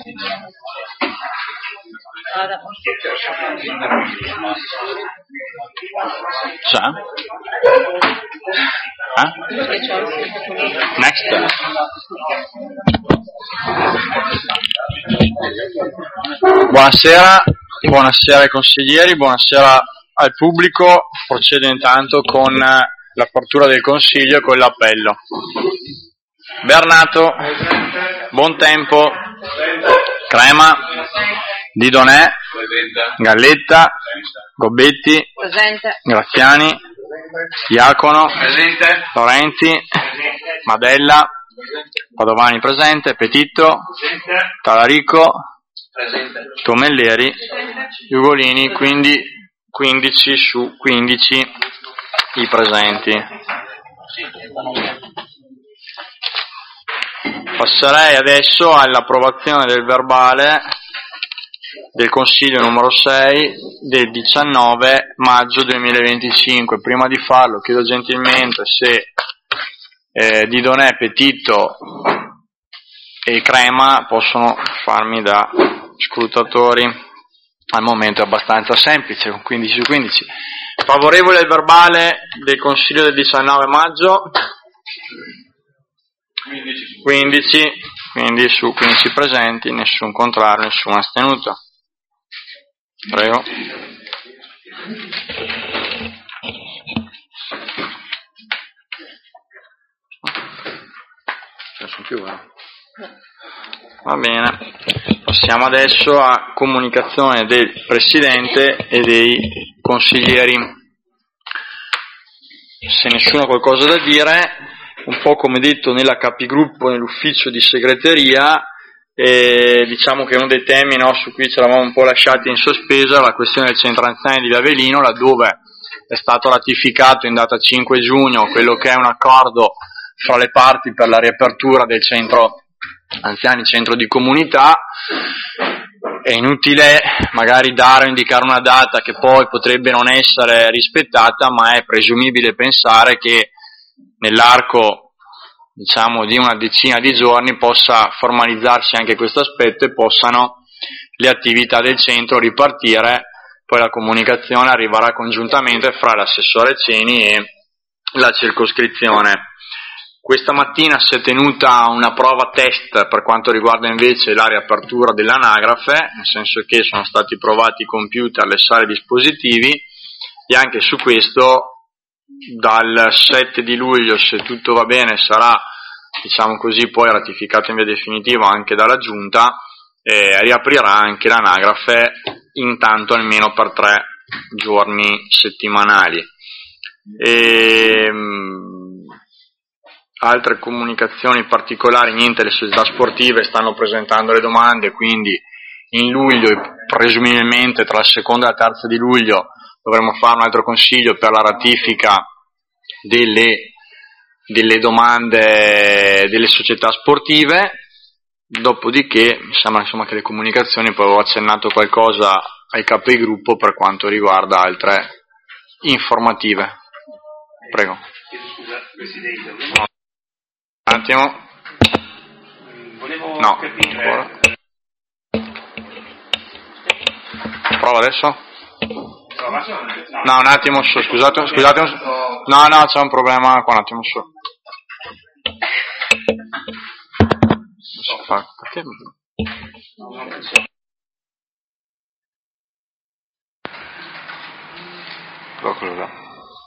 C'è? Next. Buonasera ai consiglieri, buonasera al pubblico. Procedo intanto con l'apertura del consiglio e con l'appello. Bernato, Bontempo, Crema, Didonè, Galletta, Gobbetti, presente. Graziani, Iacono, presente. Lorenzi, Madella, Padovani presente, Petitto, presente. Talarico, presente. Tomelleri, Ugolini, quindi 15 su 15 i presenti. Passerei adesso all'approvazione del verbale del Consiglio numero 6 del 19 maggio 2025. Prima di farlo chiedo gentilmente se Didonè, Petitto e Crema possono farmi da scrutatori. Al momento è abbastanza semplice, con 15 su 15. Favorevole al verbale del Consiglio del 19 maggio? 15, quindi su 15 presenti, nessun contrario, nessun astenuto. Prego. Va bene, passiamo adesso a comunicazione del Presidente e dei consiglieri. Se nessuno ha qualcosa da dire, un po' come detto nella capigruppo, nell'ufficio di segreteria, diciamo che uno dei temi su cui ci eravamo un po' lasciati in sospeso è la questione del centro anziani di Avellino, laddove è stato ratificato in data 5 giugno quello che è un accordo fra le parti per la riapertura del centro anziani, centro di comunità. È inutile magari dare o indicare una data che poi potrebbe non essere rispettata, ma è presumibile pensare che nell'arco, diciamo, di una decina di giorni possa formalizzarsi anche questo aspetto e possano le attività del centro ripartire. Poi la comunicazione arriverà congiuntamente fra l'assessore Ceni e la circoscrizione. Questa mattina si è tenuta una prova test per quanto riguarda invece la riapertura dell'anagrafe, nel senso che sono stati provati i computer, le sale dispositivi, e anche su questo dal 7 di luglio, se tutto va bene, sarà, diciamo così, poi ratificato in via definitiva anche dalla Giunta, e riaprirà anche l'anagrafe, intanto almeno per 3 giorni settimanali. Altre comunicazioni particolari, niente, le società sportive stanno presentando le domande, quindi in luglio e presumibilmente tra la seconda e la terza di luglio dovremo fare un altro consiglio per la ratifica delle domande delle società sportive. Dopodiché mi sembra insomma che le comunicazioni, poi avevo accennato qualcosa ai capigruppo per quanto riguarda altre informative. Prego. Scusa Presidente, un attimo. Volevo no, capire. Ancora. Prova adesso? No, un attimo su, scusate. No, c'è un problema qua, un attimo su. Perché? Quello là.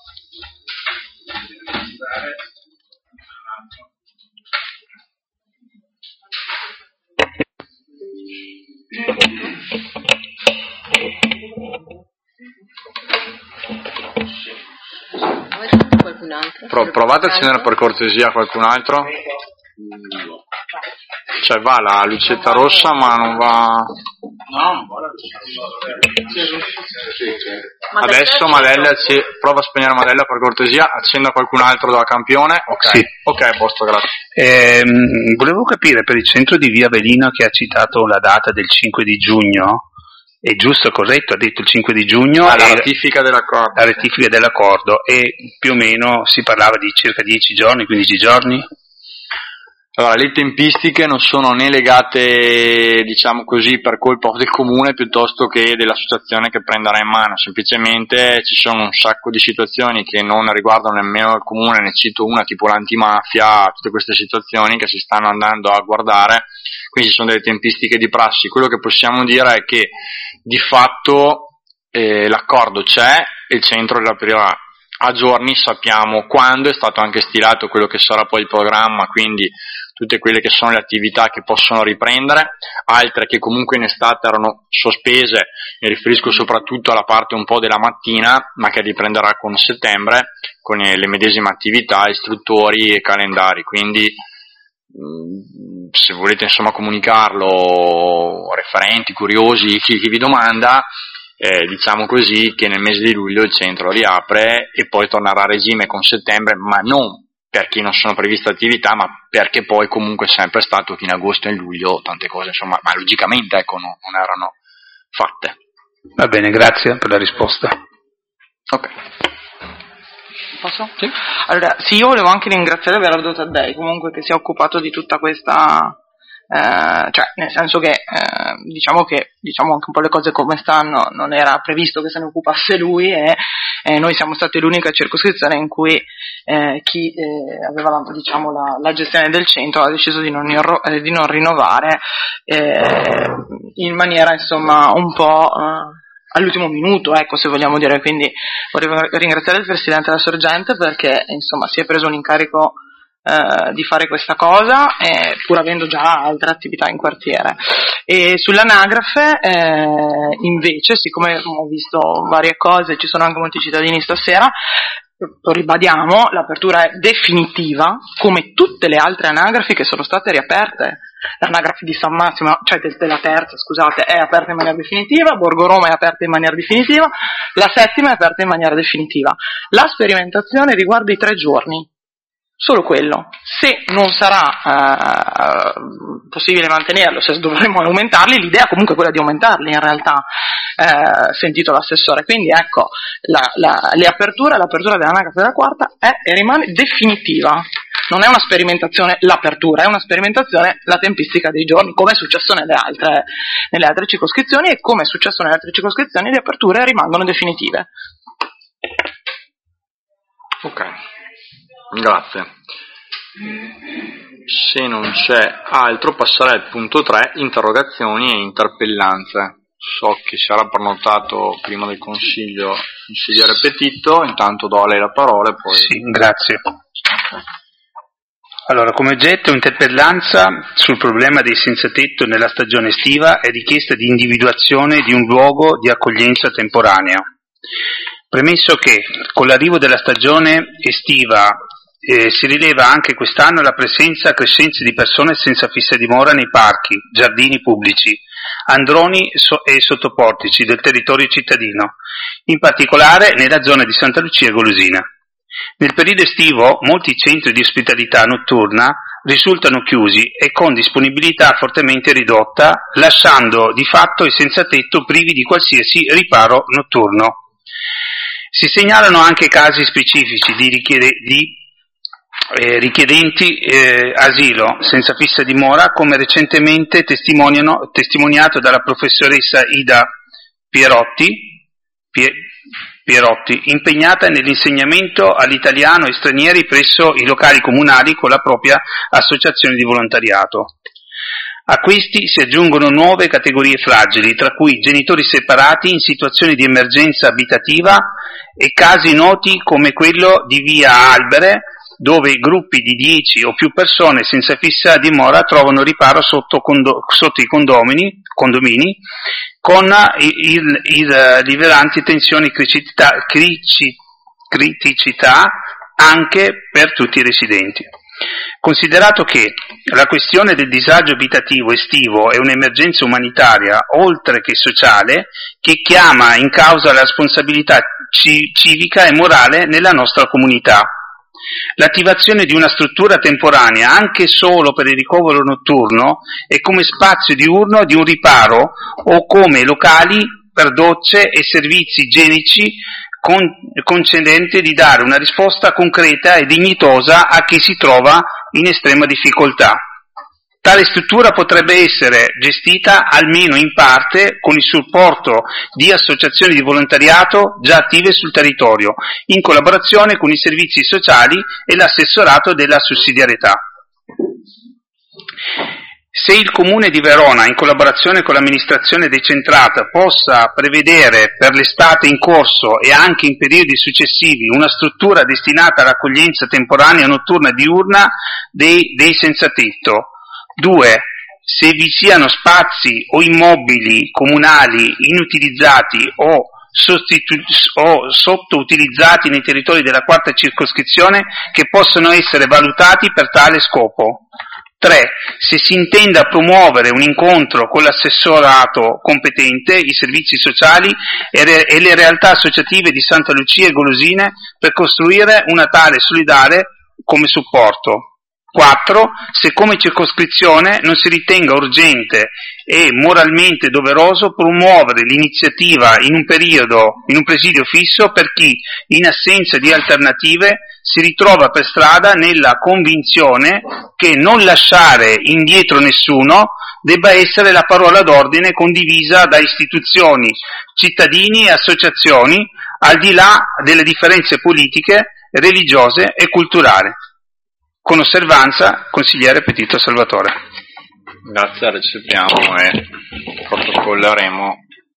Qualcun altro? Provate a accendere per cortesia qualcun altro. Cioè va la lucetta rossa ma non va. Adesso Madella, prova a spegnere Madella per cortesia, accenda qualcun altro da campione. Ok, sì. Ok, posto, grazie. Volevo capire per il centro di via Avellino che ha citato la data del 5 di giugno, è giusto, corretto? Ha detto il 5 di giugno? La ratifica dell'accordo. La ratifica dell'accordo, e più o meno si parlava di circa 10 giorni, 15 giorni? Allora, le tempistiche non sono né legate, diciamo così, per colpa del comune piuttosto che dell'associazione che prenderà in mano, semplicemente ci sono un sacco di situazioni che non riguardano nemmeno il comune, ne cito una tipo l'antimafia, tutte queste situazioni che si stanno andando a guardare, quindi ci sono delle tempistiche di prassi. Quello che possiamo dire è che di fatto l'accordo c'è e il centro riaprirà. A giorni sappiamo quando è stato anche stilato quello che sarà poi il programma, quindi tutte quelle che sono le attività che possono riprendere, altre che comunque in estate erano sospese, mi riferisco soprattutto alla parte un po' della mattina, ma che riprenderà con settembre, con le medesime attività, istruttori e calendari, quindi se volete insomma comunicarlo, referenti, curiosi, chi vi domanda, diciamo così che nel mese di luglio il centro riapre e poi tornerà a regime con settembre, ma non perché non sono previste attività, ma perché poi comunque è sempre stato che in agosto e in luglio tante cose, insomma, ma logicamente ecco, non erano fatte. Va bene, grazie per la risposta. Ok. Posso? Sì. Allora, sì, io volevo anche ringraziare Berardo Taddei, comunque, che si è occupato di tutta questa... cioè nel senso che diciamo anche un po' le cose come stanno, non era previsto che se ne occupasse lui e noi siamo stati l'unica circoscrizione in cui chi aveva la gestione del centro ha deciso di non rinnovare in maniera insomma un po' all'ultimo minuto, ecco, se vogliamo dire. Quindi volevo ringraziare il presidente della Sorgente perché insomma si è preso un incarico di fare questa cosa, pur avendo già altre attività in quartiere. E sull'anagrafe invece, siccome ho visto varie cose, ci sono anche molti cittadini stasera, lo ribadiamo, l'apertura è definitiva, come tutte le altre anagrafi che sono state riaperte. L'anagrafe di San Massimo, cioè della terza, scusate, è aperta in maniera definitiva, Borgo Roma è aperta in maniera definitiva, la settima è aperta in maniera definitiva. La sperimentazione riguarda i 3 giorni. Solo quello. Se non sarà possibile mantenerlo, se dovremo aumentarli, l'idea comunque è quella di aumentarli in realtà, sentito l'assessore. Quindi ecco, l'apertura dell'anagrafe della quarta è e rimane definitiva. Non è una sperimentazione l'apertura, è una sperimentazione la tempistica dei giorni, come è successo nelle altre circoscrizioni, e come è successo nelle altre circoscrizioni le aperture rimangono definitive. Ok. Grazie. Se non c'è altro passerei al punto 3, interrogazioni e interpellanze. So che sarà prenotato prima del consigliere Petitto, intanto do a lei la parola e poi... Sì, grazie. Allora, come oggetto interpellanza sul problema dei senza tetto nella stagione estiva è richiesta di individuazione di un luogo di accoglienza temporanea. Premesso che con l'arrivo della stagione estiva si rileva anche quest'anno la presenza crescente di persone senza fissa dimora nei parchi, giardini pubblici, androni e sottoportici del territorio cittadino, in particolare nella zona di Santa Lucia e Golosina. Nel periodo estivo molti centri di ospitalità notturna risultano chiusi e con disponibilità fortemente ridotta, lasciando di fatto i senza tetto privi di qualsiasi riparo notturno. Si segnalano anche casi specifici di richiedenti asilo senza fissa dimora, come recentemente testimoniato dalla professoressa Ida Pierotti, impegnata nell'insegnamento all'italiano ai stranieri presso i locali comunali con la propria associazione di volontariato. A questi si aggiungono nuove categorie fragili, tra cui genitori separati in situazioni di emergenza abitativa e casi noti come quello di via Albere, dove gruppi di 10 o più persone senza fissa dimora trovano riparo sotto i condomini, con rilevanti tensioni e criticità anche per tutti i residenti. Considerato che la questione del disagio abitativo estivo è un'emergenza umanitaria, oltre che sociale, che chiama in causa la responsabilità civica e morale nella nostra comunità, l'attivazione di una struttura temporanea, anche solo per il ricovero notturno, è come spazio diurno di un riparo o come locali per docce e servizi igienici concedente di dare una risposta concreta e dignitosa a chi si trova in estrema difficoltà. Tale struttura potrebbe essere gestita almeno in parte con il supporto di associazioni di volontariato già attive sul territorio, in collaborazione con i servizi sociali e l'assessorato della sussidiarietà. Se il Comune di Verona, in collaborazione con l'amministrazione decentrata, possa prevedere per l'estate in corso e anche in periodi successivi una struttura destinata all'accoglienza temporanea notturna e diurna dei senza tetto. 2. Se vi siano spazi o immobili comunali inutilizzati o sottoutilizzati nei territori della quarta circoscrizione che possono essere valutati per tale scopo. 3. Se si intenda promuovere un incontro con l'assessorato competente, i servizi sociali e le realtà associative di Santa Lucia e Golosine per costruire una tale solidale come supporto. 4. Se come circoscrizione non si ritenga urgente e moralmente doveroso promuovere l'iniziativa in un presidio fisso per chi, in assenza di alternative, si ritrova per strada nella convinzione che non lasciare indietro nessuno debba essere la parola d'ordine condivisa da istituzioni, cittadini e associazioni, al di là delle differenze politiche, religiose e culturali. Con osservanza, consigliere Petito Salvatore. Grazie, recepiamo e protocolleremo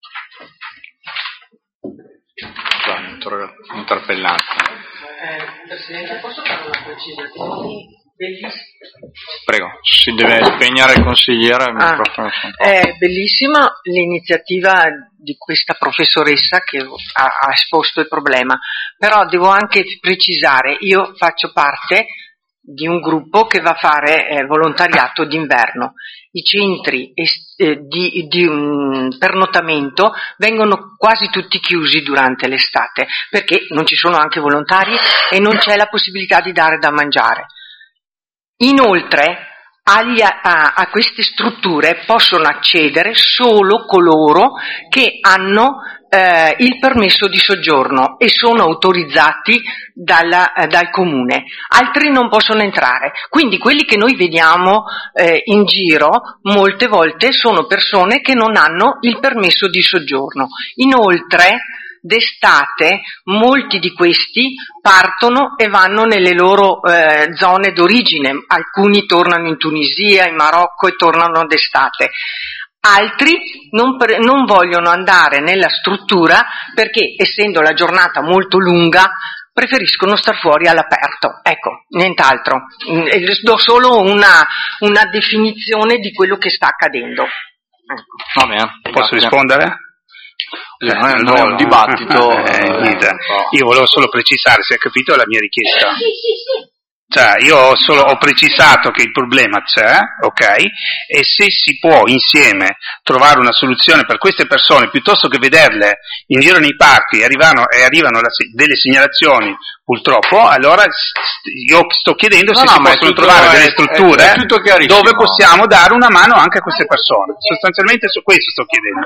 l'interpellanza. Presidente, posso fare una precisazione? Prego, si deve spegnere il consigliere. È bellissima l'iniziativa di questa professoressa che ha esposto il problema, però devo anche precisare, io faccio parte di un gruppo che va a fare volontariato d'inverno. I centri di pernottamento vengono quasi tutti chiusi durante l'estate perché non ci sono anche volontari e non c'è la possibilità di dare da mangiare. Inoltre a queste strutture possono accedere solo coloro che hanno il permesso di soggiorno e sono autorizzati dal comune, altri non possono entrare. Quindi quelli che noi vediamo in giro molte volte sono persone che non hanno il permesso di soggiorno. Inoltre d'estate molti di questi partono e vanno nelle loro zone d'origine, alcuni tornano in Tunisia, in Marocco e tornano d'estate. Altri non vogliono andare nella struttura perché, essendo la giornata molto lunga, preferiscono star fuori all'aperto. Ecco, nient'altro. Do solo una definizione di quello che sta accadendo. Ecco. Va bene. Posso rispondere? Non è un dibattito. Io volevo solo precisare, se hai capito la mia richiesta. Cioè, io ho precisato che il problema c'è, ok? E se si può insieme trovare una soluzione per queste persone, piuttosto che vederle in giro nei parchi e arrivano delle segnalazioni, purtroppo, allora io sto chiedendo se si possono trovare delle strutture dove possiamo dare una mano anche a queste persone. Sostanzialmente su questo sto chiedendo.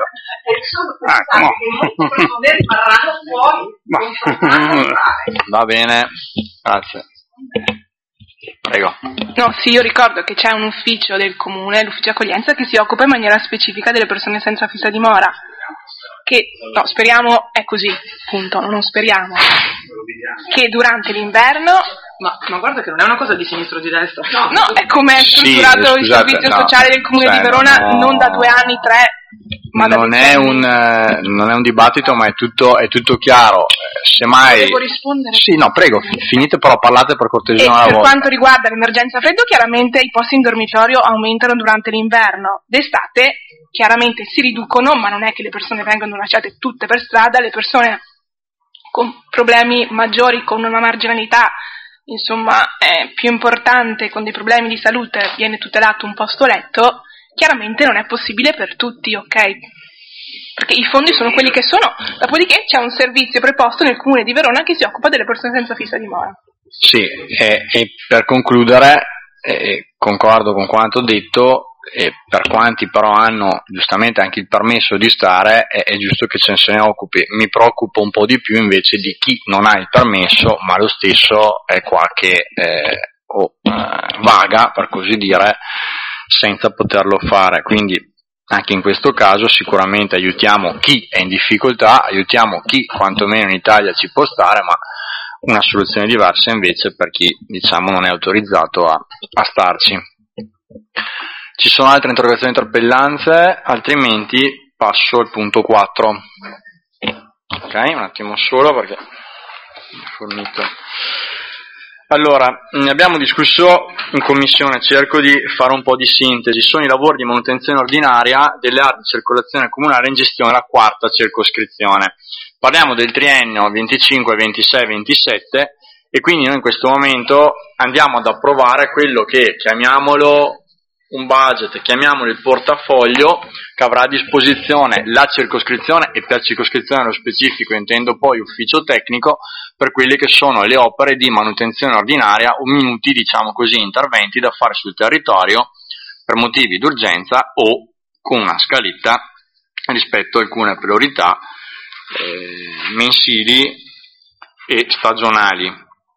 Va bene, grazie. Prego. No, sì, io ricordo che c'è un ufficio del comune, l'ufficio accoglienza, che si occupa in maniera specifica delle persone senza fissa dimora. Che, no, speriamo è così, punto, non speriamo. Che durante l'inverno... Ma guarda che non è una cosa di sinistra o di destra. No, è come è strutturato il servizio sociale del comune di Verona, non da 2 anni, 3... Ma non è un dibattito, ma è tutto chiaro. Semmai. Devo rispondere? Sì, no, prego, finite, però parlate per cortesia una volta. Per quanto riguarda l'emergenza freddo, chiaramente i posti in dormitorio aumentano durante l'inverno. D'estate, chiaramente si riducono, ma non è che le persone vengono lasciate tutte per strada, le persone con problemi maggiori, con una marginalità, insomma, più importante, con dei problemi di salute, viene tutelato un posto letto. Chiaramente non è possibile per tutti, ok? Perché i fondi sono quelli che sono. Dopodiché c'è un servizio preposto nel comune di Verona che si occupa delle persone senza fissa dimora. Sì, e per concludere, concordo con quanto detto, e per quanti però hanno giustamente anche il permesso di stare, è giusto che se ne occupi. Mi preoccupa un po' di più invece di chi non ha il permesso, ma lo stesso è qua che vaga, per così dire, senza poterlo fare. Quindi anche in questo caso sicuramente aiutiamo chi è in difficoltà, aiutiamo chi quantomeno in Italia ci può stare, ma una soluzione diversa invece per chi, diciamo, non è autorizzato a starci. Ci sono altre interrogazioni e interpellanze? Altrimenti passo al punto 4. Ok, un attimo solo perché mi ho fornito. Allora, ne abbiamo discusso in commissione, cerco di fare un po' di sintesi. Sono i lavori di manutenzione ordinaria delle aree di circolazione comunale in gestione alla quarta circoscrizione. Parliamo del triennio 25, 26, 27 e quindi noi in questo momento andiamo ad approvare quello che chiamiamolo un budget, chiamiamolo il portafoglio che avrà a disposizione la circoscrizione, e per circoscrizione nello specifico intendo poi ufficio tecnico, per quelle che sono le opere di manutenzione ordinaria o minuti, diciamo così, interventi da fare sul territorio per motivi d'urgenza o con una scaletta rispetto a alcune priorità mensili e stagionali.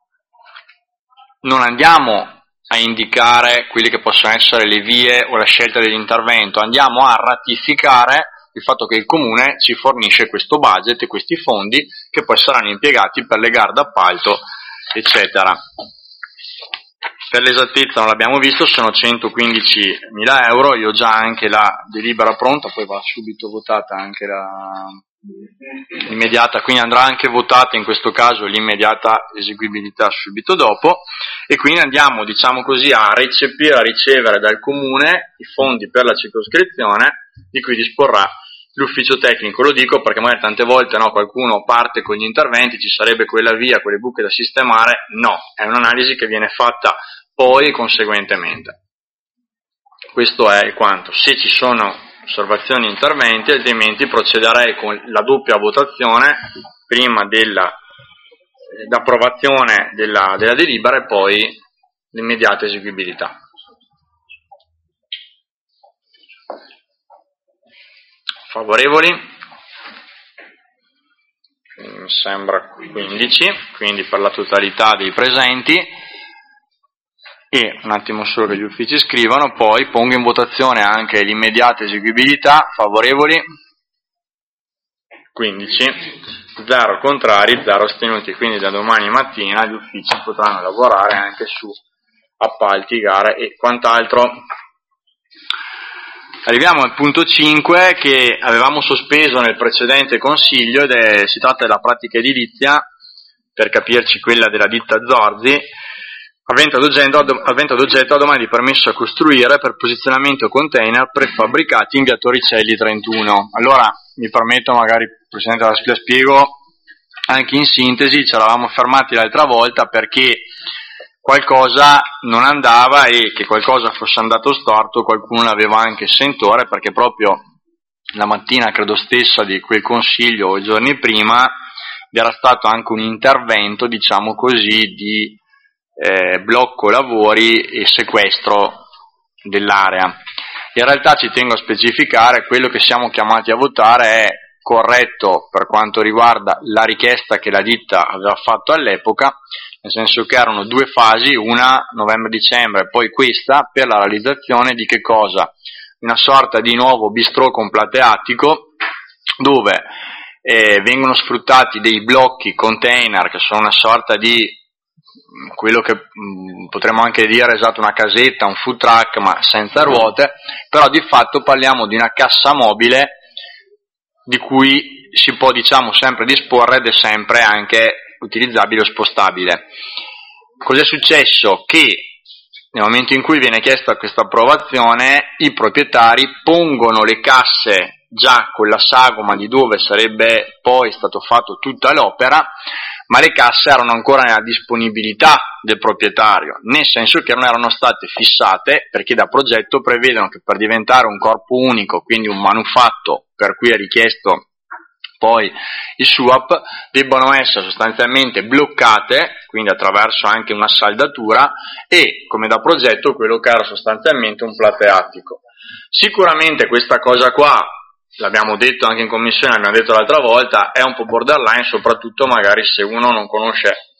Non andiamo a indicare quelle che possono essere le vie o la scelta dell'intervento, andiamo a ratificare il fatto che il Comune ci fornisce questo budget e questi fondi che poi saranno impiegati per le gare d'appalto, eccetera. Per l'esattezza non l'abbiamo visto, sono 115.000 euro, io ho già anche la delibera pronta, poi va subito votata anche l'immediata, quindi andrà anche votata in questo caso l'immediata eseguibilità subito dopo, e quindi andiamo, diciamo così, a recepire, a ricevere dal Comune i fondi per la circoscrizione di cui disporrà l'ufficio tecnico. Lo dico perché magari tante volte qualcuno parte con gli interventi, ci sarebbe quella via, quelle buche da sistemare. No, è un'analisi che viene fatta poi conseguentemente. Questo è quanto. Se ci sono osservazioni e interventi, altrimenti procederei con la doppia votazione prima dell'approvazione della delibera e poi l'immediata eseguibilità. Favorevoli? Mi sembra 15, quindi per la totalità dei presenti. E un attimo solo che gli uffici scrivano, poi pongo in votazione anche l'immediata eseguibilità. Favorevoli? 15, 0 contrari, 0 astenuti, quindi da domani mattina gli uffici potranno lavorare anche su appalti, gare e quant'altro. Arriviamo al punto 5 che avevamo sospeso nel precedente consiglio si tratta della pratica edilizia, per capirci quella della ditta Zorzi, avente ad oggetto la domanda di permesso a costruire per posizionamento container prefabbricati in via Torricelli 31. Allora mi permetto, magari Presidente la spiego anche in sintesi, ci eravamo fermati l'altra volta perché qualcosa non andava e che qualcosa fosse andato storto qualcuno l'aveva anche sentore, perché proprio la mattina credo stessa di quel consiglio o i giorni prima era stato anche un intervento, diciamo così, di blocco lavori e sequestro dell'area. In realtà ci tengo a specificare, quello che siamo chiamati a votare è corretto per quanto riguarda la richiesta che la ditta aveva fatto all'epoca, nel senso che erano due fasi, una novembre-dicembre e poi questa, per la realizzazione di che cosa? Una sorta di nuovo bistrò con plateatico dove vengono sfruttati dei blocchi container che sono una sorta di quello che potremmo anche dire esatto una casetta, un food truck ma senza ruote, però di fatto parliamo di una cassa mobile di cui si può, diciamo, sempre disporre ed è sempre anche utilizzabile o spostabile. Cos'è successo? Che nel momento in cui viene chiesta questa approvazione, i proprietari pongono le casse già con la sagoma di dove sarebbe poi stato fatto tutta l'opera, ma le casse erano ancora nella disponibilità del proprietario, nel senso che non erano state fissate, perché da progetto prevedono che per diventare un corpo unico, quindi un manufatto per cui è richiesto poi i SUAP, debbano essere sostanzialmente bloccate, quindi attraverso anche una saldatura, e come da progetto quello che era sostanzialmente un plateatico. Sicuramente questa cosa qua, l'abbiamo detto anche in commissione, l'abbiamo detto l'altra volta, è un po' borderline, soprattutto magari se uno non conosce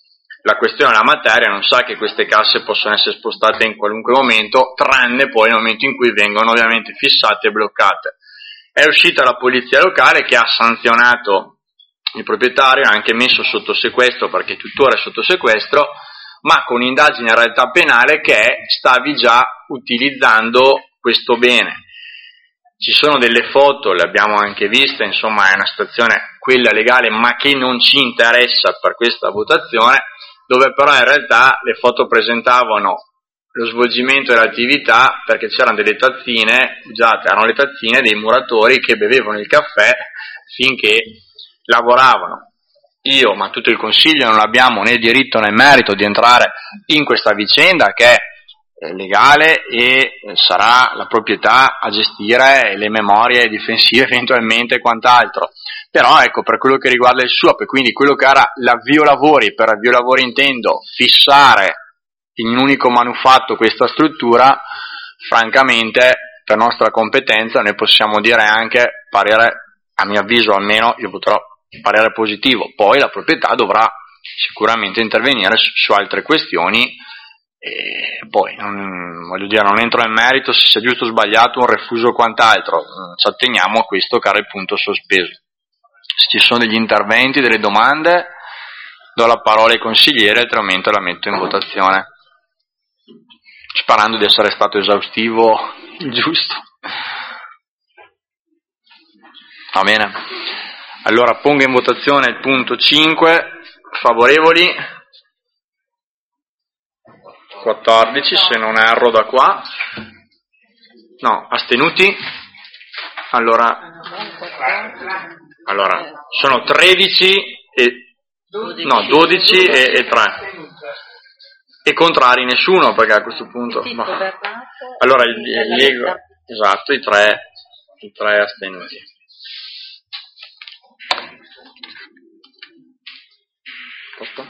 la questione della materia non sa che queste casse possono essere spostate in qualunque momento, tranne poi nel momento in cui vengono ovviamente fissate e bloccate. È uscita la polizia locale che ha sanzionato il proprietario, ha anche messo sotto sequestro, perché tuttora è sotto sequestro, ma con indagine in realtà penale che stavi già utilizzando questo bene. Ci sono delle foto, le abbiamo anche viste, insomma è una situazione quella legale ma che non ci interessa per questa votazione, dove però in realtà le foto presentavano lo svolgimento dell'attività, perché c'erano delle tazzine usate, erano le tazzine dei muratori che bevevano il caffè finché lavoravano. Io, ma tutto il Consiglio, non abbiamo né diritto né merito di entrare in questa vicenda che è legale e sarà la proprietà a gestire le memorie difensive eventualmente e quant'altro. Però ecco, per quello che riguarda il SUAP, quindi quello che era l'avvio lavori, per avvio lavori intendo fissare in un unico manufatto questa struttura, francamente per nostra competenza noi possiamo dire anche parere, a mio avviso almeno, io potrò parere positivo, poi la proprietà dovrà sicuramente intervenire su altre questioni e poi voglio dire, non entro nel merito se sia giusto o sbagliato, un refuso o quant'altro, ci atteniamo a questo che era il punto sospeso. Se ci sono degli interventi, delle domande, do la parola ai consiglieri, altrimenti la metto in votazione, sperando di essere stato esaustivo il giusto. Va bene, allora pongo in votazione il punto 5, favorevoli 14, se non erro da qua, no, astenuti, allora sono 13 e 12 e 3 e contrari nessuno, perché a questo punto allora esatto, i tre astenuti. Posto?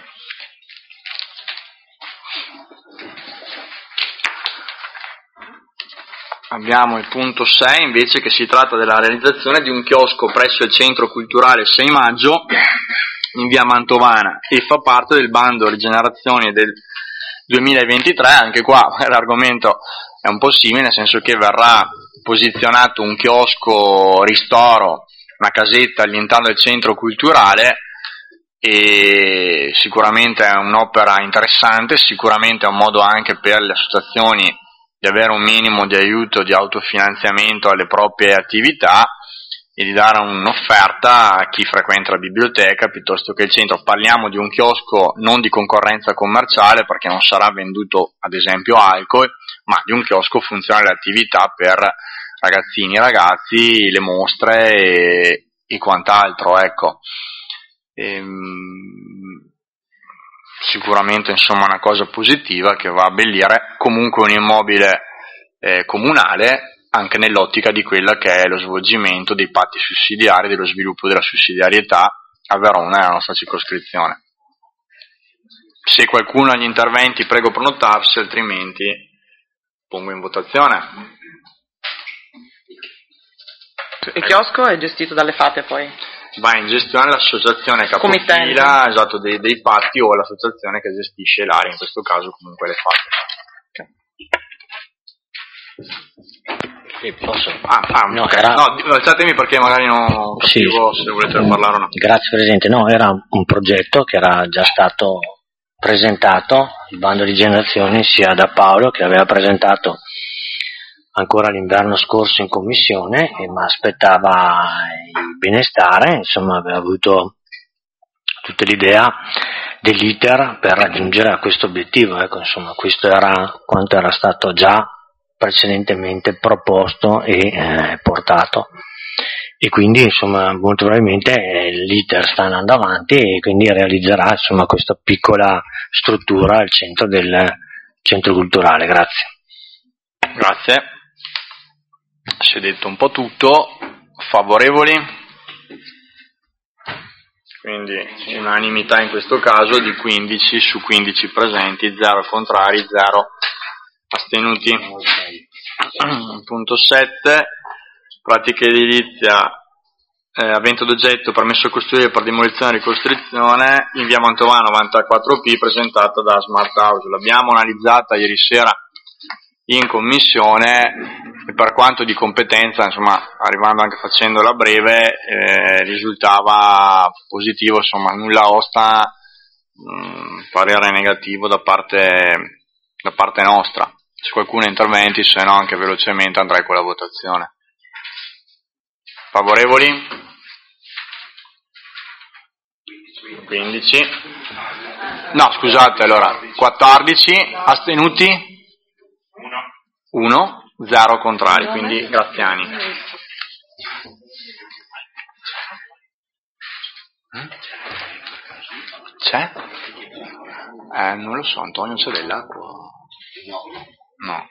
Abbiamo il punto 6 invece, che si tratta della realizzazione di un chiosco presso il Centro Culturale 6 Maggio in via Mantovana e fa parte del bando rigenerazioni del 2023. Anche qua l'argomento è un po' simile, nel senso che verrà posizionato un chiosco ristoro, una casetta all'interno del centro culturale, e sicuramente è un'opera interessante, sicuramente è un modo anche per le associazioni di avere un minimo di aiuto, di autofinanziamento alle proprie attività e di dare un'offerta a chi frequenta la biblioteca piuttosto che il centro. Parliamo di un chiosco non di concorrenza commerciale, perché non sarà venduto ad esempio alcol, ma di un chiosco funzionale attività per ragazzini e ragazzi, le mostre e quant'altro, ecco. Sicuramente insomma una cosa positiva che va a abbellire comunque un immobile comunale, anche nell'ottica di quella che è lo svolgimento dei patti sussidiari, dello sviluppo della sussidiarietà a Verona e alla nostra circoscrizione. Se qualcuno ha gli interventi prego prenotarsi, altrimenti pongo in votazione. Il chiosco è gestito dalle Fate poi? Va in gestione l'associazione capofila, esatto, dei patti, o l'associazione che gestisce l'area, in questo caso comunque le Fate. Sì, posso? No, alzatemi perché magari non capivo se volete parlare o no. Grazie Presidente, no, era un progetto che era già stato presentato, il bando di generazioni, sia da Paolo, che aveva presentato ancora l'inverno scorso in commissione, ma aspettava il benestare, insomma aveva avuto tutta l'idea dell'iter per raggiungere a questo obiettivo, ecco, insomma questo era quanto era stato già precedentemente proposto e portato, e quindi insomma molto probabilmente l'iter sta andando avanti e quindi realizzerà insomma questa piccola struttura al centro del centro culturale. Grazie. Si è detto un po' tutto. Favorevoli? Quindi unanimità in questo caso di 15 su 15 presenti, 0 contrari, 0 astenuti. Punto 7, pratica edilizia avente d'oggetto permesso costruire per demolizione e ricostruzione in via Mantovano 94P, presentata da Smart House. L'abbiamo analizzata ieri sera in commissione e per quanto di competenza, insomma, arrivando anche facendola breve, risultava positivo, insomma, nulla osta, parere negativo da parte nostra. Se qualcuno ha interventi, se no anche velocemente andrei con la votazione. Favorevoli? 15. No, scusate, allora, 14. Astenuti? 1. 0 contrari, quindi Graziani. C'è? Non lo so, Antonio, c'è dell'acqua? No.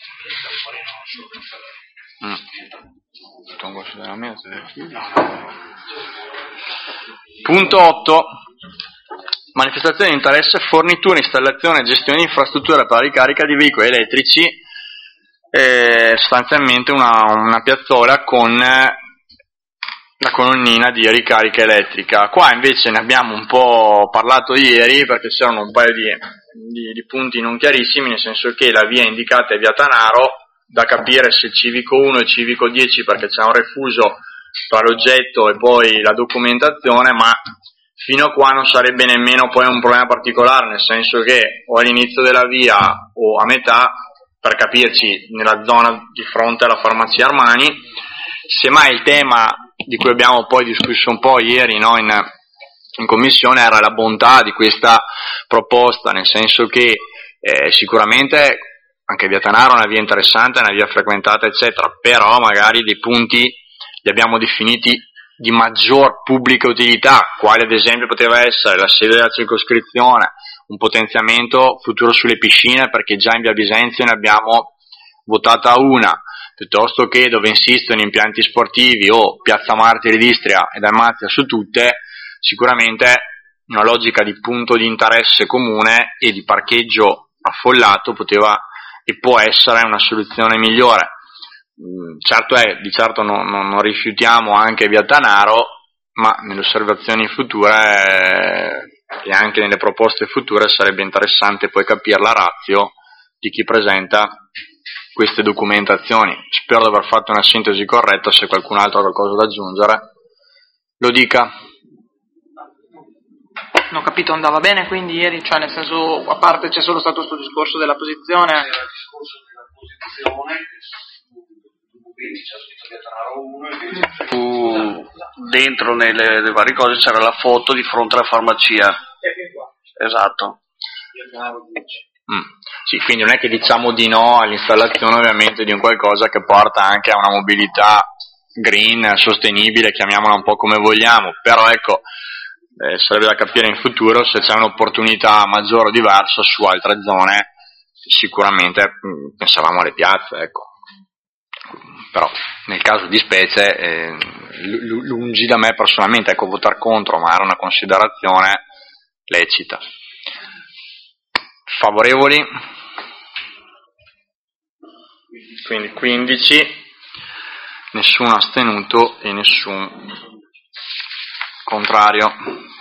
Punto 8. Manifestazione di interesse, fornitura, installazione e gestione di infrastrutture per la ricarica di veicoli elettrici, sostanzialmente una piazzola con la colonnina di ricarica elettrica. Qua invece ne abbiamo un po' parlato ieri perché c'erano un paio di punti non chiarissimi, nel senso che la via indicata è via Tanaro, da capire se civico 1 e civico 10 perché c'è un refuso tra l'oggetto e poi la documentazione, ma fino a qua non sarebbe nemmeno poi un problema particolare, nel senso che o all'inizio della via o a metà, per capirci, nella zona di fronte alla farmacia Armani. Semmai il tema di cui abbiamo poi discusso un po' ieri, no, in commissione, era la bontà di questa proposta, nel senso che sicuramente anche via Tanaro è una via interessante, è una via frequentata eccetera, però magari dei punti li abbiamo definiti di maggior pubblica utilità, quale ad esempio poteva essere la sede della circoscrizione, un potenziamento futuro sulle piscine, perché già in via Bisenzio ne abbiamo votata una, piuttosto che dove insistono impianti sportivi o piazza Martiri d'Istria e Dalmazia su tutte. Sicuramente una logica di punto di interesse comune e di parcheggio affollato poteva e può essere una soluzione migliore. Certo di certo non rifiutiamo anche via Tanaro, ma nelle osservazioni future e anche nelle proposte future sarebbe interessante poi capire la ratio di chi presenta queste documentazioni. Spero di aver fatto una sintesi corretta, se qualcun altro ha qualcosa da aggiungere lo dica. Non ho capito, andava bene quindi ieri, cioè nel senso, a parte c'è solo stato questo discorso della posizione. C'era il discorso della posizione, c'era scritto via Tanaro 1 e dentro nelle varie cose c'era la foto di fronte alla farmacia. Esatto. Sì, quindi non è che diciamo di no all'installazione ovviamente di un qualcosa che porta anche a una mobilità green, sostenibile, chiamiamola un po' come vogliamo, però ecco, sarebbe da capire in futuro se c'è un'opportunità maggiore o diversa su altre zone. Sicuramente pensavamo alle piazze, ecco. Però nel caso di specie lungi da me personalmente, ecco, votar contro, ma era una considerazione lecita. Favorevoli? Quindi 15, nessun astenuto e nessun contrario.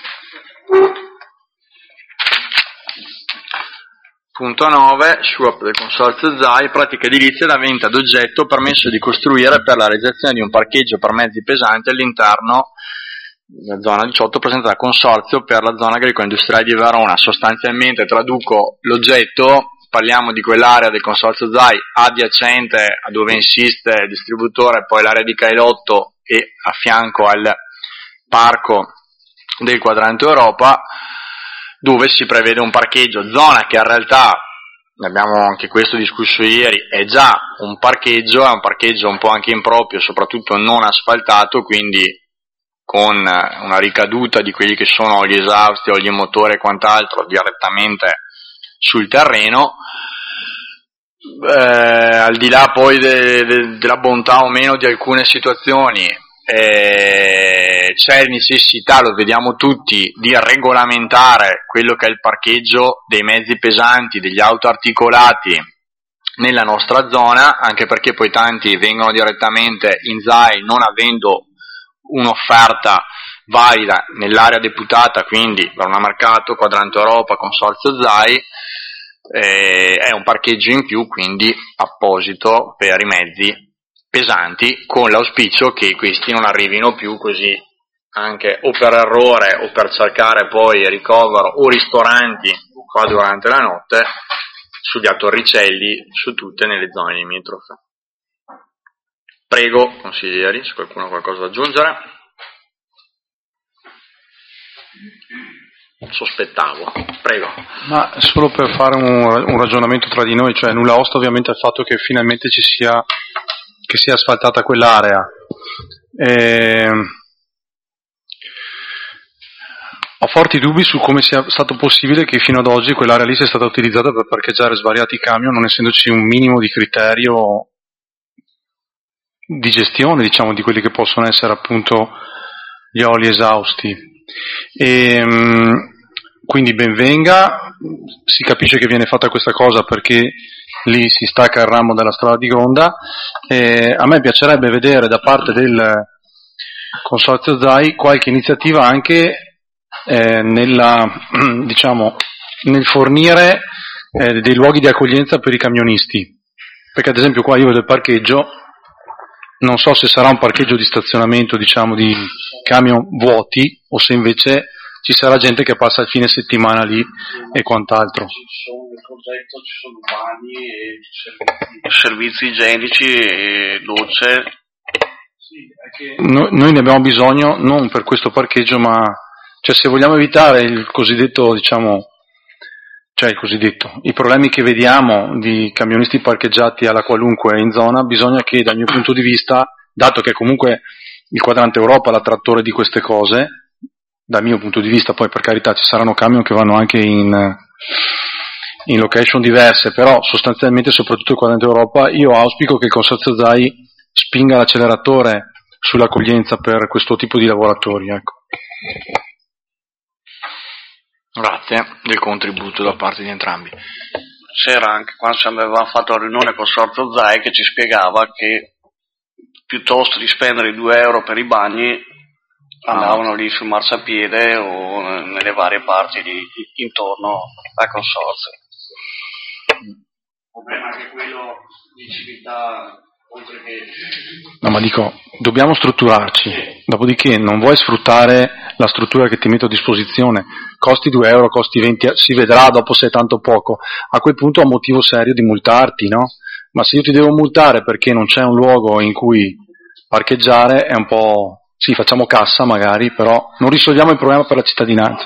Punto 9, SUAP del Consorzio ZAI, pratica edilizia da vendita d'oggetto, permesso di costruire per la realizzazione di un parcheggio per mezzi pesanti all'interno della zona 18 presentata dal Consorzio per la zona agrico-industriale di Verona. Sostanzialmente, traduco l'oggetto, parliamo di quell'area del Consorzio ZAI adiacente a dove insiste il distributore, poi l'area di Cailotto e a fianco al parco del Quadrante Europa, dove si prevede un parcheggio, zona che in realtà, ne abbiamo anche questo discusso ieri, è già un parcheggio, è un parcheggio un po' anche improprio, soprattutto non asfaltato, quindi con una ricaduta di quelli che sono gli esausti o gli motori e quant'altro direttamente sul terreno. Al di là poi della bontà o meno di alcune situazioni, c'è necessità, lo vediamo tutti, di regolamentare quello che è il parcheggio dei mezzi pesanti, degli autoarticolati nella nostra zona, anche perché poi tanti vengono direttamente in ZAI non avendo un'offerta valida nell'area deputata, quindi Verona Mercato, Quadrante Europa, Consorzio ZAI, è un parcheggio in più, quindi apposito per i mezzi pesanti, con l'auspicio che questi non arrivino più così, anche o per errore o per cercare poi ricovero o ristoranti qua durante la notte, su via Torricelli, su tutte nelle zone limitrofe. Prego, consiglieri, se qualcuno ha qualcosa da aggiungere. Sospettavo, prego. Ma solo per fare un ragionamento tra di noi, cioè nulla osta ovviamente al fatto che finalmente che sia asfaltata quell'area. Ho forti dubbi su come sia stato possibile che fino ad oggi quell'area lì sia stata utilizzata per parcheggiare svariati camion, non essendoci un minimo di criterio di gestione, diciamo, di quelli che possono essere appunto gli oli esausti. Quindi ben venga, si capisce che viene fatta questa cosa perché lì si stacca il ramo della strada di Gronda. A me piacerebbe vedere da parte del Consorzio ZAI qualche iniziativa anche diciamo, nel fornire dei luoghi di accoglienza per i camionisti, perché ad esempio qua io vedo il parcheggio, non so se sarà un parcheggio di stazionamento, diciamo, di camion vuoti o se invece ci sarà gente che passa il fine settimana lì e quant'altro. Nel progetto ci sono bagni e servizi igienici e docce. Noi ne abbiamo bisogno non per questo parcheggio, ma cioè se vogliamo evitare il cosiddetto, diciamo, i problemi che vediamo di camionisti parcheggiati alla qualunque in zona, bisogna che dal mio punto di vista, dato che comunque il Quadrante Europa è l'attrattore di queste cose, dal mio punto di vista, poi per carità ci saranno camion che vanno anche in location diverse, però sostanzialmente soprattutto il Quadrante Europa, io auspico che il Consorzio ZAI spinga l'acceleratore sull'accoglienza per questo tipo di lavoratori, ecco. Grazie del contributo da parte di entrambi. C'era anche quando avevamo fatto la riunione con Consorzio ZAI che ci spiegava che piuttosto di spendere 2 euro per i bagni andavano lì sul marciapiede o nelle varie parti intorno al consorzio. Il problema è anche quello di civiltà, oltre che... No, ma dico, dobbiamo strutturarci, dopodiché non vuoi sfruttare la struttura che ti metto a disposizione, costi 2 euro, costi 20, si vedrà dopo se è tanto o poco, a quel punto ho motivo serio di multarti, no? Ma se io ti devo multare perché non c'è un luogo in cui parcheggiare è un po'... Sì, facciamo cassa magari, però non risolviamo il problema per la cittadinanza.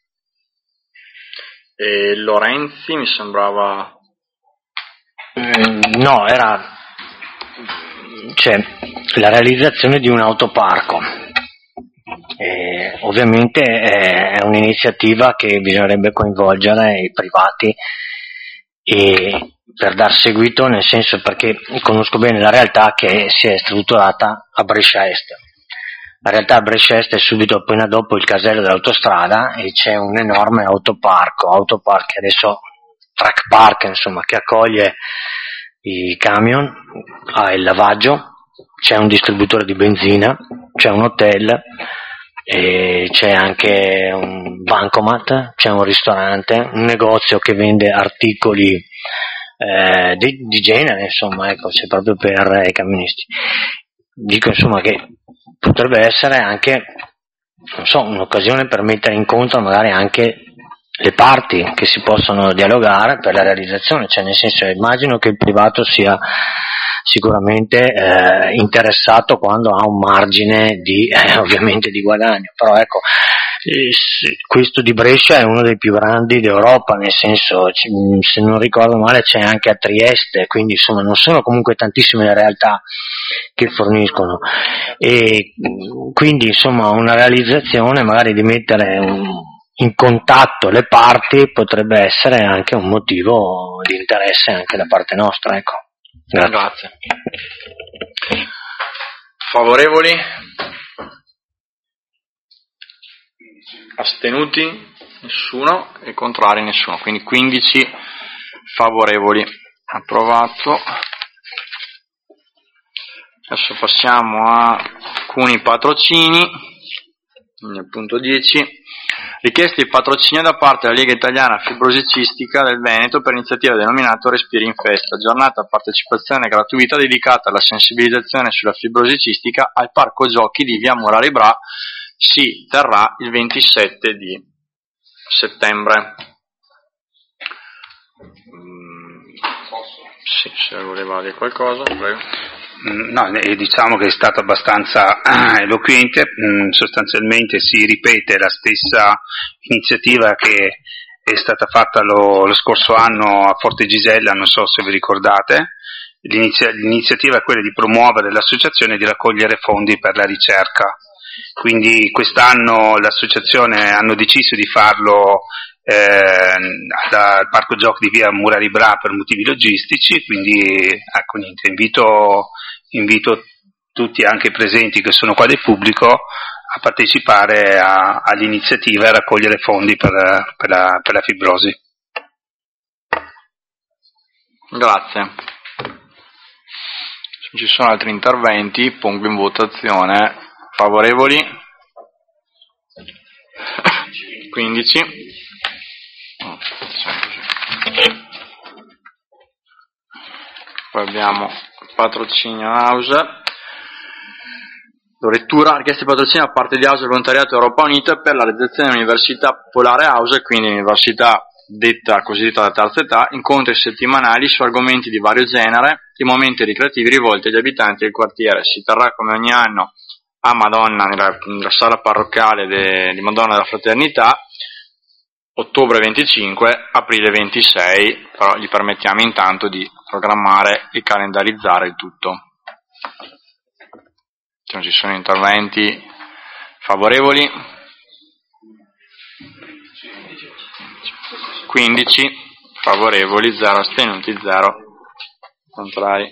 E Lorenzi mi sembrava... No, era la realizzazione di un autoparco. Ovviamente è un'iniziativa che bisognerebbe coinvolgere i privati e per dar seguito, nel senso, perché conosco bene la realtà che si è strutturata a Brescia Est. La realtà a Brescia Est è subito appena dopo il casello dell'autostrada e c'è un enorme autopark adesso track park, insomma, che accoglie i camion, ha il lavaggio, c'è un distributore di benzina, c'è un hotel, e c'è anche un bancomat, c'è un ristorante, un negozio che vende articoli di genere, insomma, ecco, c'è proprio per i camionisti. Dico, insomma, che potrebbe essere anche, non so, un'occasione per mettere in conto magari anche le parti che si possono dialogare per la realizzazione, cioè nel senso, immagino che il privato sia sicuramente interessato quando ha un margine di ovviamente di guadagno, però ecco, questo di Brescia è uno dei più grandi d'Europa, nel senso, se non ricordo male c'è anche a Trieste, quindi insomma non sono comunque tantissime le realtà che forniscono, e quindi insomma una realizzazione magari di mettere in contatto le parti potrebbe essere anche un motivo di interesse anche da parte nostra, ecco. Grazie. Favorevoli? Astenuti? Nessuno, e contrari nessuno, quindi 15 favorevoli. Approvato. Adesso passiamo a alcuni patrocini, nel punto 10. Richieste di patrocinio da parte della Lega Italiana Fibrosi Cistica del Veneto per iniziativa denominata Respiri in Festa, giornata a partecipazione gratuita dedicata alla sensibilizzazione sulla fibrosi cistica al Parco Giochi di via Murari Bra. Si terrà il 27 di settembre. Sì, se voleva dire qualcosa, prego. No, diciamo che è stato abbastanza eloquente, sostanzialmente si ripete la stessa iniziativa che è stata fatta lo scorso anno a Forte Gisella, non so se vi ricordate. L'iniziativa è quella di promuovere l'associazione e di raccogliere fondi per la ricerca. Quindi quest'anno l'associazione hanno deciso di farlo al Parco Giochi di via Murari Bra per motivi logistici, quindi ecco, niente, invito tutti anche presenti che sono qua del pubblico a partecipare all'iniziativa e a raccogliere fondi per la fibrosi. Grazie. Se ci sono altri interventi, pongo in votazione. Favorevoli? 15. Poi abbiamo patrocinio House. Lettura, richiesta di patrocinio da parte di House del Volontariato Europa Unita per la realizzazione dell'Università Popolare House, quindi l'università cosiddetta da terza età, incontri settimanali su argomenti di vario genere e momenti ricreativi rivolti agli abitanti del quartiere. Si terrà come ogni anno a Madonna, nella sala parrocchiale di Madonna della Fraternità, ottobre 25, aprile 26, però gli permettiamo intanto di programmare e calendarizzare il tutto. Se non ci sono interventi favorevoli, 15 favorevoli, 0 astenuti, 0 contrari.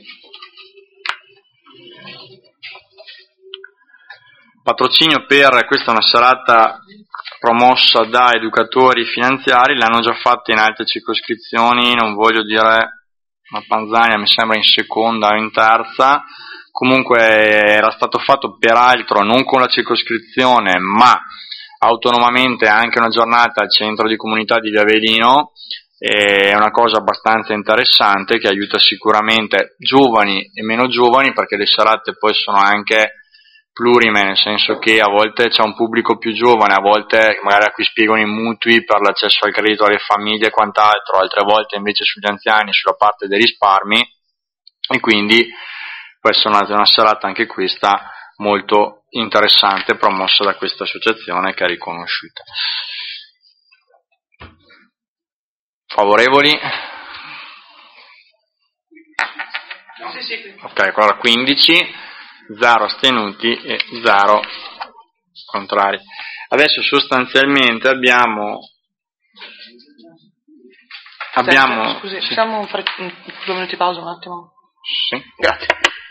Patrocinio per, questa è una serata promossa da educatori finanziari, l'hanno già fatta in altre circoscrizioni, non voglio dire, ma Panzania mi sembra in seconda o in terza, comunque era stato fatto peraltro non con la circoscrizione ma autonomamente anche una giornata al centro di comunità di Via Velino. È una cosa abbastanza interessante che aiuta sicuramente giovani e meno giovani, perché le serate poi sono anche plurime, nel senso che a volte c'è un pubblico più giovane, a volte magari a cui spiegano i mutui per l'accesso al credito alle famiglie e quant'altro, altre volte invece sugli anziani, sulla parte dei risparmi, e quindi può essere una serata anche questa molto interessante, promossa da questa associazione che è riconosciuta. Favorevoli? Ok, allora 15, 0 astenuti e 0 contrari. Adesso sostanzialmente abbiamo Scusi, sì. facciamo 2 minuti di pausa un attimo. Sì. Grazie.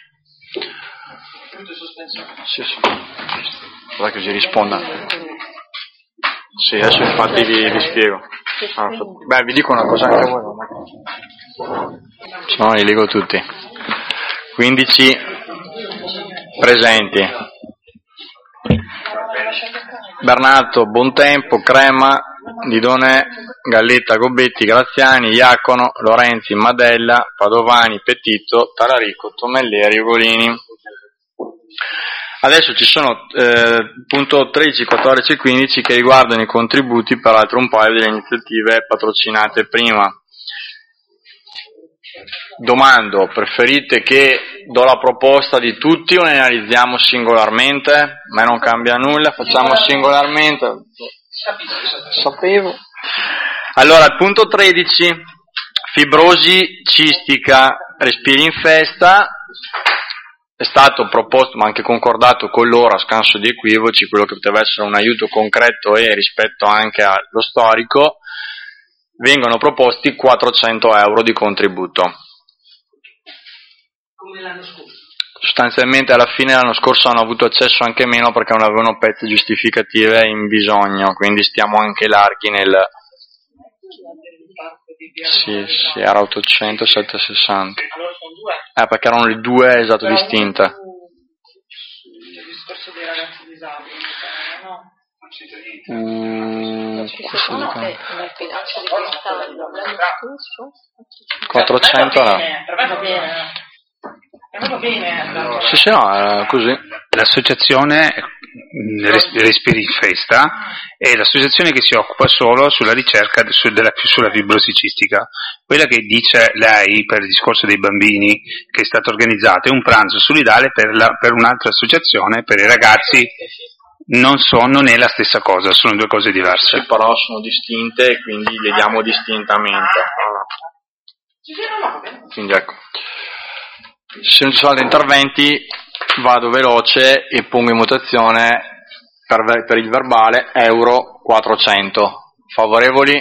Sì. Guarda che ci risponda. Sì, adesso infatti vi spiego. Beh, vi dico una cosa anche a voi, se no li leggo tutti. 15 presenti: Bernato, Bontempo, Crema, Didone, Galletta, Gobetti, Graziani, Iacono, Lorenzi, Madella, Padovani, Petito, Talarico, Tomelleri, Ugolini. Adesso ci sono punto 13, 14 e 15 che riguardano i contributi, peraltro un paio delle iniziative patrocinate prima. Domando, preferite che do la proposta di tutti o ne analizziamo singolarmente? A me non cambia nulla, facciamo singolarmente. Sapevo. Allora, il punto 13, fibrosi cistica, respiri in festa. È stato proposto, ma anche concordato con loro, a scanso di equivoci, quello che poteva essere un aiuto concreto e rispetto anche allo storico. Vengono proposti 400 euro di contributo. Come l'anno scorso. Sostanzialmente alla fine l'anno scorso hanno avuto accesso anche meno perché non avevano pezze giustificative in bisogno, quindi stiamo anche larghi nel... Sì, era 800, 760. Perché erano le due esatto distinte. discorso dei ragazzi disabili, no? Questo no, è nel bilancio di quest'anno, l'anno scorso 400 no. Per me va bene. Va bene. Sì, no, così. L'associazione Respiri in Festa è l'associazione che si occupa solo sulla ricerca sulla fibrosi cistica. Quella che dice lei per il discorso dei bambini, che è stato organizzato, è un pranzo solidale per un'altra associazione, per i ragazzi. Non è la stessa cosa, sono due cose diverse. Sì, però sono distinte e quindi le diamo distintamente. Quindi ecco. Se non ci sono altri interventi vado veloce e pongo in votazione per il verbale euro 400. Favorevoli?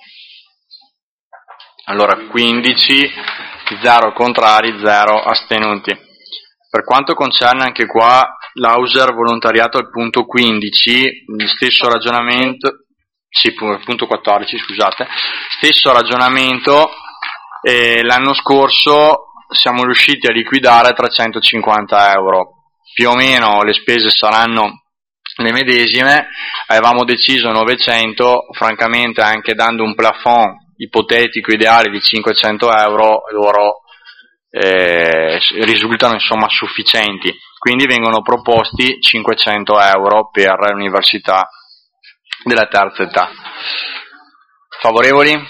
Allora 15, 0 contrari, 0 astenuti. Per quanto concerne anche qua l'Auser volontariato al punto 15, il stesso ragionamento, sì, punto 14, scusate, stesso ragionamento, l'anno scorso siamo riusciti a liquidare 350 euro, più o meno le spese saranno le medesime, avevamo deciso 900, francamente anche dando un plafond ipotetico ideale di 500 euro, loro risultano insomma sufficienti, quindi vengono proposti 500 euro per l'università della terza età. Favorevoli?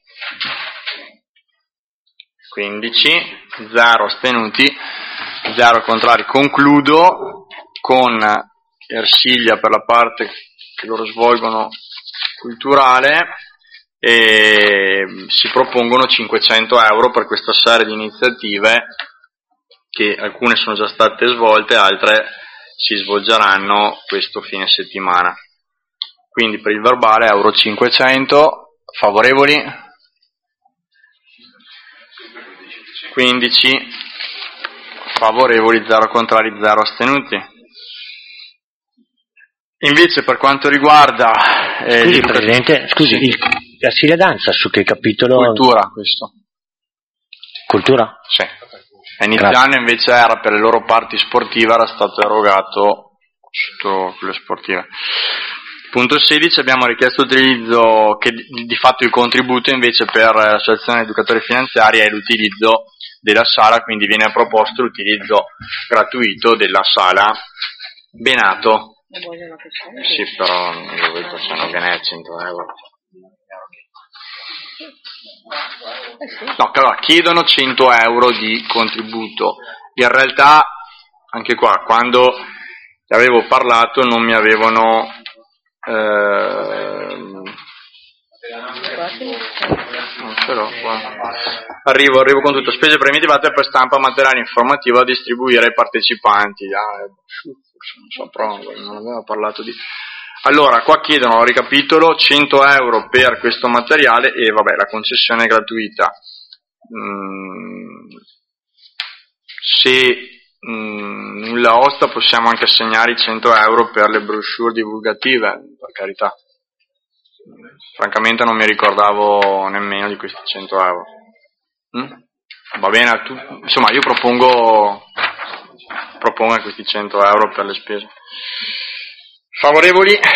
15, 0 astenuti, 0 contrari. Concludo con Ersilia per la parte che loro svolgono culturale. E si propongono 500 euro per questa serie di iniziative, che alcune sono già state svolte, altre si svolgeranno questo fine settimana. Quindi per il verbale euro 500. Favorevoli? 15 favorevoli, 0 contrari, 0 astenuti. Invece per quanto riguarda scusi Presidente, la Ersilia Danza su che capitolo? Cultura, questo. Cultura? Sì. A inizio anno invece era per le loro parti sportive, era stato erogato sotto quelle sportive. Punto 16, abbiamo richiesto l'utilizzo, che di fatto il contributo invece per l'associazione educatori finanziari è l'utilizzo della sala, quindi viene proposto l'utilizzo gratuito della sala Benato. Sì, però voi facciano bene 100 euro. No, allora chiedono 100 euro di contributo. In realtà, anche qua, quando avevo parlato non mi avevano non ce l'ho qua. Arrivo con tutto. Spese primitivate per stampa, materiale informativo da distribuire ai partecipanti. Non so, però non aveva parlato di... Allora, qua chiedono, ho ricapitolo, 100 euro per questo materiale e vabbè, la concessione è gratuita. Se nulla osta possiamo anche assegnare i 100 euro per le brochure divulgative, per carità. Francamente non mi ricordavo nemmeno di questi 100 euro. Va bene, insomma io propongo questi 100 euro per le spese. Favorevoli?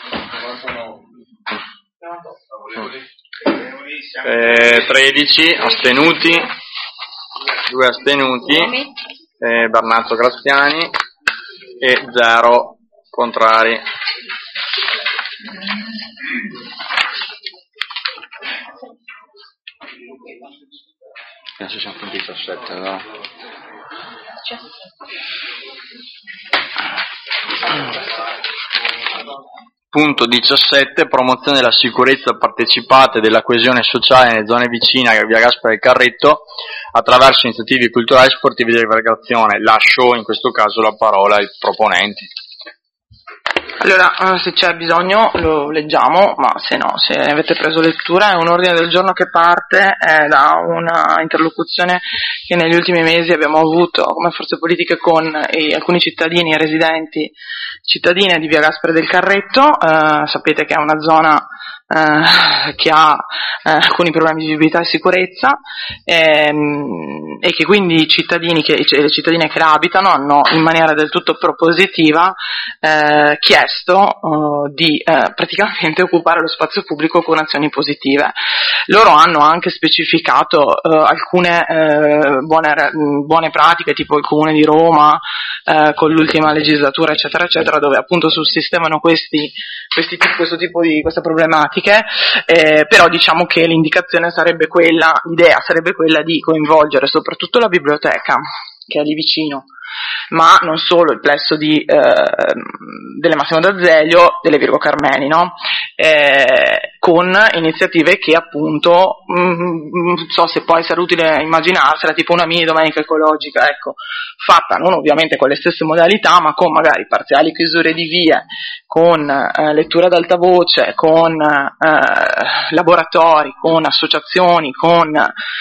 13, astenuti, 2 astenuti, Bernardo Graziani e 0 contrari. Adesso siamo punti 17, no? Punto 17, promozione della sicurezza partecipata e della coesione sociale nelle zone vicine a via Gaspare del Carretto attraverso iniziative culturali e sportive di aggregazione. Lascio in questo caso la parola ai proponenti. Allora, se c'è bisogno lo leggiamo, ma se no, se avete preso lettura, è un ordine del giorno che parte da una interlocuzione che negli ultimi mesi abbiamo avuto come forze politiche con alcuni cittadini e residenti cittadine di via Gaspare del Carretto. Sapete che è una zona che ha alcuni problemi di vivibilità e sicurezza, e che quindi le cittadine che la abitano hanno in maniera del tutto propositiva chiesto di praticamente occupare lo spazio pubblico con azioni positive. Loro hanno anche specificato alcune buone pratiche, tipo il Comune di Roma con l'ultima legislatura, eccetera eccetera, dove appunto sussistemano questo tipo di queste problematiche, però diciamo che l'idea sarebbe quella di coinvolgere soprattutto la biblioteca, che è lì vicino, ma non solo il plesso delle Massimo d'Azeglio, delle Virgo Carmeli, no? Con iniziative che appunto, non so se può essere utile immaginarsela, tipo una mini domenica ecologica, ecco, fatta non ovviamente con le stesse modalità, ma con magari parziali chiusure di vie, con lettura ad alta voce, con laboratori, con associazioni, con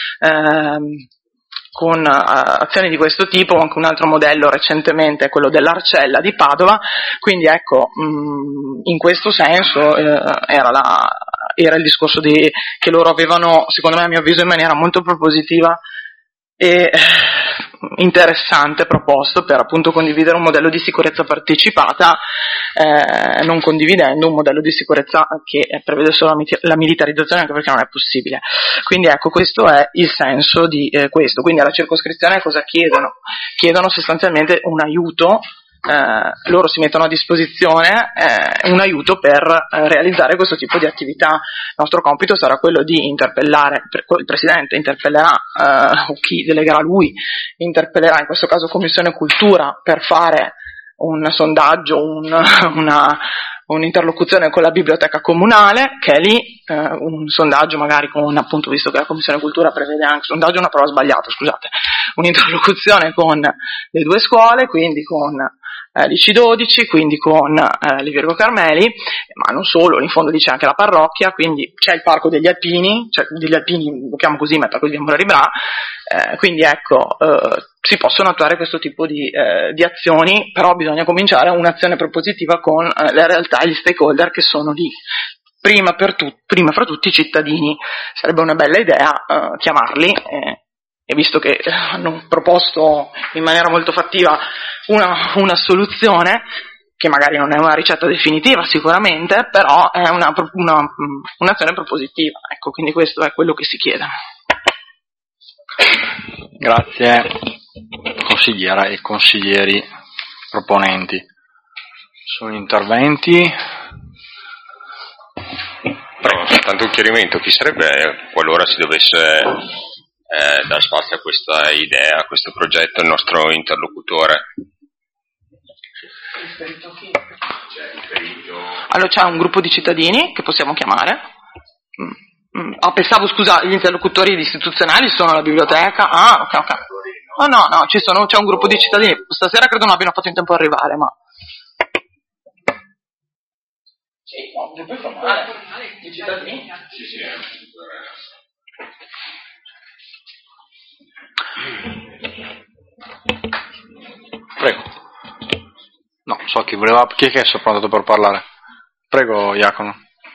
azioni di questo tipo. Anche un altro modello recentemente è quello dell'Arcella di Padova, quindi ecco, in questo senso era il discorso che loro avevano, secondo me, a mio avviso, in maniera molto propositiva e interessante proposto per appunto condividere un modello di sicurezza partecipata, non condividendo un modello di sicurezza che prevede solo la militarizzazione, anche perché non è possibile. Quindi ecco, questo è il senso di questo. Quindi alla circoscrizione cosa chiedono? Chiedono sostanzialmente un aiuto. Loro si mettono a disposizione un aiuto per realizzare questo tipo di attività. Il nostro compito sarà quello di interpellare, il Presidente interpellerà o chi delegherà lui interpellerà, in questo caso Commissione Cultura, per fare un sondaggio, un'interlocuzione con la biblioteca comunale, che è lì, un sondaggio magari con, appunto, visto che la Commissione Cultura prevede anche, sondaggio è una parola sbagliata, scusate, un'interlocuzione con le due scuole, quindi con l'IC12, quindi con le Virgo Carmeli, ma non solo, in fondo dice anche la parrocchia, quindi c'è il Parco degli Alpini, cioè degli Alpini, lo chiamo così, ma è Parco di Ambra Ribra, quindi ecco, si possono attuare questo tipo di azioni, però bisogna cominciare un'azione propositiva con le realtà e gli stakeholder che sono lì. Prima fra tutti i cittadini. Sarebbe una bella idea chiamarli, e visto che hanno proposto in maniera molto fattiva una soluzione, che magari non è una ricetta definitiva sicuramente, però è un'azione propositiva, ecco, quindi questo è quello che si chiede. Grazie consigliera e consiglieri proponenti. Sono interventi? Prego, soltanto un chiarimento: chi sarebbe, qualora si dovesse dare spazio a questa idea, a questo progetto, il nostro interlocutore? Allora c'è un gruppo di cittadini che possiamo chiamare. Pensavo, scusa, gli interlocutori istituzionali sono la biblioteca. Ok. No, c'è un gruppo di cittadini. Stasera credo non abbiano fatto in tempo a arrivare, ma sì, no, gruppo informale di cittadini. Sì. Prego. No, so chi voleva. Chi è che è sopravvantato per parlare? Prego, Iacono.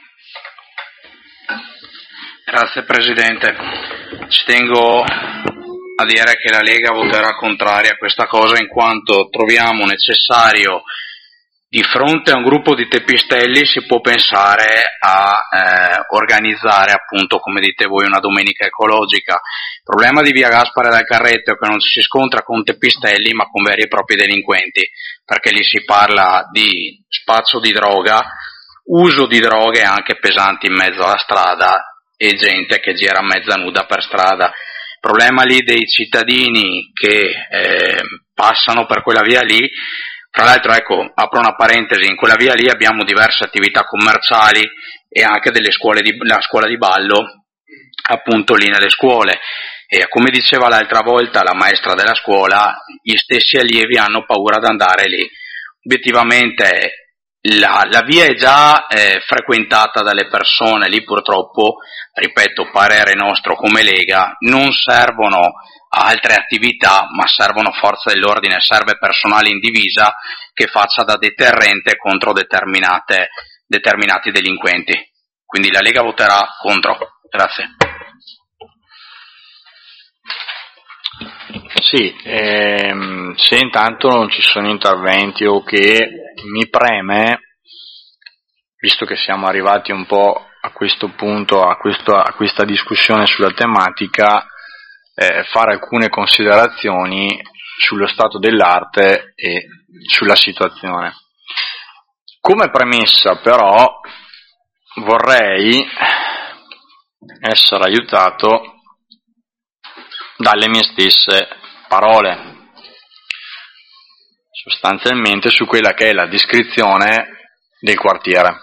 Grazie Presidente. Ci tengo a dire che la Lega voterà contraria a questa cosa, in quanto troviamo necessario, di fronte a un gruppo di teppistelli, si può pensare a organizzare, appunto, come dite voi, una domenica ecologica. Il problema di via Gaspare del Carretto è che non si scontra con teppistelli, ma con veri e propri delinquenti, perché lì si parla di spazio di droga, uso di droghe anche pesanti in mezzo alla strada e gente che gira mezza nuda per strada. Il problema lì dei cittadini che passano per quella via lì. Tra l'altro, ecco, apro una parentesi, in quella via lì abbiamo diverse attività commerciali e anche la scuola di ballo, appunto lì nelle scuole. E come diceva l'altra volta la maestra della scuola, gli stessi allievi hanno paura ad andare lì. Obiettivamente la via è già frequentata dalle persone, lì purtroppo, ripeto, parere nostro come Lega, non servono altre attività, ma servono forze dell'ordine, serve personale in divisa che faccia da deterrente contro determinati delinquenti. Quindi la Lega voterà contro. Grazie. Sì, se intanto non ci sono interventi o che mi preme, visto che siamo arrivati un po' a questo punto, a questa discussione sulla tematica, fare alcune considerazioni sullo stato dell'arte e sulla situazione. Come premessa però vorrei essere aiutato dalle mie stesse parole, sostanzialmente su quella che è la descrizione del quartiere.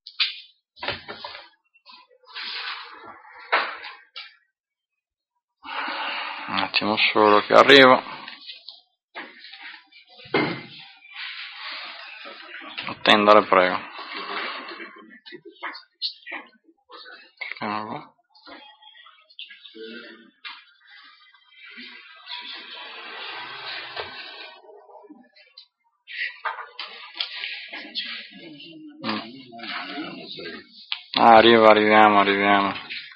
Un attimo solo che arrivo. Attendere, prego. Arriviamo.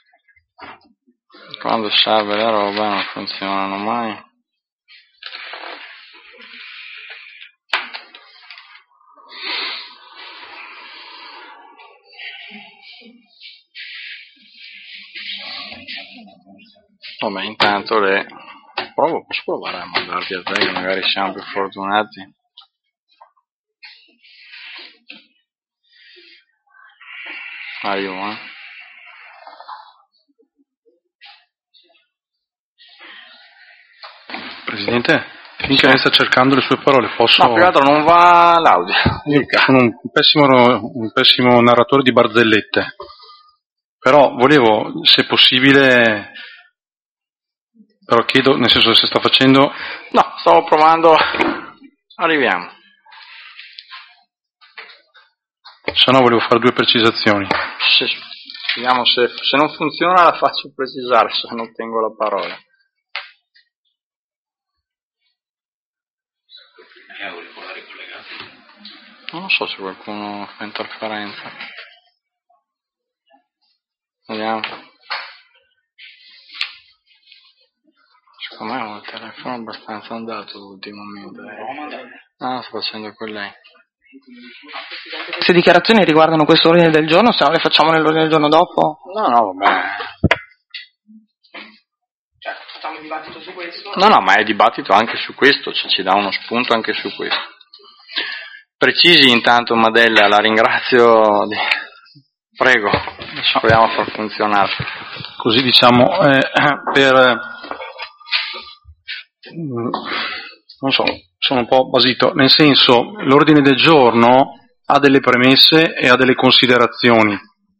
Quando serve le robe non funzionano mai. Vabbè, intanto posso provare a mandarti a te, che magari siamo più fortunati. Arrivo, Presidente, finché lei sta cercando le sue parole, posso... No, più che altro non va l'audio. Io sono un pessimo narratore di barzellette, però volevo, se possibile, però chiedo, nel senso, se sta facendo... No, stavo provando, arriviamo. Se no volevo fare 2 precisazioni. Vediamo se non funziona la faccio precisare, se non tengo la parola. Non so se qualcuno fa interferenza. Vediamo. Secondo me ho il telefono abbastanza andato ultimamente. No, sto facendo con lei. Queste dichiarazioni riguardano questo ordine del giorno, se no le facciamo nell'ordine del giorno dopo? No, va bene. Cioè, facciamo il dibattito su questo? No, ma è dibattito anche su questo, cioè ci dà uno spunto anche su questo. Precisi intanto, Madella, la ringrazio. Prego, proviamo a far funzionare. Così diciamo, non so, sono un po' basito, nel senso, l'ordine del giorno ha delle premesse e ha delle considerazioni.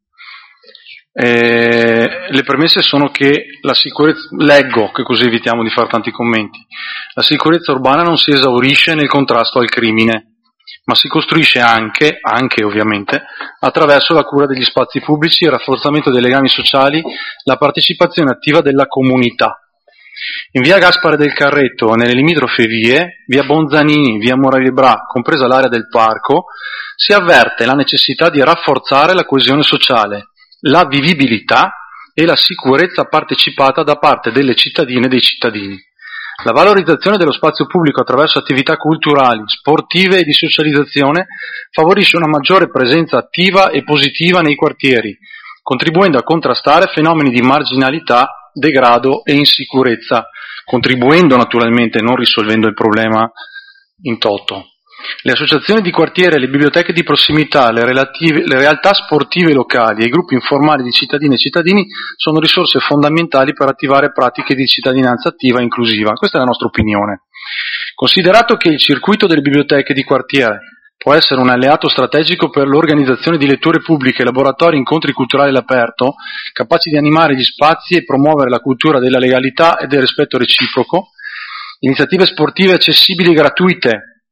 Le premesse sono che la sicurezza, leggo, che così evitiamo di fare tanti commenti, la sicurezza urbana non si esaurisce nel contrasto al crimine, ma si costruisce anche ovviamente, attraverso la cura degli spazi pubblici, il rafforzamento dei legami sociali, la partecipazione attiva della comunità. In via Gaspare del Carretto, nelle limitrofe vie, via Bonzanini, via Moraviebra, compresa l'area del parco, si avverte la necessità di rafforzare la coesione sociale, la vivibilità e la sicurezza partecipata da parte delle cittadine e dei cittadini. La valorizzazione dello spazio pubblico attraverso attività culturali, sportive e di socializzazione favorisce una maggiore presenza attiva e positiva nei quartieri, contribuendo a contrastare fenomeni di marginalità, degrado e insicurezza, contribuendo naturalmente, non risolvendo il problema in toto. Le associazioni di quartiere, le biblioteche di prossimità, le realtà sportive locali e i gruppi informali di cittadine e cittadini sono risorse fondamentali per attivare pratiche di cittadinanza attiva e inclusiva. Questa è la nostra opinione. Considerato che il circuito delle biblioteche di quartiere può essere un alleato strategico per l'organizzazione di letture pubbliche, laboratori, incontri culturali all'aperto, capaci di animare gli spazi e promuovere la cultura della legalità e del rispetto reciproco, iniziative sportive accessibili e gratuite,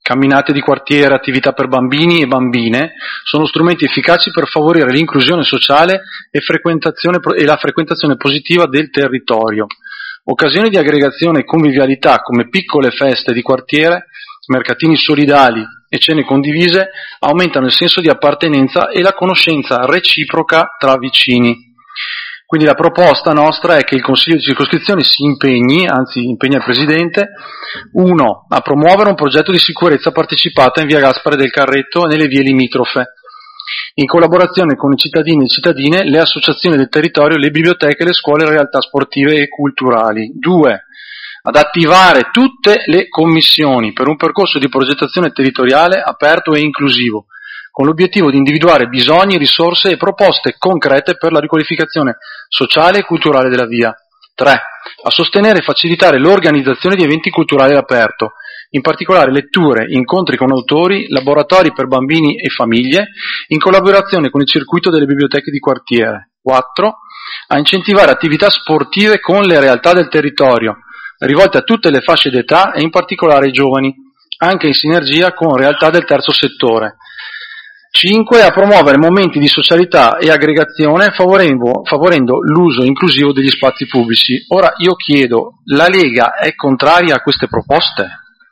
camminate di quartiere, attività per bambini e bambine sono strumenti efficaci per favorire l'inclusione sociale e la frequentazione positiva del territorio. Occasioni di aggregazione e convivialità come piccole feste di quartiere, mercatini solidali e cene condivise aumentano il senso di appartenenza e la conoscenza reciproca tra vicini. Quindi la proposta nostra è che il Consiglio di circoscrizione si impegni, anzi impegna il Presidente, 1. A promuovere un progetto di sicurezza partecipata in via Gaspare del Carretto e nelle vie limitrofe, in collaborazione con i cittadini e cittadine, le associazioni del territorio, le biblioteche, le scuole e le realtà sportive e culturali. 2. Ad attivare tutte le commissioni per un percorso di progettazione territoriale aperto e inclusivo, con l'obiettivo di individuare bisogni, risorse e proposte concrete per la riqualificazione sociale e culturale della via. 3. A sostenere e facilitare l'organizzazione di eventi culturali all'aperto, in particolare letture, incontri con autori, laboratori per bambini e famiglie, in collaborazione con il circuito delle biblioteche di quartiere. 4. A incentivare attività sportive con le realtà del territorio, rivolte a tutte le fasce d'età e in particolare ai giovani, anche in sinergia con realtà del terzo settore. 5. A promuovere momenti di socialità e aggregazione favorendo l'uso inclusivo degli spazi pubblici. Ora io chiedo, la Lega è contraria a queste proposte?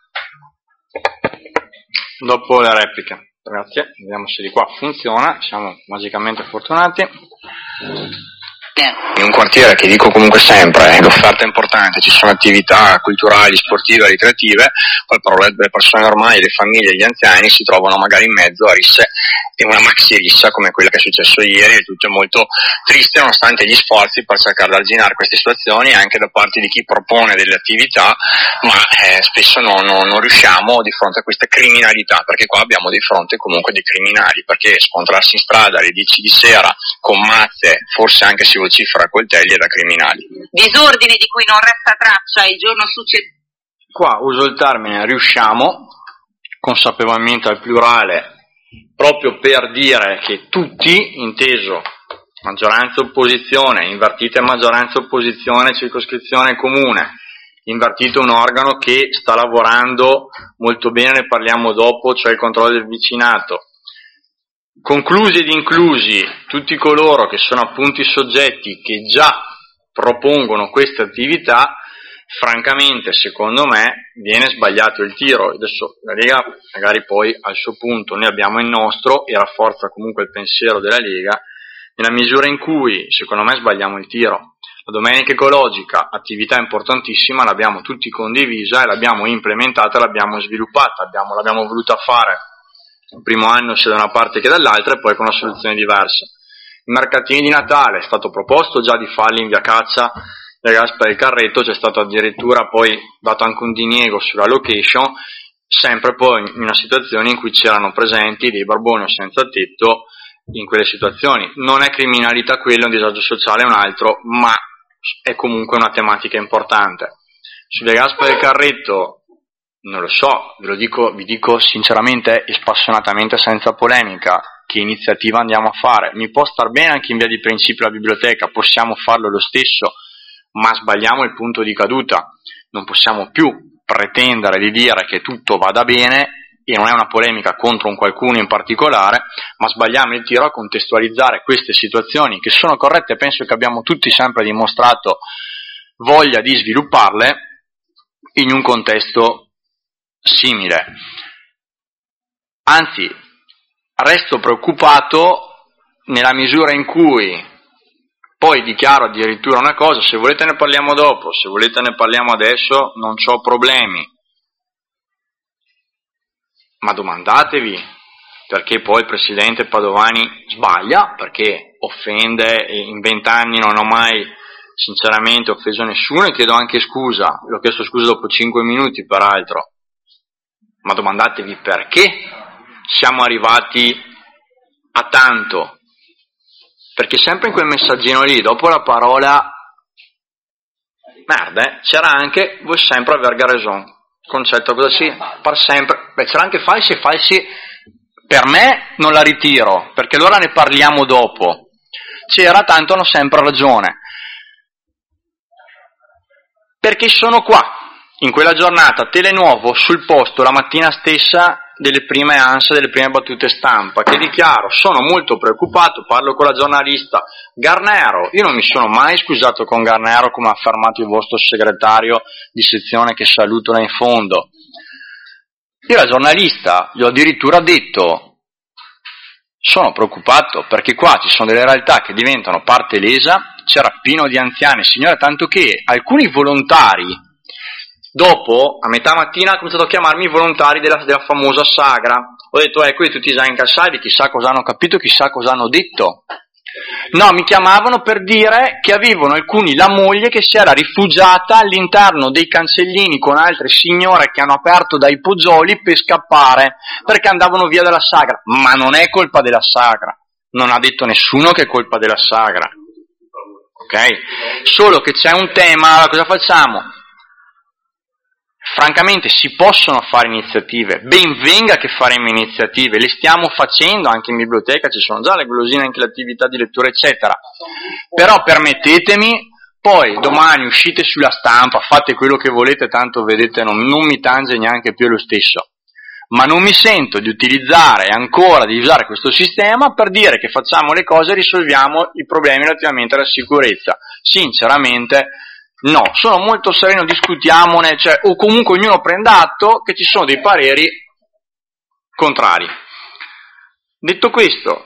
Dopo le repliche, grazie, vediamo se di qua funziona, siamo magicamente fortunati. In un quartiere che dico comunque sempre, l'offerta è importante, ci sono attività culturali, sportive, ricreative, poi però le persone normali, le famiglie, gli anziani si trovano magari in mezzo a risse e una maxi rissa come quella che è successo ieri, e tutto è molto triste nonostante gli sforzi per cercare di arginare queste situazioni anche da parte di chi propone delle attività, ma spesso non riusciamo di fronte a questa criminalità, perché qua abbiamo di fronte comunque dei criminali, perché scontrarsi in strada alle 10 di sera con mazze, forse anche si vocifera coltelli, è da criminali. Disordini di cui non resta traccia il giorno successivo. Qua uso il termine riusciamo, consapevolmente al plurale, proprio per dire che tutti, inteso maggioranza opposizione, invertita maggioranza opposizione, circoscrizione comune, invertito un organo che sta lavorando molto bene, ne parliamo dopo, cioè il controllo del vicinato. Conclusi ed inclusi tutti coloro che sono appunto i soggetti che già propongono queste attività, francamente secondo me viene sbagliato il tiro. Adesso la Lega magari poi al suo punto, noi abbiamo il nostro e rafforza comunque il pensiero della Lega, nella misura in cui secondo me sbagliamo il tiro. La domenica ecologica, attività importantissima, l'abbiamo tutti condivisa e l'abbiamo implementata, l'abbiamo sviluppata, l'abbiamo voluta fare il primo anno sia da una parte che dall'altra e poi con una soluzione diversa. I mercatini di Natale è stato proposto già di farli in via Caccia, via Gaspare del Carretto, c'è stato addirittura poi dato anche un diniego sulla location, sempre poi in una situazione in cui c'erano presenti dei barboni senza tetto in quelle situazioni. Non è criminalità quello, un disagio sociale è un altro, ma è comunque una tematica importante. Su via Gaspare del Carretto non lo so, vi dico sinceramente e spassionatamente senza polemica che iniziativa andiamo a fare. Mi può star bene anche in via di principio la biblioteca, possiamo farlo lo stesso, ma sbagliamo il punto di caduta. Non possiamo più pretendere di dire che tutto vada bene, e non è una polemica contro un qualcuno in particolare, ma sbagliamo il tiro a contestualizzare queste situazioni che sono corrette, penso che abbiamo tutti sempre dimostrato voglia di svilupparle in un contesto simile. Anzi, resto preoccupato nella misura in cui poi dichiaro addirittura una cosa: se volete ne parliamo dopo, se volete ne parliamo adesso, non c'ho problemi, ma domandatevi perché poi il presidente Padovani sbaglia, perché offende, e in 20 anni non ho mai sinceramente offeso nessuno e chiedo anche scusa, l'ho chiesto scusa dopo 5 minuti peraltro. Ma domandatevi perché siamo arrivati a tanto, perché sempre in quel messaggino lì, dopo la parola merda, c'era anche vuoi sempre aver raison, concetto cosa sì, per sempre, c'era anche falsi e falsi, per me non la ritiro, perché allora ne parliamo dopo, c'era tanto hanno sempre ragione, perché sono qua. in quella giornata Telenuovo sul posto la mattina stessa delle prime ansie, delle prime battute stampa, che dichiaro, sono molto preoccupato, parlo con la giornalista, Garnero, io non mi sono mai scusato con Garnero come ha affermato il vostro segretario di sezione, che saluto là in fondo. Io alla giornalista gli ho addirittura detto, sono preoccupato perché qua ci sono delle realtà che diventano parte lesa, c'era pieno di anziani, signora, tanto che alcuni volontari, dopo, a metà mattina, ha cominciato a chiamarmi i volontari della famosa sagra. Ho detto, ecco, tutti già incassati, chissà cosa hanno capito, chissà cosa hanno detto. No, mi chiamavano per dire che avevano alcuni la moglie che si era rifugiata all'interno dei cancellini con altre signore che hanno aperto dai poggioli per scappare, perché andavano via dalla sagra. Ma non è colpa della sagra. Non ha detto nessuno che è colpa della sagra. Ok? Solo che c'è un tema, cosa facciamo? Francamente si possono fare iniziative, ben venga che faremo iniziative, le stiamo facendo anche in biblioteca, ci sono già le golosine, anche le attività di lettura eccetera, però permettetemi, poi domani uscite sulla stampa, fate quello che volete, tanto vedete non mi tange neanche più lo stesso, ma non mi sento di utilizzare ancora, di usare questo sistema per dire che facciamo le cose e risolviamo i problemi relativamente alla sicurezza. Sinceramente no, sono molto sereno, discutiamone, o comunque ognuno prenda atto che ci sono dei pareri contrari. Detto questo,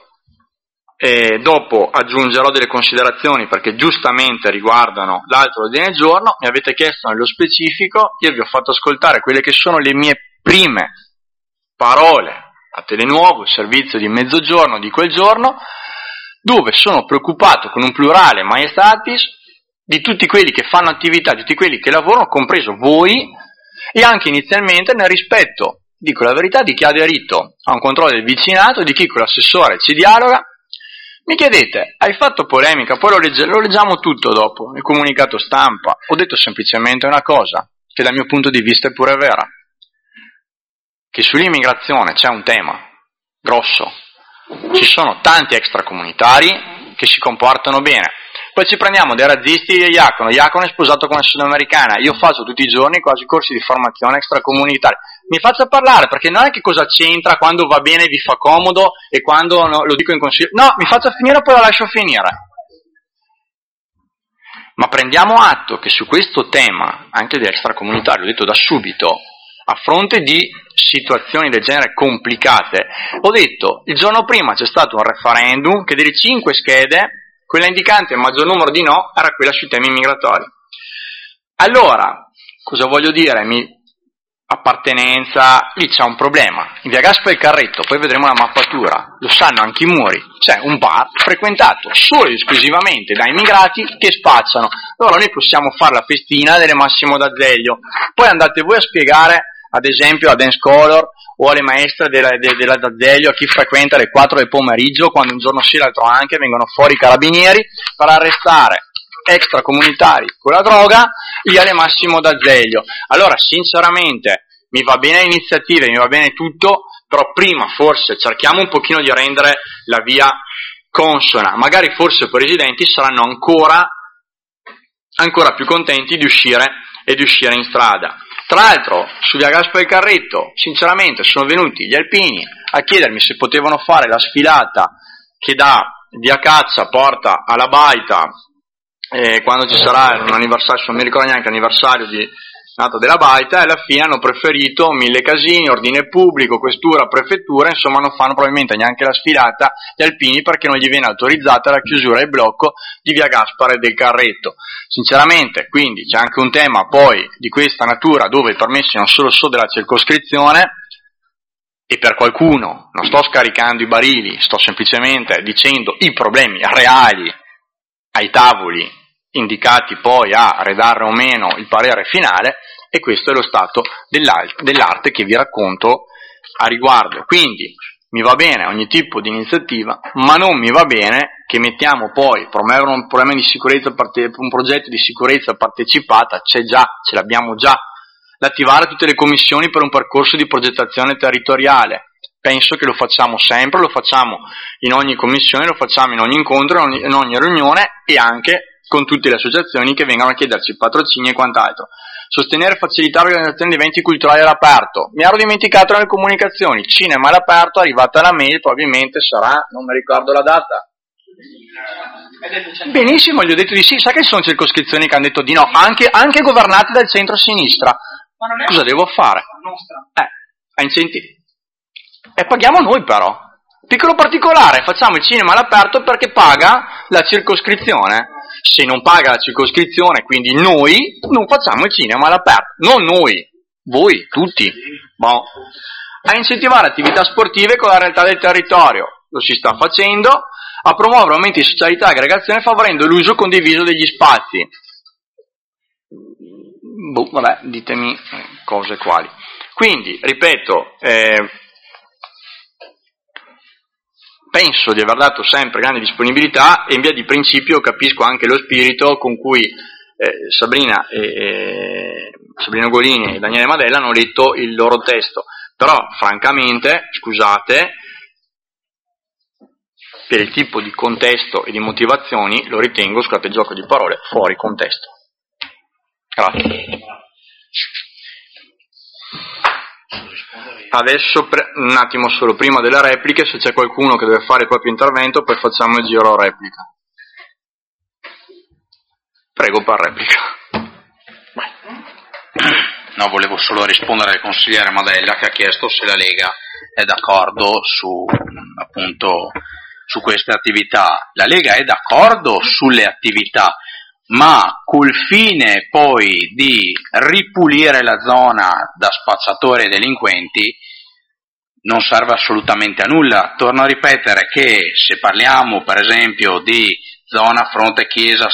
dopo aggiungerò delle considerazioni perché giustamente riguardano l'altro ordine del giorno, mi avete chiesto nello specifico, io vi ho fatto ascoltare quelle che sono le mie prime parole a Telenuovo, il servizio di mezzogiorno di quel giorno, dove sono preoccupato con un plurale maiestatis di tutti quelli che fanno attività, di tutti quelli che lavorano, compreso voi, e anche inizialmente nel rispetto, dico la verità, di chi ha aderito a un controllo del vicinato, di chi con l'assessore ci dialoga. Mi chiedete, hai fatto polemica, poi lo leggiamo tutto dopo, nel comunicato stampa. Ho detto semplicemente una cosa, che dal mio punto di vista è pure vera, che sull'immigrazione c'è un tema grosso, ci sono tanti extracomunitari che si comportano bene. Poi ci prendiamo dei razzisti e Iacono è sposato con una sudamericana, io faccio tutti i giorni quasi corsi di formazione extracomunitaria, mi faccia parlare, perché non è che cosa c'entra quando va bene vi fa comodo e quando no, lo dico in consiglio, no, mi faccia finire e poi la lascio finire. Ma prendiamo atto che su questo tema, anche di extracomunitario, l'ho detto da subito, a fronte di situazioni del genere complicate, ho detto, il giorno prima c'è stato un referendum che delle 5 schede, quella indicante il maggior numero di no era quella sui temi migratori. Allora, cosa voglio dire? Appartenenza, lì c'è un problema. In via Gaspa e Carretto, poi vedremo la mappatura, lo sanno anche i muri, c'è un bar frequentato solo ed esclusivamente da immigrati che spacciano. Allora noi possiamo fare la festina delle Massimo d'Azeglio, poi andate voi a spiegare, ad esempio, a Dance Color o alle maestre della D'Azeglio, a chi frequenta le 4 del pomeriggio, quando un giorno sì l'altro anche vengono fuori i carabinieri per arrestare extracomunitari con la droga lì alle Massimo d'Azeglio. Allora sinceramente mi va bene l'iniziativa, mi va bene tutto, però prima forse cerchiamo un pochino di rendere la via consona, magari forse poi i residenti saranno ancora più contenti di uscire in strada. Tra l'altro, su via Gaspa del Carretto, sinceramente, sono venuti gli alpini a chiedermi se potevano fare la sfilata che da via Cazza porta alla Baita, quando ci sarà un anniversario, non mi ricordo neanche l'anniversario di nata della Baita, e alla fine hanno preferito 1000 casini, ordine pubblico, questura, prefettura, insomma non fanno probabilmente neanche la sfilata gli alpini perché non gli viene autorizzata la chiusura e il blocco di via Gaspare del Carretto. Sinceramente, quindi c'è anche un tema poi di questa natura dove i permessi non solo sono della circoscrizione, e per qualcuno non sto scaricando i barili, sto semplicemente dicendo i problemi reali ai tavoli indicati poi a redare o meno il parere finale, e questo è lo stato dell'arte che vi racconto a riguardo. Quindi mi va bene ogni tipo di iniziativa, ma non mi va bene che mettiamo poi, promuovere un problema di sicurezza, un progetto di sicurezza partecipata, c'è già, ce l'abbiamo già, l'attivare tutte le commissioni per un percorso di progettazione territoriale. Penso che lo facciamo sempre, lo facciamo in ogni commissione, lo facciamo in ogni incontro, in ogni riunione e anche con tutte le associazioni che vengono a chiederci patrocini e quant'altro. sostenere e facilitare l'organizzazione di eventi culturali all'aperto. Mi ero dimenticato nelle comunicazioni, cinema all'aperto, è arrivata la mail, probabilmente sarà, non mi ricordo la data. Benissimo, gli ho detto di sì, sai che ci sono circoscrizioni che hanno detto di no, anche governate dal centro-sinistra. Cosa devo fare? A incentivi. E paghiamo noi però. Piccolo particolare, facciamo il cinema all'aperto perché paga la circoscrizione. Se non paga la circoscrizione, quindi noi non facciamo il cinema all'aperto. Non noi, voi, tutti. Boh. A incentivare attività sportive con la realtà del territorio. Lo si sta facendo. A promuovere aumenti di socialità e aggregazione favorendo l'uso condiviso degli spazi. Vabbè, ditemi cose quali. Quindi, ripeto, penso di aver dato sempre grande disponibilità e in via di principio capisco anche lo spirito con cui Sabrina Ugolini e Daniele Madella hanno letto il loro testo. Però, francamente, scusate, per il tipo di contesto e di motivazioni lo ritengo, scusate il gioco di parole, fuori contesto. Grazie. Adesso un attimo solo prima delle repliche, se c'è qualcuno che deve fare il proprio intervento, poi facciamo il giro a replica. Prego per replica. No, volevo solo rispondere al consigliere Madella che ha chiesto se la Lega è d'accordo su appunto su queste attività. La Lega è d'accordo sulle attività, ma col fine poi di ripulire la zona da spacciatori e delinquenti non serve assolutamente a nulla. Torno a ripetere che se parliamo per esempio di zona fronte chiesa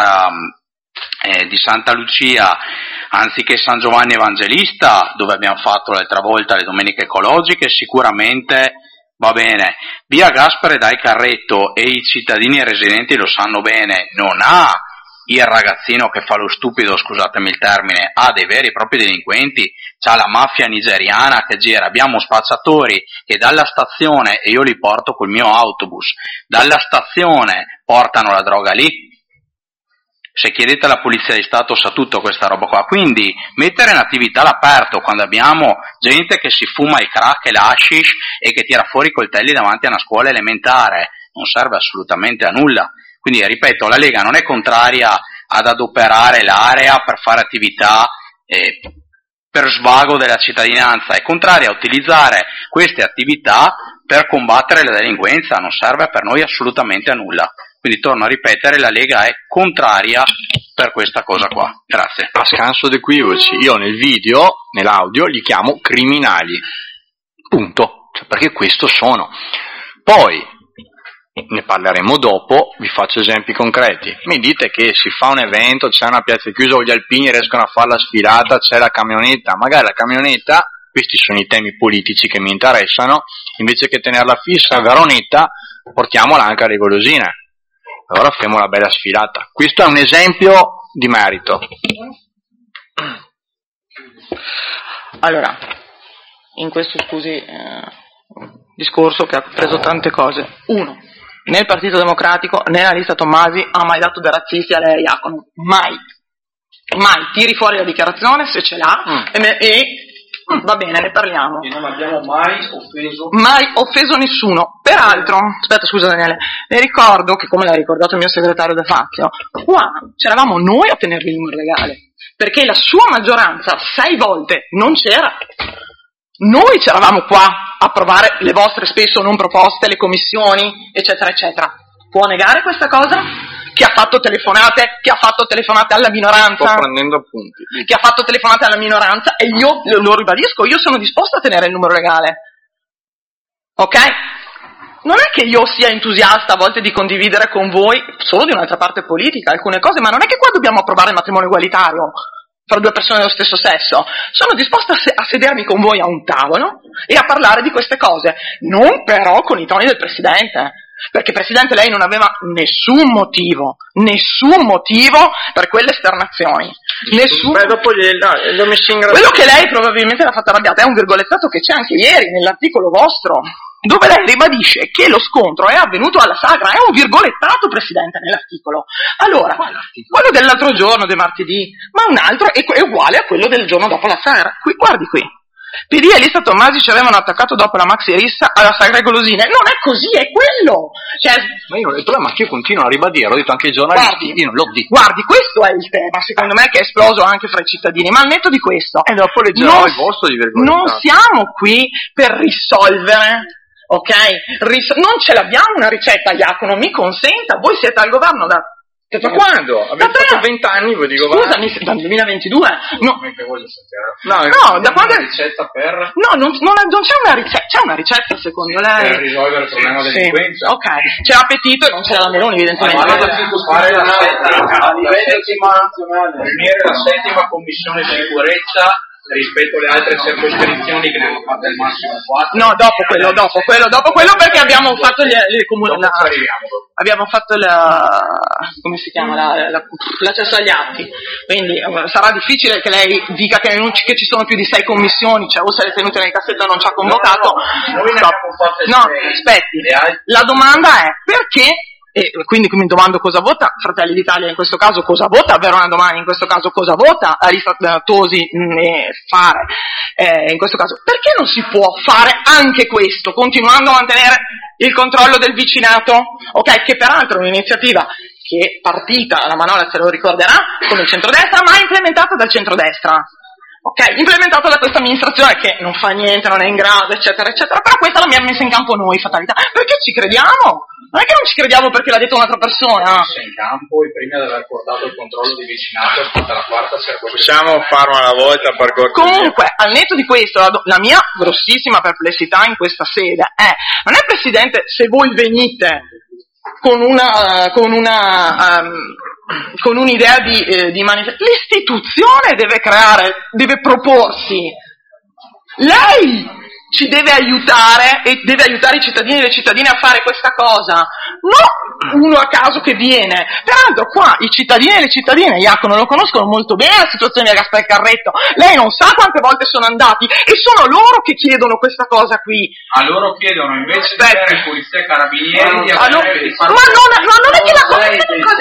di Santa Lucia anziché San Giovanni Evangelista, dove abbiamo fatto l'altra volta le domeniche ecologiche, sicuramente va bene. Via Gaspare Dai Carretto, e i cittadini residenti lo sanno bene, non ha il ragazzino che fa lo stupido, scusatemi il termine, ha dei veri e propri delinquenti, c'ha la mafia nigeriana che gira, abbiamo spacciatori che dalla stazione, e io li porto col mio autobus, dalla stazione portano la droga lì. Se chiedete alla Polizia di Stato sa tutto questa roba qua, quindi mettere in attività all'aperto quando abbiamo gente che si fuma il crack e l'hashish e che tira fuori i coltelli davanti a una scuola elementare non serve assolutamente a nulla. Quindi ripeto, la Lega non è contraria ad adoperare l'area per fare attività per svago della cittadinanza, è contraria a utilizzare queste attività per combattere la delinquenza, non serve per noi assolutamente a nulla. Quindi torno a ripetere, la Lega è contraria per questa cosa qua. Grazie. A scanso di equivoci, io nel video, nell'audio, li chiamo criminali. Punto. Cioè, perché questo sono. Poi, ne parleremo dopo, vi faccio esempi concreti. Mi dite che si fa un evento, c'è una piazza chiusa o gli alpini riescono a fare la sfilata, c'è la camionetta. Magari la camionetta, questi sono i temi politici che mi interessano, invece che tenerla fissa a Veronetta, portiamola anche alle Golosine. Allora facciamo una bella sfilata. Questo è un esempio di merito. Allora, in questo, discorso che ha preso tante cose. Uno, né il Partito Democratico né la lista Tommasi ha mai dato da razzisti a lei, Iacono. Mai. Tiri fuori la dichiarazione se ce l'ha va bene, ne parliamo. E non abbiamo mai offeso nessuno. Peraltro, aspetta, scusa Daniele, le ricordo che, come l'ha ricordato il mio segretario De Fazio, qua c'eravamo noi a tenervi il numero legale, perché la sua maggioranza 6 volte non c'era. Noi c'eravamo qua a approvare le vostre spesso non proposte, le commissioni, eccetera, eccetera. Può negare questa cosa? Che ha fatto telefonate alla minoranza. Sto prendendo appunti. Che ha fatto telefonate alla minoranza, e io lo ribadisco, io sono disposta a tenere il numero legale. Ok? Non è che io sia entusiasta a volte di condividere con voi solo di un'altra parte politica alcune cose, ma non è che qua dobbiamo approvare il matrimonio egualitario fra 2 persone dello stesso sesso. Sono disposta a sedermi con voi a un tavolo e a parlare di queste cose, non però con i toni del Presidente. Perché Presidente, lei non aveva nessun motivo per quelle esternazioni. Quello che lei probabilmente l'ha fatta arrabbiata è un virgolettato che c'è anche ieri nell'articolo vostro dove lei ribadisce che lo scontro è avvenuto alla Sagra, è un virgolettato, Presidente, nell'articolo. Allora, quello dell'altro giorno, del martedì, ma un altro è uguale a quello del giorno dopo la Sagra. Qui, guardi qui. PD e Lista Tommasi ci avevano attaccato dopo la maxi rissa alla Sagra e Golosine. Non è così, è quello! Cioè, ma io non ho detto, ma io continuo a ribadire, ho detto anche ai giornalisti, io non l'ho detto. Guardi, questo è il tema, secondo me, che è esploso anche fra i cittadini, ma al netto di questo. E dopo leggerò il vostro di virgolettato. Non siamo qui per risolvere, ok? Non ce l'abbiamo una ricetta, Iacono, mi consenta, voi siete al governo da quando? Avete fatto 20 anni, voi dico. Scusami, dal 2022. No, da quando una ricetta per? No, non c'è una ricetta, c'è una ricetta secondo lei? Per risolvere il problema dell'influenza. Ok, c'è appetito e non c'è la Meloni, evidentemente. Ma fare la a livello internazionale, riunire la 7ª commissione di sicurezza rispetto alle altre circoscrizioni che ne hanno fatte al massimo 4. No, dopo quello perché abbiamo fatto abbiamo fatto come si chiama l'accesso agli atti, quindi sarà difficile che lei dica che ci sono più di 6 commissioni, cioè o se le tenute nel cassetto non ci ha convocato. No, aspetti, la domanda è perché. E quindi mi domando cosa vota Fratelli d'Italia in questo caso, cosa vota Verona Domani in questo caso, cosa vota Lista Tosi fare in questo caso. Perché non si può fare anche questo, continuando a mantenere il controllo del vicinato, ok? Che peraltro è un'iniziativa che è partita, la manovra se lo ricorderà, con il centrodestra, ma implementata dal centrodestra. Ok, implementata da questa amministrazione che non fa niente, non è in grado, eccetera, eccetera, però questa l'abbiamo messa in campo noi, fatalità. Perché ci crediamo? Non è che non ci crediamo perché l'ha detto un'altra persona. Messa in campo e prima di aver portato il controllo di vicinato aspetta la quarta circoscrizione. Possiamo farlo alla volta per cortesia. Comunque, al netto di questo, la mia grossissima perplessità in questa sede è, non è Presidente se voi venite con un'idea di manifestazione, l'istituzione deve proporsi, lei ci deve aiutare e deve aiutare i cittadini e le cittadine a fare questa cosa, non uno a caso che viene. Peraltro qua i cittadini e le cittadine, Iacono, lo conoscono molto bene la situazione di Gaspare Carretto, lei non sa quante volte sono andati e sono loro che chiedono questa cosa qui. A loro chiedono invece di avere polizia e carabinieri di ma non è che la cosa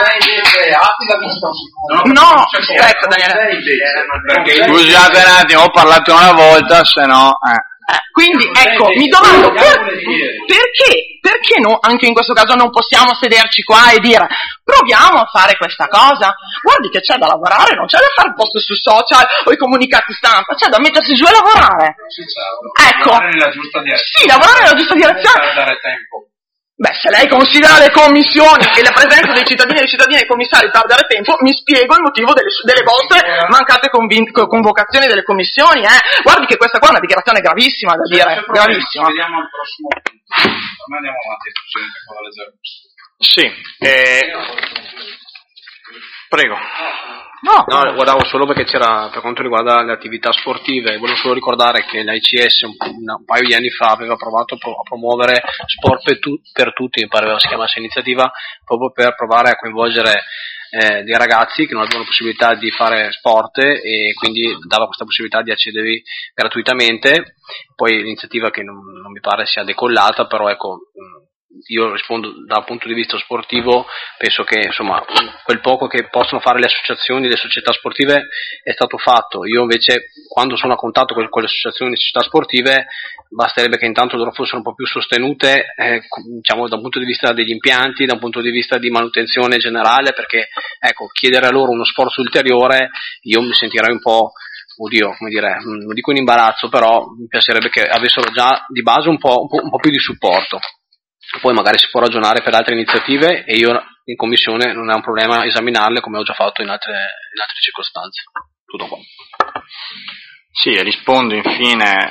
no, aspetta Daniele. Scusate un attimo, ho parlato una volta, se no. Quindi ecco, mi domando perché no, anche in questo caso non possiamo sederci qua e dire proviamo a fare questa cosa, guardi che c'è da lavorare, non c'è da fare post su social o i comunicati stampa, c'è da mettersi giù e lavorare. Ecco, lavorare nella giusta direzione. Sì, lavorare nella giusta direzione. Per dare tempo. Beh, se lei considera le commissioni e la presenza dei cittadini e dei cittadini e commissari tardare tempo, mi spiego il motivo delle vostre mancate convocazioni delle commissioni. Guardi che questa qua è una dichiarazione gravissima da dire, gravissima. Vediamo al prossimo punto. Andiamo avanti, Prego. No, guardavo solo perché c'era, per quanto riguarda le attività sportive, volevo solo ricordare che l'AICS un paio di anni fa aveva provato a promuovere Sport per tutti, mi pare si chiamasse iniziativa, proprio per provare a coinvolgere dei ragazzi che non avevano possibilità di fare sport e quindi dava questa possibilità di accedervi gratuitamente. Poi l'iniziativa che non mi pare sia decollata, però ecco, io rispondo dal punto di vista sportivo, penso che insomma quel poco che possono fare le associazioni, le società sportive è stato fatto. Io invece quando sono a contatto con le associazioni e società sportive basterebbe che intanto loro fossero un po' più sostenute diciamo da un punto di vista degli impianti, da un punto di vista di manutenzione generale, perché ecco, chiedere a loro uno sforzo ulteriore io mi sentirei un po', non dico in imbarazzo, però mi piacerebbe che avessero già di base un po' più di supporto. Poi magari si può ragionare per altre iniziative e io in commissione non è un problema esaminarle come ho già fatto in altre circostanze. Tutto qua. Sì, rispondo infine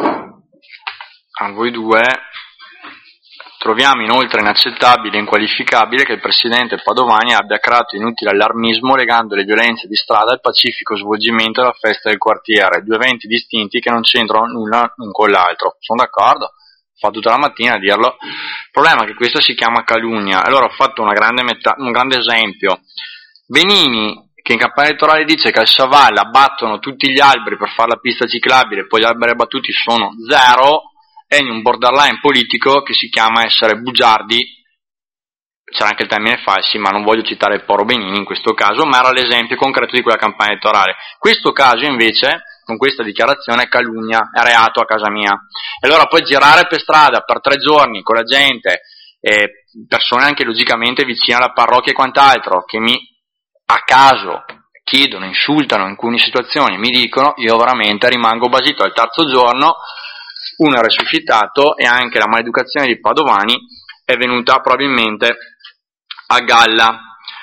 a voi due. Troviamo inoltre inaccettabile e inqualificabile che il presidente Padovani abbia creato inutile allarmismo legando le violenze di strada al pacifico svolgimento della festa del quartiere, due eventi distinti che non c'entrano nulla l'un con l'altro. Sono d'accordo? Fa tutta la mattina a dirlo. Il problema è che questa si chiama calunnia. Allora ho fatto un grande esempio. Benini, che in campagna elettorale dice che al Savalla abbattono tutti gli alberi per fare la pista ciclabile, poi gli alberi abbattuti sono 0, è in un borderline politico che si chiama essere bugiardi. C'era anche il termine falsi, ma non voglio citare il Poro Benini in questo caso, ma era l'esempio concreto di quella campagna elettorale. Questo caso invece, con questa dichiarazione, è calunnia, è reato a casa mia. E allora poi girare per strada per 3 giorni con la gente, persone anche logicamente vicine alla parrocchia e quant'altro, che a caso chiedono, insultano in alcune situazioni, mi dicono, io veramente rimango basito. Al terzo giorno uno è resuscitato e anche la maleducazione di Padovani è venuta probabilmente a galla.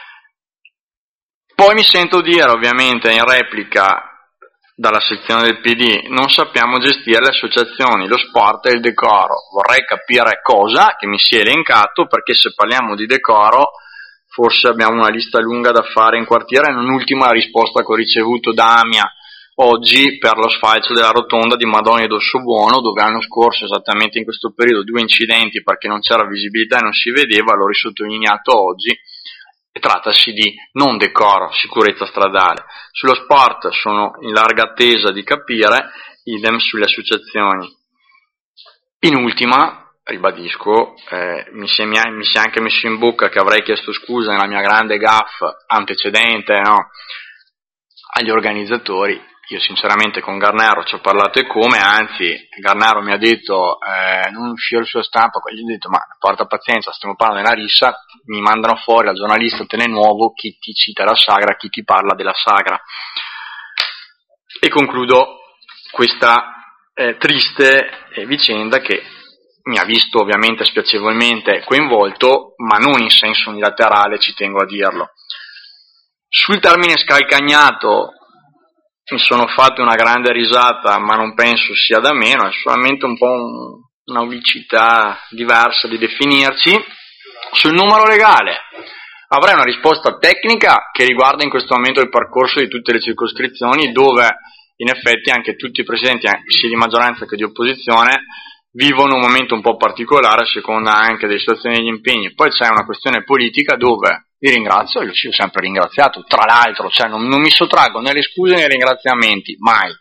Poi mi sento dire, ovviamente, in replica dalla sezione del PD, non sappiamo gestire le associazioni, lo sport e il decoro. Vorrei capire cosa che mi si è elencato, perché se parliamo di decoro forse abbiamo una lista lunga da fare in quartiere. Non ultima la risposta che ho ricevuto da Amia oggi per lo sfalcio della rotonda di Madonna d'Ossobuono, dove l'anno scorso, esattamente in questo periodo, 2 incidenti perché non c'era visibilità e non si vedeva. L'ho risottolineato oggi. E trattasi di non decoro, sicurezza stradale. Sullo sport sono in larga attesa di capire, idem sulle associazioni. In ultima, ribadisco, mi si è anche messo in bocca che avrei chiesto scusa nella mia grande gaffe antecedente, no, agli organizzatori. Io sinceramente con Garnero ci ho parlato e come, anzi Garnero mi ha detto non uscire il suo stampa, gli ho detto ma porta pazienza, stiamo parlando della rissa, mi mandano fuori al giornalista Telenuovo chi ti cita la sagra, chi ti parla della sagra. E concludo questa triste vicenda che mi ha visto ovviamente spiacevolmente coinvolto, ma non in senso unilaterale, ci tengo a dirlo. Sul termine scalcagnato mi sono fatto una grande risata, ma non penso sia da meno, è solamente un po' una unicità diversa di definirci. Sul numero legale avrei una risposta tecnica che riguarda in questo momento il percorso di tutte le circoscrizioni, dove in effetti anche tutti i presidenti, sia di maggioranza che di opposizione, vivono un momento un po' particolare a seconda anche delle situazioni e degli impegni. Poi c'è una questione politica dove vi ringrazio, io ci ho sempre ringraziato, tra l'altro, cioè non mi sottraggo né le scuse né i ringraziamenti, mai.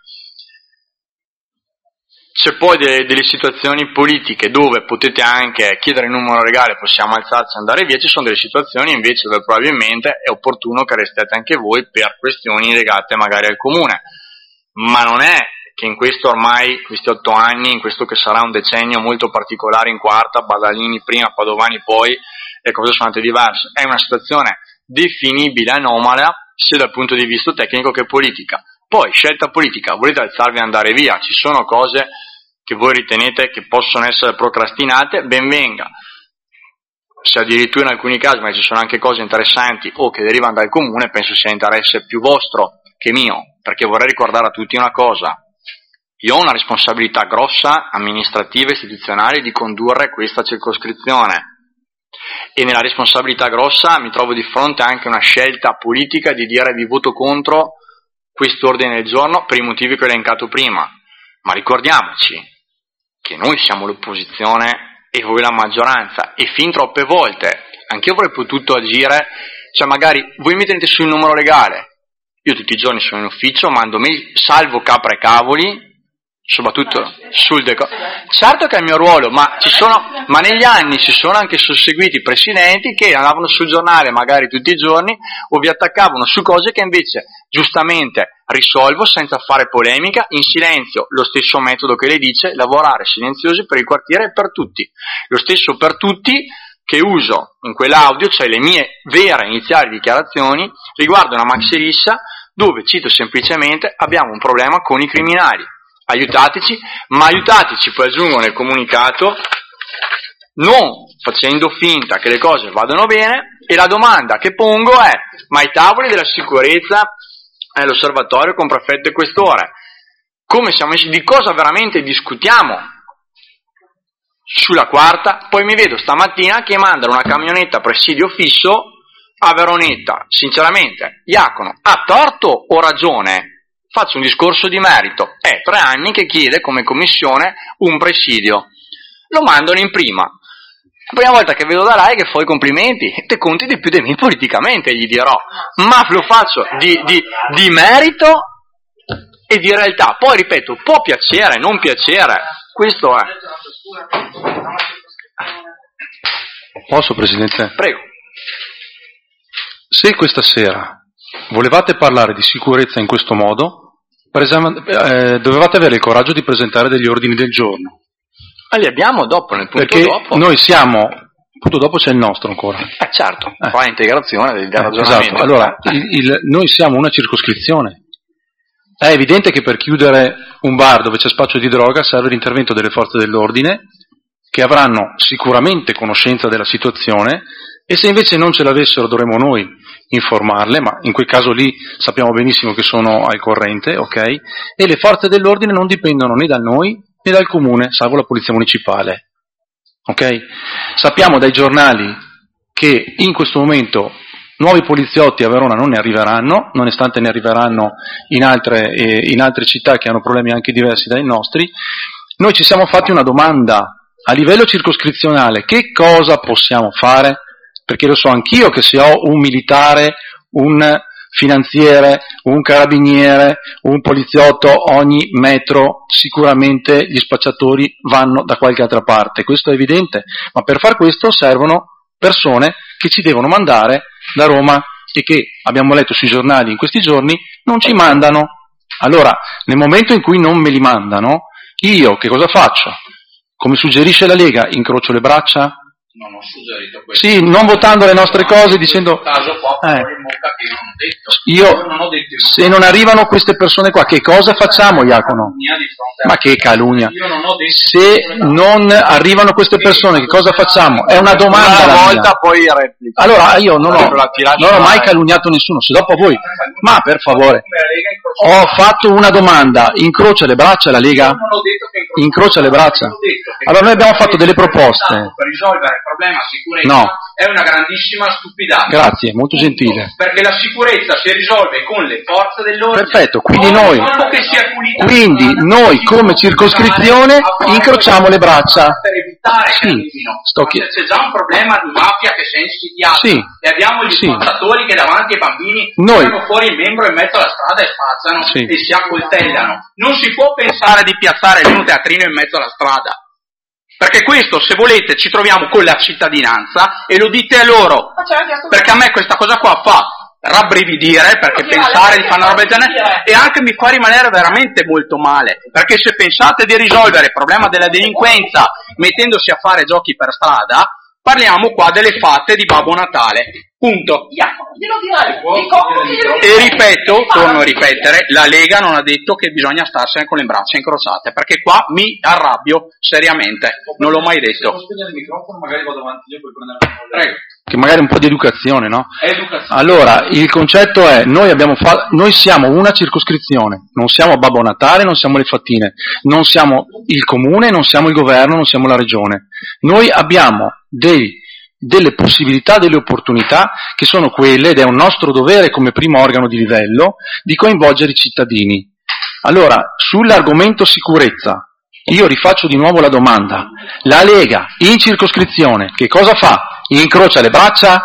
C'è poi delle situazioni politiche dove potete anche chiedere il numero legale, possiamo alzarci e andare via, ci sono delle situazioni invece dove probabilmente è opportuno che restiate anche voi per questioni legate magari al comune, ma non è che in questo ormai, questi 8 anni, in questo che sarà un decennio molto particolare in quarta, Badalini prima, Padovani poi, le cose sono andate diverse. È una situazione definibile anomala sia dal punto di vista tecnico che politica. Poi, scelta politica, volete alzarvi e andare via, ci sono cose che voi ritenete che possono essere procrastinate, ben venga. Se addirittura in alcuni casi, ma ci sono anche cose interessanti o che derivano dal comune, penso sia interesse più vostro che mio, perché vorrei ricordare a tutti una cosa. Io ho una responsabilità grossa, amministrativa e istituzionale, di condurre questa circoscrizione. E nella responsabilità grossa mi trovo di fronte anche a una scelta politica di dire vi voto contro quest'ordine del giorno per i motivi che ho elencato prima. Ma ricordiamoci che noi siamo l'opposizione e voi la maggioranza, e fin troppe volte anche io avrei potuto agire, cioè magari voi mi tenete sul numero legale, io tutti i giorni sono in ufficio, mando mail, salvo capra e cavoli, soprattutto sul decoro. Certo che è il mio ruolo, ma negli anni ci sono anche susseguiti presidenti che andavano sul giornale magari tutti i giorni o vi attaccavano su cose che invece giustamente risolvo senza fare polemica, in silenzio, lo stesso metodo che lei dice, lavorare silenziosi per il quartiere e per tutti, lo stesso per tutti che uso in quell'audio, cioè le mie vere iniziali dichiarazioni riguardo una maxi-rissa dove, cito semplicemente, abbiamo un problema con i criminali. Aiutateci, ma aiutateci, poi aggiungo nel comunicato, non facendo finta che le cose vadano bene, e la domanda che pongo è, ma i tavoli della sicurezza all'osservatorio con prefetto e questore, come siamo messi, di cosa veramente discutiamo? Sulla quarta, poi mi vedo stamattina che mandano una camionetta a presidio fisso a Veronetta, sinceramente, Iacono, ha torto o ragione? Faccio un discorso di merito, è 3 anni che chiede come commissione un presidio, lo mandano in prima. La prima volta che vedo da lei che fa i complimenti, te conti di più di me politicamente, gli dirò, ma lo faccio di merito e di realtà. Poi ripeto, può piacere, non piacere, questo è. Posso, Presidente? Prego. Se questa sera volevate parlare di sicurezza in questo modo, dovevate avere il coraggio di presentare degli ordini del giorno. Ma li abbiamo dopo, nel punto perché dopo. Noi siamo, punto dopo c'è il nostro ancora. Certo, qua è integrazione del ragionamento. Esatto. Allora, noi siamo una circoscrizione. È evidente che per chiudere un bar dove c'è spaccio di droga serve l'intervento delle forze dell'ordine, che avranno sicuramente conoscenza della situazione, e se invece non ce l'avessero dovremo noi informarle, ma in quel caso lì sappiamo benissimo che sono al corrente, ok? E le forze dell'ordine non dipendono né da noi né dal comune, salvo la polizia municipale, ok? Sappiamo dai giornali che in questo momento nuovi poliziotti a Verona non ne arriveranno, nonostante ne arriveranno in altre città che hanno problemi anche diversi dai nostri. Noi ci siamo fatti una domanda a livello circoscrizionale: che cosa possiamo fare? Perché lo so anch'io che se ho un militare, un finanziere, un carabiniere, un poliziotto ogni metro, sicuramente gli spacciatori vanno da qualche altra parte, questo è evidente, ma per far questo servono persone che ci devono mandare da Roma e che, abbiamo letto sui giornali in questi giorni, non ci mandano. Allora, nel momento in cui non me li mandano, io che cosa faccio? Come suggerisce la Lega, incrocio le braccia? Non ho suggerito questo. Sì, non votando le nostre cose, dicendo... Io, se non arrivano queste persone qua, che cosa facciamo, Iacono? Ma che calunnia! Se non arrivano queste persone, che cosa facciamo? È una domanda. Una volta poi replica. Allora, io non ho mai calunniato nessuno, se dopo voi... Ma per favore, ho fatto una domanda, incrocia le braccia la Lega? Incrocia le braccia? Allora noi abbiamo fatto delle proposte. Per risolvere il problema sicurezza No. è una grandissima stupidaggine. Grazie, molto gentile. Perché la sicurezza si risolve con le forze dell'ordine. Perfetto, quindi noi come circoscrizione incrociamo le braccia. Per evitare che Sì, arrivino. sto C'è già un problema di mafia che si è insidiato. Sì. E abbiamo gli spacciatori che davanti ai bambini tirano fuori il membro in mezzo alla strada e spazzano Sì. e si accoltellano. Non si può pensare di piazzare un teatrino in mezzo alla strada. Perché questo, se volete, ci troviamo con la cittadinanza e lo dite a loro. Perché a me questa cosa qua fa rabbrividire, perché pensare di fare una roba del genere, e anche mi fa rimanere veramente molto male. Perché se pensate di risolvere il problema della delinquenza mettendosi a fare giochi per strada, parliamo qua delle fatte di Babbo Natale. Punto. E ripeto, torno a ripetere, la Lega non ha detto che bisogna starsene con le braccia incrociate, perché qua mi arrabbio seriamente, non l'ho mai detto. Prego. Che magari un po' di educazione, no? Allora, il concetto è, noi siamo una circoscrizione, non siamo Babbo Natale, non siamo le fattine, non siamo il comune, non siamo il governo, non siamo la regione. Noi abbiamo delle possibilità, delle opportunità che sono quelle, ed è un nostro dovere come primo organo di livello, di coinvolgere i cittadini. Allora, sull'argomento sicurezza, io rifaccio di nuovo la domanda. La Lega in circoscrizione che cosa fa? Incrocia le braccia?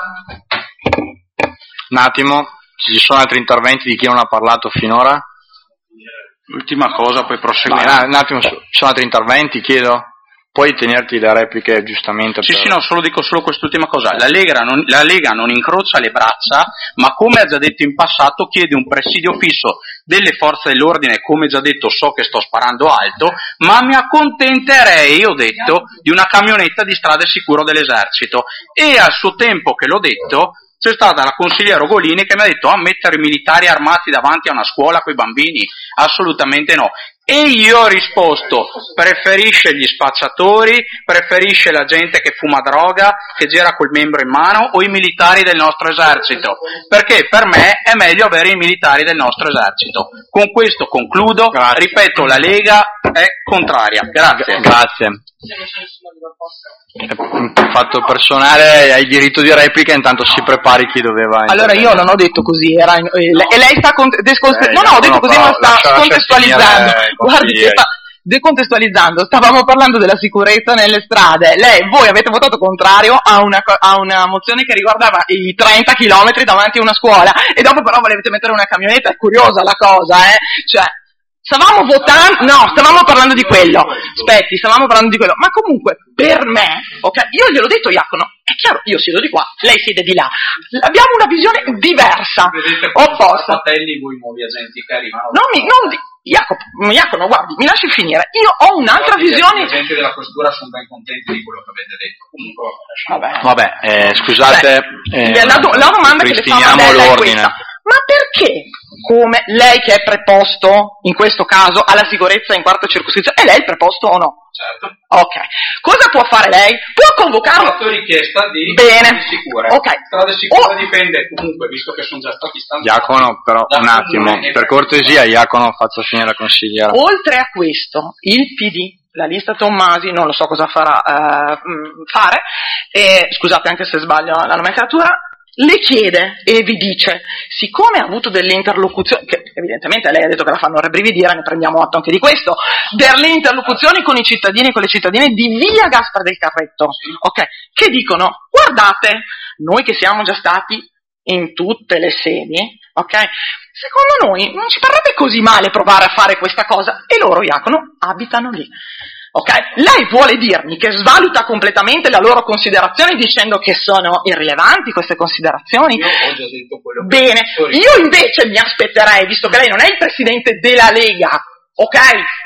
Un attimo, ci sono altri interventi di chi non ha parlato finora? L'ultima cosa, poi proseguire. Un attimo, ci sono altri interventi, chiedo? Puoi tenerti le repliche giustamente? Sì, no, dico solo quest'ultima cosa. La Lega non incrocia le braccia, ma come ha già detto in passato chiede un presidio fisso delle forze dell'ordine, come già detto so che sto sparando alto, ma mi accontenterei, ho detto, di una camionetta di strade sicuro dell'esercito. E al suo tempo che l'ho detto, c'è stata la consigliera Ogolini che mi ha detto mettere i militari armati davanti a una scuola coi bambini? Assolutamente no. E io ho risposto, preferisce gli spacciatori, preferisce la gente che fuma droga, che gira col membro in mano, o i militari del nostro esercito? Perché per me è meglio avere i militari del nostro esercito. Con questo concludo. Grazie. Ripeto, la Lega è contraria. Grazie. Grazie. Fatto personale, hai diritto di replica, intanto si prepari chi doveva. Allora io non ho detto così, e lei sta ho detto così, ma sta scontestualizzando. Guardi, sta decontestualizzando, stavamo parlando della sicurezza nelle strade. Voi avete votato contrario a una mozione che riguardava i 30 chilometri davanti a una scuola, e dopo però volevate mettere una camionetta. È curiosa la cosa, Cioè, Stavamo parlando di quello. Aspetti, stavamo parlando di quello. Ma comunque, per me, ok, io gliel'ho detto, Iacono, è chiaro, io siedo di qua, lei siede di là. Abbiamo una visione diversa, opposta. Fratelli, voi nuovi agenti che arrivano. Iacono, guardi, mi lasci finire. Io ho un'altra visione. Gli agenti della questura sono ben contenti di quello che avete detto. Comunque, vabbè, scusate. La domanda che le fa Madella è questa. Ma perché, come lei che è preposto, in questo caso, alla sicurezza in quarta circoscrizione, è lei il preposto o no? Certo. Ok. Cosa può fare lei? Può convocarlo? Ho fatto richiesta di Bene. sicure. Ok. Strade sicure dipende comunque, visto che sono già stati stanziati. Iacono, però, un attimo, per cortesia, Iacono, faccia finire la consigliera. Oltre a questo, il PD, la lista Tommasi, non lo so cosa farà fare, scusate anche se sbaglio la nomenclatura, le chiede e vi dice, siccome ha avuto delle interlocuzioni, che evidentemente lei ha detto che la fanno rabbrividire, ne prendiamo atto anche di questo, delle interlocuzioni con i cittadini e con le cittadine di via Gaspare del Carretto, ok? Che dicono, guardate, noi che siamo già stati in tutte le sedi, ok? Secondo noi non ci parrebbe così male provare a fare questa cosa, e loro, Iacono, abitano lì. Ok? Lei vuole dirmi che svaluta completamente la loro considerazione dicendo che sono irrilevanti queste considerazioni? Io ho già detto quello che bene, io invece mi aspetterei, visto che lei non è il presidente della Lega, ok?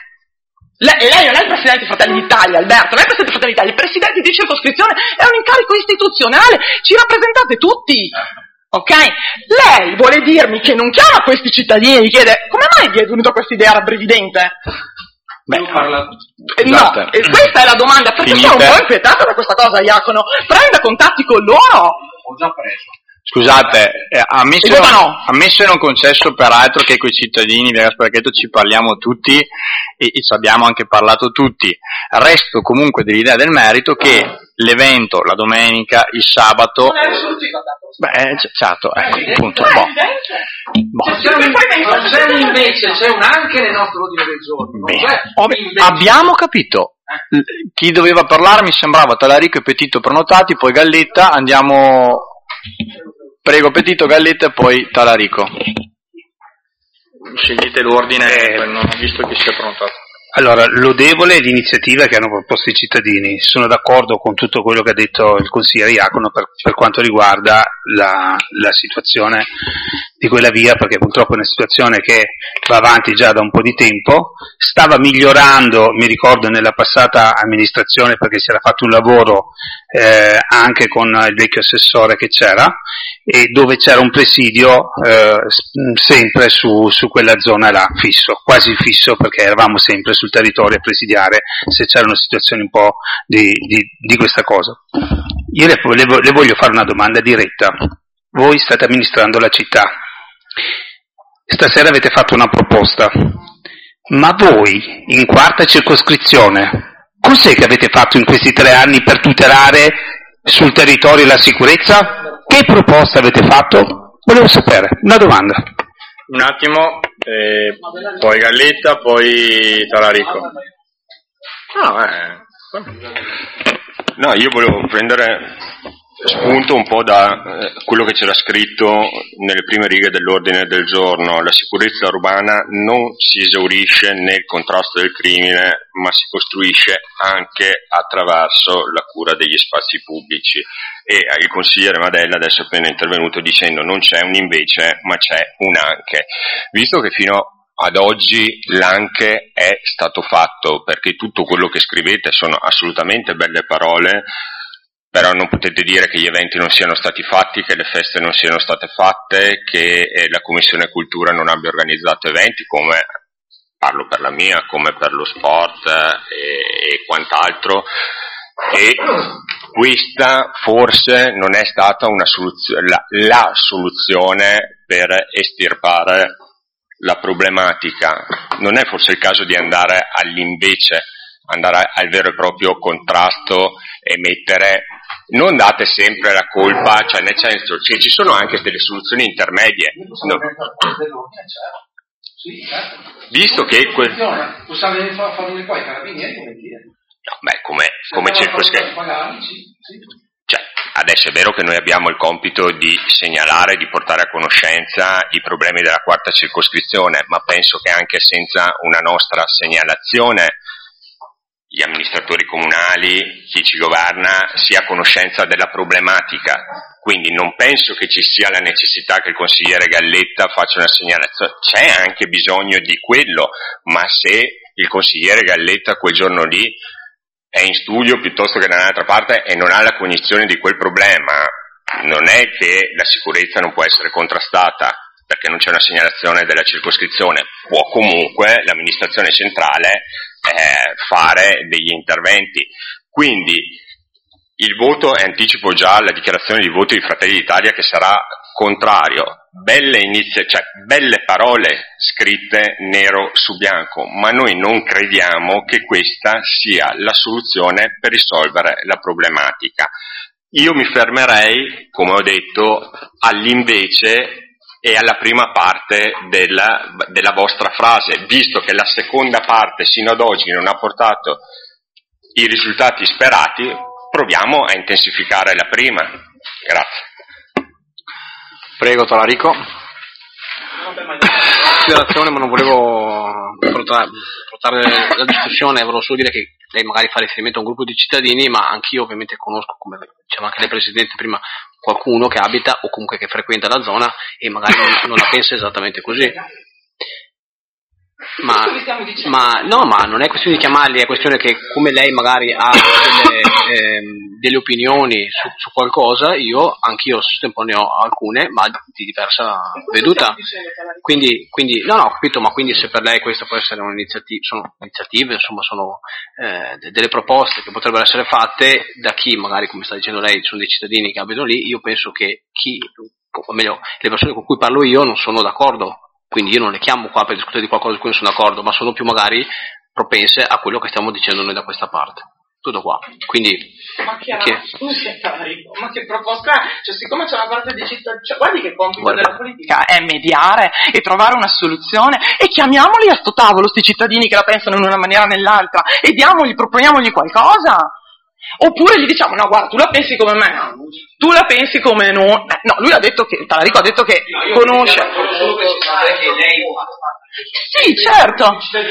Lei non è il presidente dei Fratelli d'Italia, Alberto, non è il presidente dei Fratelli d'Italia, il presidente di circoscrizione è un incarico istituzionale, ci rappresentate tutti. Ok? Lei vuole dirmi che non chiama questi cittadini e gli chiede come mai vi è venuta questa idea rabbrividente? No, e questa è la domanda, perché sono un po' inquietata da questa cosa, Iacono. Prenda contatti con loro. Ho già preso. Scusate, ammesso e non concesso peraltro che coi cittadini di Gasparchetto ci parliamo tutti e ci abbiamo anche parlato tutti, resto comunque dell'idea del merito che l'evento, la domenica, il sabato... Non è risolutivo, certo, ecco, appunto. Invece c'è un anche nel nostro ordine del giorno. Abbiamo capito. Chi doveva parlare mi sembrava Talarico e Petito prenotati, poi Galletta, andiamo... Prego Petito, Galletta e poi Talarico. Scegliete l'ordine, non ho visto chi si è prenotato. Allora, lodevole è l'iniziativa che hanno proposto i cittadini. Sono d'accordo con tutto quello che ha detto il consigliere Iacono per quanto riguarda la situazione di quella via, perché purtroppo è una situazione che va avanti già da un po' di tempo. Stava migliorando, mi ricordo, nella passata amministrazione, perché si era fatto un lavoro anche con il vecchio assessore che c'era, e dove c'era un presidio sempre su quella zona là, fisso, quasi fisso, perché eravamo sempre sul territorio a presidiare se c'era una situazione un po' di questa cosa. Io le voglio fare una domanda diretta. Voi state amministrando la città, stasera avete fatto una proposta, ma voi in quarta circoscrizione cos'è che avete fatto in questi 3 anni per tutelare sul territorio la sicurezza? Che proposta avete fatto? Volevo sapere, una domanda. Un attimo, poi Galletta, poi Talarico. No, io volevo prendere spunto un po' da quello che c'era scritto nelle prime righe dell'ordine del giorno. La sicurezza urbana non si esaurisce nel contrasto del crimine, ma si costruisce anche attraverso la cura degli spazi pubblici. E il consigliere Madella adesso è appena intervenuto dicendo non c'è un invece, ma c'è un anche. Visto che fino ad oggi l'anche è stato fatto, perché tutto quello che scrivete sono assolutamente belle parole, però non potete dire che gli eventi non siano stati fatti, che le feste non siano state fatte, che la Commissione Cultura non abbia organizzato eventi, come parlo per la mia, come per lo sport e quant'altro. E questa forse non è stata una la soluzione per estirpare la problematica. Non è forse il caso di andare all'invece, andare al vero e proprio contrasto e mettere, non date sempre la colpa, cioè nel senso ci sono anche delle soluzioni intermedie. No. Visto che possiamo farlo qua i carabinieri come dire. No, beh, come circoscritto. Cioè, ad Adesso è vero che noi abbiamo il compito di segnalare, di portare a conoscenza i problemi della quarta circoscrizione, ma penso che anche senza una nostra segnalazione gli amministratori comunali, chi ci governa, sia a conoscenza della problematica. Quindi non penso che ci sia la necessità che il consigliere Galletta faccia una segnalazione, c'è anche bisogno di quello, ma se il consigliere Galletta quel giorno lì è in studio piuttosto che da un'altra parte e non ha la cognizione di quel problema, non è che la sicurezza non può essere contrastata perché non c'è una segnalazione della circoscrizione, può comunque l'amministrazione centrale fare degli interventi. Quindi il voto, e anticipo già la dichiarazione di voto di Fratelli d'Italia che sarà contrario, belle parole scritte nero su bianco, ma noi non crediamo che questa sia la soluzione per risolvere la problematica. Io mi fermerei, come ho detto, all'invece e alla prima parte della vostra frase, visto che la seconda parte sino ad oggi non ha portato i risultati sperati, proviamo a intensificare la prima. Grazie. Prego, Talarico. Considerazione, ma non volevo portare la discussione, volevo solo dire che lei magari fa riferimento a un gruppo di cittadini, ma anch'io ovviamente conosco, come diceva anche lei Presidente prima, qualcuno che abita o comunque che frequenta la zona e magari non la pensa esattamente così. Ma non è questione di chiamarli, è questione che come lei magari ha delle opinioni su qualcosa, anch'io sul tempo ne ho alcune, ma di diversa veduta. Quindi no, ho capito, ma quindi se per lei questa può essere un'iniziativa, sono iniziative, insomma, sono delle proposte che potrebbero essere fatte da chi magari, come sta dicendo lei, sono dei cittadini che abitano lì, io penso che o meglio, le persone con cui parlo io non sono d'accordo. Quindi io non le chiamo qua per discutere di qualcosa su cui non sono d'accordo, ma sono più magari propense a quello che stiamo dicendo noi da questa parte. Tutto qua. Quindi ma che proposta è? Cioè, siccome c'è una parte di cittadini, guardi che compito della politica è mediare e trovare una soluzione, e chiamiamoli a sto tavolo sti cittadini che la pensano in una maniera o nell'altra e proponiamogli qualcosa. Oppure gli diciamo, no guarda, tu la pensi come me, tu la pensi come no, lui ha detto che, Talarico ha detto che conosce. Sì, certo.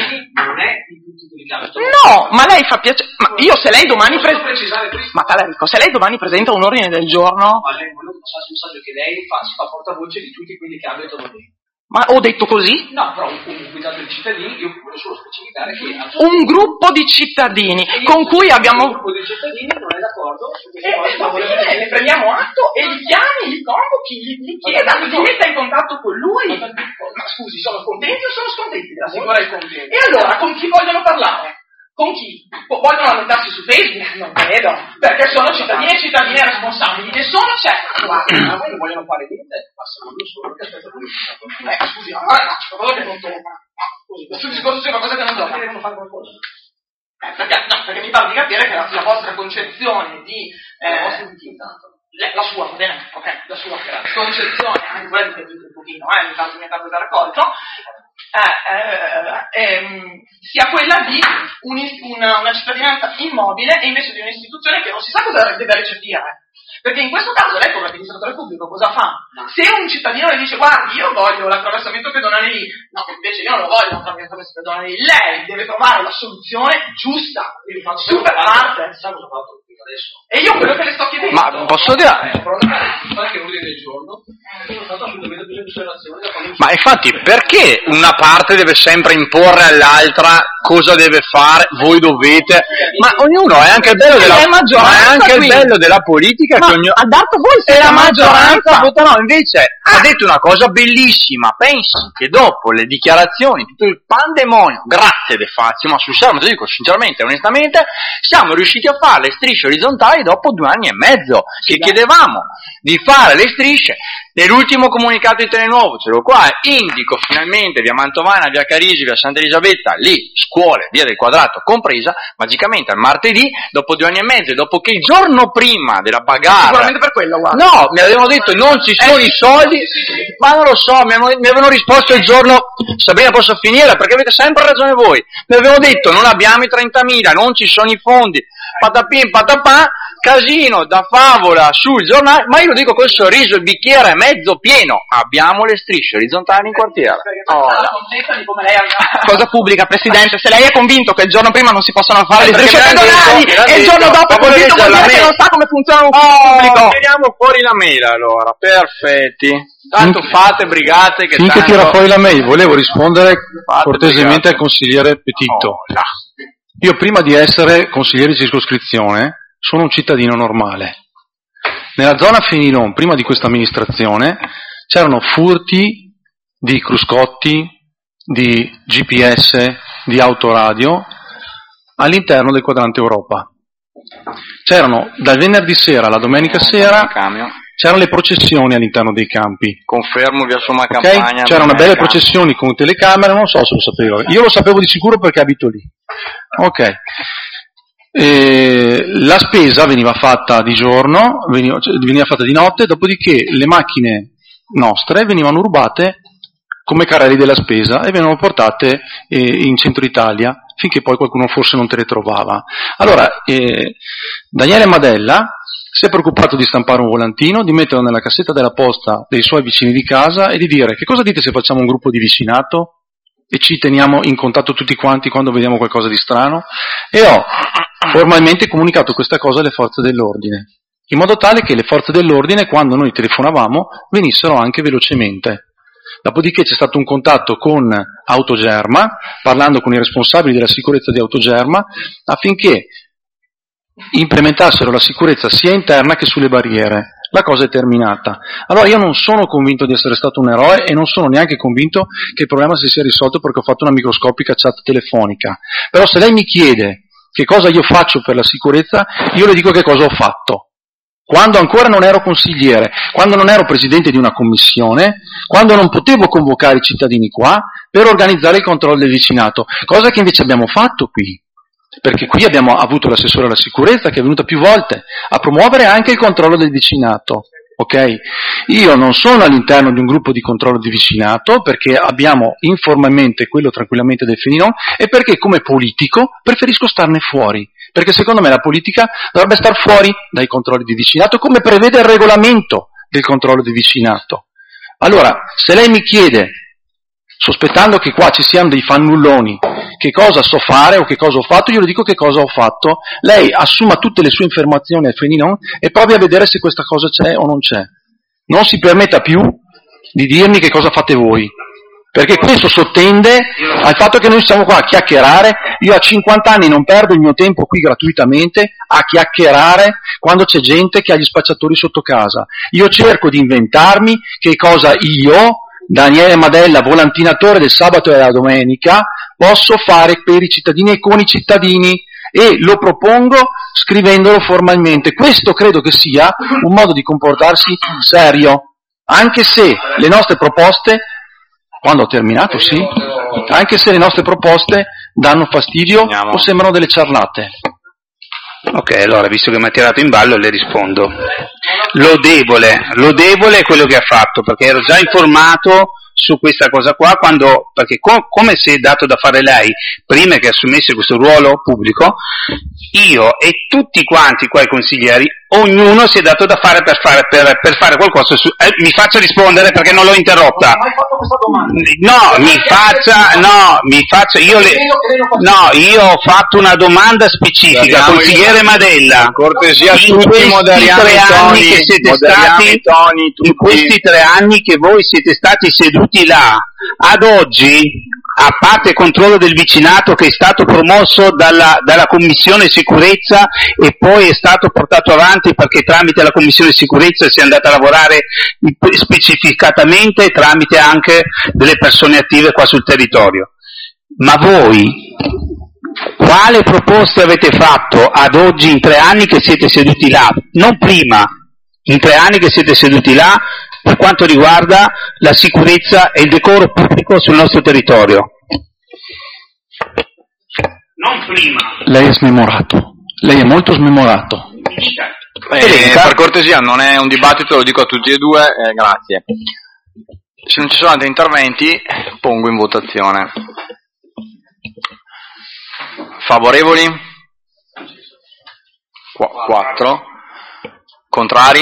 No, ma lei fa piacere, ma io se lei domani ma Talarico, se lei domani presenta un ordine del giorno. Ma lei vuole passare il messaggio che lei si fa portavoce di tutti quelli che abitano lì. Ma ho detto così? No, però comunque dato i cittadini, io voglio solo specificare che un gruppo di cittadini con cui abbiamo. Un gruppo di cittadini non è d'accordo su queste cose. Ne prendiamo atto e gli chiami, gli convochi, gli chieda, gli metta in contatto con lui. Ma scusi, sono contenti o sono scontenti della sicurezza? E allora con chi vogliono parlare? Con chi? Vogliono lamentarsi su Facebook? Non credo, perché sono cittadini e cittadine responsabili, ne sono certo. Guarda, ma voi non vogliono fare niente, passano solo che aspetta politica. Scusi, allora c'è qualcosa che non torna. Scusi, questo discorso c'è qualcosa che non torna. Devono fare qualcosa. Perché mi pare di capire che la vostra concezione di la sua, va bene? Ok, la sua concezione, anche quella di un pochino, mi è tanto da raccolto, sia quella di una cittadinanza immobile e invece di un'istituzione che non si sa cosa deve recepire. Perché in questo caso lei come amministratore pubblico cosa fa? Se un cittadino le dice guardi io voglio l'attraversamento pedonale lì, no, invece io non lo voglio l'attraversamento pedonale lì, lei deve trovare la soluzione giusta, super parte. E io quello che le sto chiedendo. Ma posso dire? Ma infatti perché una parte deve sempre imporre all'altra cosa deve fare, voi dovete, ma ognuno è anche il bello della politica, ma che ognuno ha dato voi se la maggioranza vota no, invece ha detto una cosa bellissima, pensi che dopo le dichiarazioni, tutto il pandemonio, grazie De Fazio, ma sul serio, lo dico sinceramente e onestamente, siamo riusciti a fare le strisce orizzontali dopo 2 anni e mezzo, che chiedevamo di fare le strisce. Nell'ultimo comunicato di Telenuovo, ce l'ho qua, indico finalmente via Mantovana, via Carisi, via Santa Elisabetta, lì, scuole, via del Quadrato compresa, magicamente al martedì, dopo 2 anni e mezzo, e dopo che il giorno prima della bagarre... Sicuramente per quello, guarda. No, mi avevano detto non ci sono i soldi, ma non lo so, mi avevano risposto il giorno, Sabrina posso finire, perché avete sempre ragione voi, mi avevano detto non abbiamo i 30.000, non ci sono i fondi, patapin patapà, casino da favola sul giornale, ma io lo dico col sorriso, il bicchiere è mezzo pieno, abbiamo le strisce orizzontali in quartiere. Cosa pubblica, Presidente? Se lei è convinto che il giorno prima non si possono fare le strisce pedonali e il giorno dopo è convinto che non sa come funziona un ufficio pubblico. Tiriamo fuori la mail allora, perfetti. Tanto fate brigate che finché tanto... tira fuori la mail, volevo rispondere cortesemente al consigliere Petitto. Io prima di essere consigliere di circoscrizione sono un cittadino normale. Nella zona Fenilon, prima di questa amministrazione, c'erano furti di cruscotti, di GPS, di autoradio all'interno del quadrante Europa. C'erano dal venerdì sera alla domenica sera, c'erano le processioni all'interno dei campi. Confermo via Somma Campagna. Okay? C'erano belle processioni con telecamere, non so se lo sapevo. Io lo sapevo di sicuro perché abito lì. Ok. La spesa veniva fatta di giorno, veniva fatta di notte, dopodiché le macchine nostre venivano rubate come carrelli della spesa e venivano portate in centro Italia finché poi qualcuno forse non te le trovava. Allora, Daniele Madella si è preoccupato di stampare un volantino, di metterlo nella cassetta della posta dei suoi vicini di casa e di dire: che cosa dite se facciamo un gruppo di vicinato e ci teniamo in contatto tutti quanti quando vediamo qualcosa di strano? E ho formalmente comunicato questa cosa alle forze dell'ordine, in modo tale che le forze dell'ordine, quando noi telefonavamo, venissero anche velocemente. Dopodiché c'è stato un contatto con Autogerma, parlando con i responsabili della sicurezza di Autogerma, affinché implementassero la sicurezza sia interna che sulle barriere. La cosa è terminata. Allora io non sono convinto di essere stato un eroe e non sono neanche convinto che il problema si sia risolto perché ho fatto una microscopica chat telefonica. Però se lei mi chiede che cosa io faccio per la sicurezza, io le dico che cosa ho fatto. Quando ancora non ero consigliere, quando non ero presidente di una commissione, quando non potevo convocare i cittadini qua per organizzare il controllo del vicinato, cosa che invece abbiamo fatto qui. Perché qui abbiamo avuto l'assessore alla sicurezza che è venuta più volte a promuovere anche il controllo del vicinato, ok? Io non sono all'interno di un gruppo di controllo di vicinato perché abbiamo informalmente quello tranquillamente del Fenilon e perché come politico preferisco starne fuori, perché secondo me la politica dovrebbe star fuori dai controlli di vicinato come prevede il regolamento del controllo di vicinato. Allora, se lei mi chiede, sospettando che qua ci siano dei fannulloni, che cosa so fare o che cosa ho fatto, io le dico che cosa ho fatto, lei assuma tutte le sue informazioni al Fenilon e provi a vedere se questa cosa c'è o non c'è. Non si permetta più di dirmi che cosa fate voi, perché questo sottende al fatto che noi siamo qua a chiacchierare. Io a 50 anni non perdo il mio tempo qui gratuitamente a chiacchierare quando c'è gente che ha gli spacciatori sotto casa. Io cerco di inventarmi che cosa io, Daniele Madella, volantinatore del sabato e della domenica, posso fare per i cittadini e con i cittadini, e lo propongo scrivendolo formalmente. Questo credo che sia un modo di comportarsi serio, anche se le nostre proposte, quando ho terminato, sì, anche se le nostre proposte danno fastidio o sembrano delle ciarlate. Ok, allora, visto che mi ha tirato in ballo, le rispondo. Lodevole è quello che ha fatto, perché ero già informato su questa cosa qua, perché come si è dato da fare lei prima che assumesse questo ruolo pubblico, io e tutti quanti qua i consiglieri, ognuno si è dato da fare per fare qualcosa mi faccia rispondere perché non l'ho interrotta. Io ho fatto una domanda specifica, consigliere Madella. Cortesia, in questi 3 anni che voi siete stati seduti là, ad oggi, a parte il controllo del vicinato che è stato promosso dalla Commissione Sicurezza e poi è stato portato avanti perché tramite la Commissione Sicurezza si è andata a lavorare specificatamente tramite anche delle persone attive qua sul territorio. Ma voi, quale proposte avete fatto ad oggi in 3 anni che siete seduti là? Non prima, in 3 anni che siete seduti là, per quanto riguarda la sicurezza e il decoro pubblico sul nostro territorio. Non prima. Lei è smemorato, lei è molto smemorato. Per cortesia, non è un dibattito, lo dico a tutti e due, grazie. Se non ci sono altri interventi, pongo in votazione. Favorevoli? 4. Contrari?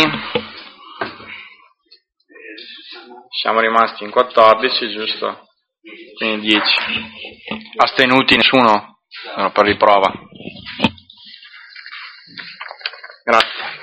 Siamo rimasti in 14, giusto? Quindi 10. Astenuti nessuno? No, per riprova. Grazie.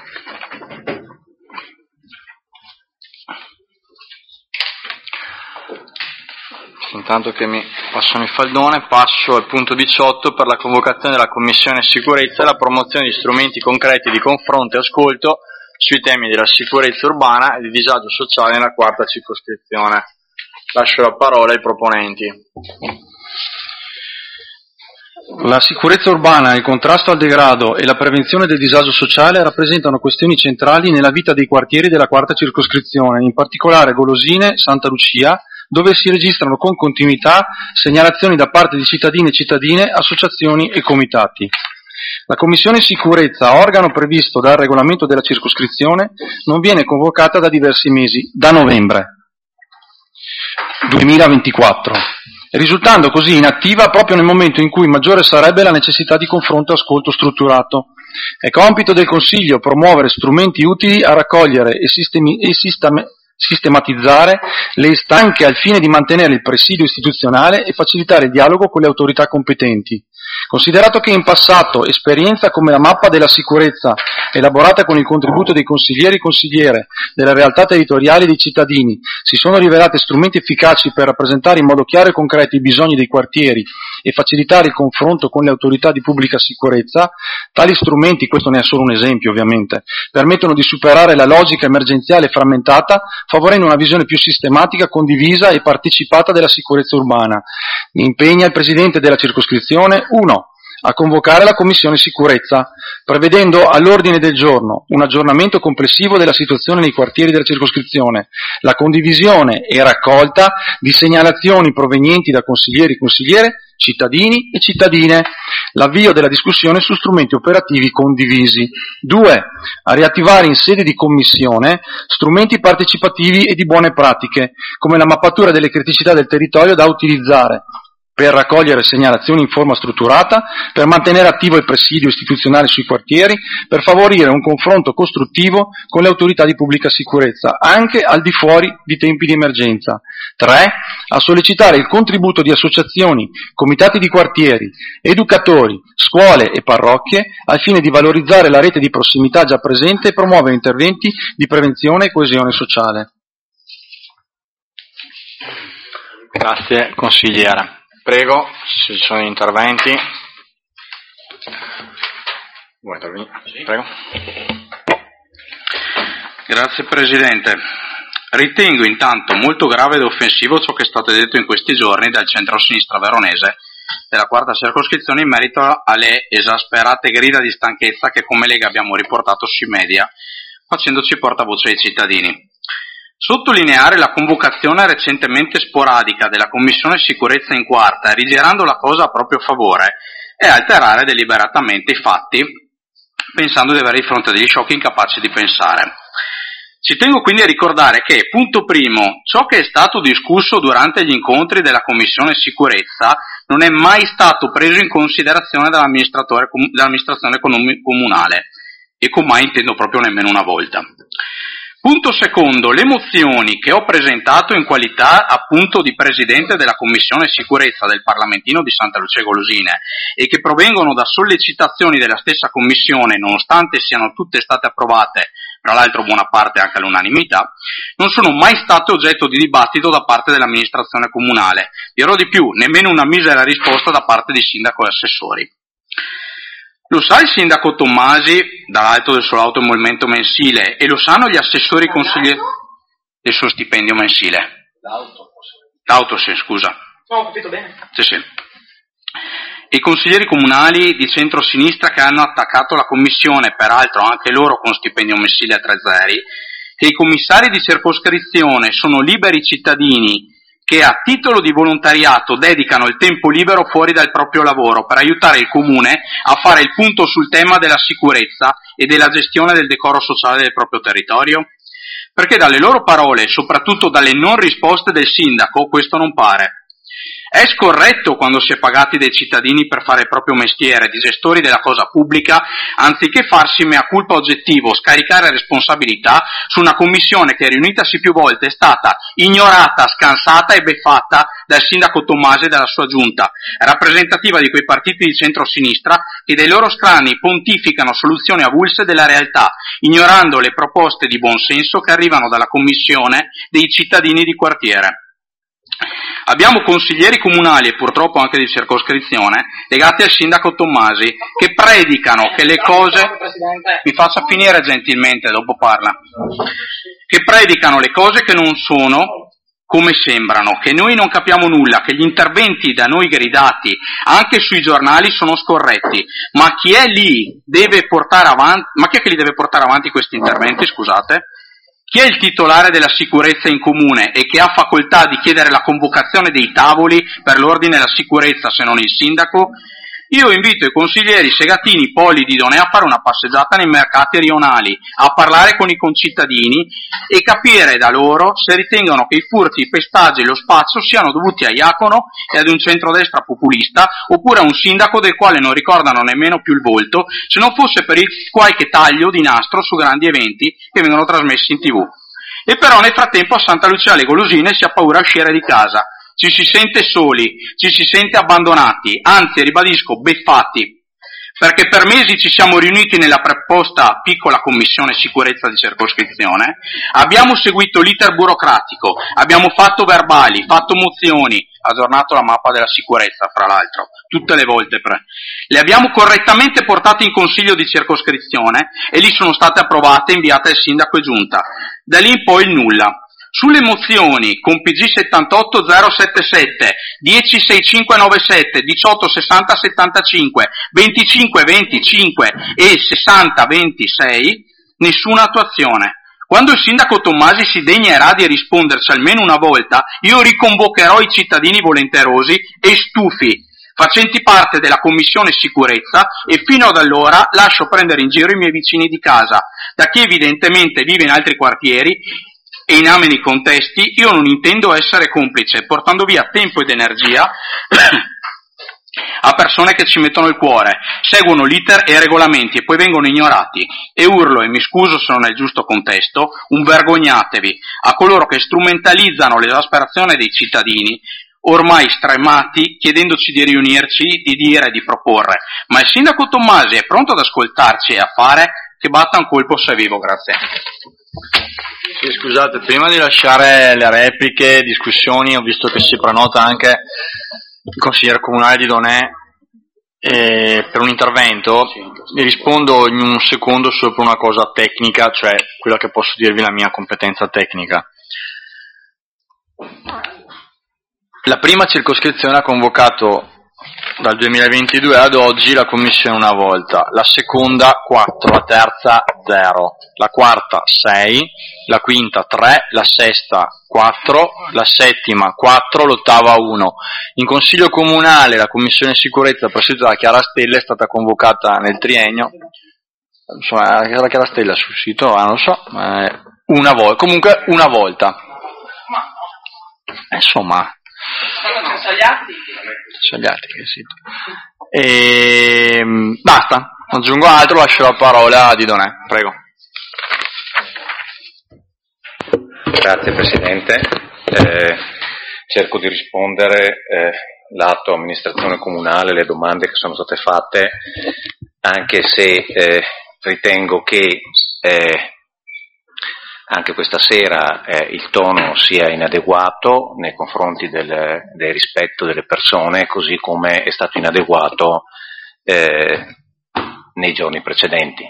Intanto che mi passano il faldone, passo al punto 18 per la convocazione della Commissione Sicurezza e la promozione di strumenti concreti di confronto e ascolto sui temi della sicurezza urbana e di disagio sociale nella 4ª circoscrizione. Lascio la parola ai proponenti. La sicurezza urbana, il contrasto al degrado e la prevenzione del disagio sociale rappresentano questioni centrali nella vita dei quartieri della 4ª circoscrizione, in particolare Golosine, Santa Lucia, dove si registrano con continuità segnalazioni da parte di cittadini e cittadine, associazioni e comitati. La Commissione Sicurezza, organo previsto dal regolamento della circoscrizione, non viene convocata da diversi mesi, da novembre 2024, risultando così inattiva proprio nel momento in cui maggiore sarebbe la necessità di confronto e ascolto strutturato. È compito del Consiglio promuovere strumenti utili a raccogliere e sistematizzare le istanze al fine di mantenere il presidio istituzionale e facilitare il dialogo con le autorità competenti. Considerato che in passato esperienza come la mappa della sicurezza, elaborata con il contributo dei consiglieri e consigliere delle realtà territoriali e dei cittadini, si sono rivelate strumenti efficaci per rappresentare in modo chiaro e concreto i bisogni dei quartieri e facilitare il confronto con le autorità di pubblica sicurezza, tali strumenti, questo ne è solo un esempio ovviamente, permettono di superare la logica emergenziale frammentata, favorendo una visione più sistematica, condivisa e partecipata della sicurezza urbana. Impegna il Presidente della circoscrizione 1. A convocare la Commissione Sicurezza, prevedendo all'ordine del giorno un aggiornamento complessivo della situazione nei quartieri della circoscrizione, la condivisione e raccolta di segnalazioni provenienti da consiglieri e consigliere, cittadini e cittadine, l'avvio della discussione su strumenti operativi condivisi. 2. A riattivare in sede di commissione strumenti partecipativi e di buone pratiche, come la mappatura delle criticità del territorio da utilizzare, per raccogliere segnalazioni in forma strutturata, per mantenere attivo il presidio istituzionale sui quartieri, per favorire un confronto costruttivo con le autorità di pubblica sicurezza, anche al di fuori di tempi di emergenza. 3. A sollecitare il contributo di associazioni, comitati di quartieri, educatori, scuole e parrocchie, al fine di valorizzare la rete di prossimità già presente e promuovere interventi di prevenzione e coesione sociale. Grazie, consigliere. Prego, se ci sono interventi. Vuoi intervenire? Prego. Grazie Presidente. Ritengo intanto molto grave ed offensivo ciò che è stato detto in questi giorni dal centro-sinistra veronese della 4ª circoscrizione in merito alle esasperate grida di stanchezza che come Lega abbiamo riportato sui media, facendoci portavoce ai cittadini. Sottolineare la convocazione recentemente sporadica della Commissione Sicurezza in 4ª, rigirando la cosa a proprio favore, è alterare deliberatamente i fatti, pensando di avere di fronte degli sciocchi incapaci di pensare. Ci tengo quindi a ricordare che, punto primo, ciò che è stato discusso durante gli incontri della Commissione Sicurezza non è mai stato preso in considerazione dall'amministrazione comunale, e con mai intendo proprio nemmeno una volta. Punto secondo, le mozioni che ho presentato in qualità appunto di Presidente della Commissione Sicurezza del Parlamentino di Santa Lucia e Golosine e che provengono da sollecitazioni della stessa Commissione, nonostante siano tutte state approvate, tra l'altro buona parte anche all'unanimità, non sono mai state oggetto di dibattito da parte dell'amministrazione comunale. Dirò di più, nemmeno una misera risposta da parte di sindaco e assessori. Lo sa il sindaco Tommasi, dall'alto del suo lauto emolumento mensile, e lo sanno gli assessori consiglieri del suo stipendio mensile. L'auto, sì, scusa. No, ho capito bene. Sì. I consiglieri comunali di centro-sinistra che hanno attaccato la commissione, peraltro anche loro con stipendio mensile a 3 zeri, e i commissari di circoscrizione sono liberi cittadini che a titolo di volontariato dedicano il tempo libero fuori dal proprio lavoro per aiutare il comune a fare il punto sul tema della sicurezza e della gestione del decoro sociale del proprio territorio? Perché dalle loro parole e soprattutto dalle non risposte del sindaco questo non pare. È scorretto quando si è pagati dai cittadini per fare il proprio mestiere di gestori della cosa pubblica, anziché farsi mea culpa oggettivo, scaricare responsabilità su una commissione che riunitasi più volte è stata ignorata, scansata e beffatta dal sindaco Tommasi e dalla sua giunta, rappresentativa di quei partiti di centro-sinistra che dai loro scranni pontificano soluzioni avulse della realtà, ignorando le proposte di buonsenso che arrivano dalla commissione dei cittadini di quartiere. Abbiamo consiglieri comunali e purtroppo anche di circoscrizione legati al sindaco Tommasi che predicano che le cose, mi faccia finire gentilmente, dopo parla, che predicano le cose che non sono come sembrano, che noi non capiamo nulla, che gli interventi da noi gridati anche sui giornali sono scorretti, ma chi è lì deve portare avanti, ma chi è che li deve portare avanti questi interventi, scusate? Chi è il titolare della sicurezza in comune e che ha facoltà di chiedere la convocazione dei tavoli per l'ordine e la sicurezza se non il sindaco? Io invito i consiglieri Segatini, Poli, Didonè a fare una passeggiata nei mercati rionali, a parlare con i concittadini e capire da loro se ritengono che i furti, i pestaggi e lo spazio siano dovuti a Iacono e ad un centrodestra populista oppure a un sindaco del quale non ricordano nemmeno più il volto, se non fosse per qualche taglio di nastro su grandi eventi che vengono trasmessi in TV. E però nel frattempo a Santa Lucia alle Golosine si ha paura a uscire di casa. Ci si sente soli, ci si sente abbandonati, anzi, ribadisco, beffati, perché per mesi ci siamo riuniti nella preposta piccola commissione sicurezza di circoscrizione, abbiamo seguito l'iter burocratico, abbiamo fatto verbali, fatto mozioni, aggiornato la mappa della sicurezza, fra l'altro, tutte le volte, le abbiamo correttamente portate in consiglio di circoscrizione e lì sono state approvate e inviate al sindaco e giunta. Da lì in poi il nulla. Sulle mozioni con PG 78077, 106597, 186075, 2525 e 6026, nessuna attuazione. Quando il sindaco Tommasi si degnerà di risponderci almeno una volta, io riconvocherò i cittadini volenterosi e stufi, facenti parte della commissione sicurezza, e fino ad allora lascio prendere in giro i miei vicini di casa, da chi evidentemente vive in altri quartieri e in ameni contesti. Io non intendo essere complice, portando via tempo ed energia a persone che ci mettono il cuore, seguono l'iter e i regolamenti e poi vengono ignorati. E urlo, e mi scuso se non è il giusto contesto, un vergognatevi a coloro che strumentalizzano l'esasperazione dei cittadini, ormai stremati, chiedendoci di riunirci, di dire e di proporre. Ma il sindaco Tommasi è pronto ad ascoltarci e a fare, che batta un colpo se è vivo. Grazie. Sì, scusate, prima di lasciare le repliche, discussioni, ho visto che si prenota anche il consigliere comunale di Donè per un intervento. Vi rispondo in un secondo solo per una cosa tecnica, cioè quella che posso dirvi la mia competenza tecnica. La prima circoscrizione ha convocato dal 2022 ad oggi la commissione una volta, la seconda 4, la terza 0, la quarta 6, la quinta 3, la sesta 4, la settima 4, l'ottava 1. In consiglio comunale la commissione sicurezza presieduta da Chiara Stella è stata convocata nel triennio, insomma era Chiara Stella sul sito, non lo so, una volta, comunque una volta. Insomma, sono gli altri che sì. E basta, non aggiungo altro, lascio la parola a Didonè, prego. Grazie Presidente, cerco di rispondere lato amministrazione comunale alle domande che sono state fatte, anche se ritengo che anche questa sera il tono sia inadeguato nei confronti del rispetto delle persone, così come è stato inadeguato nei giorni precedenti.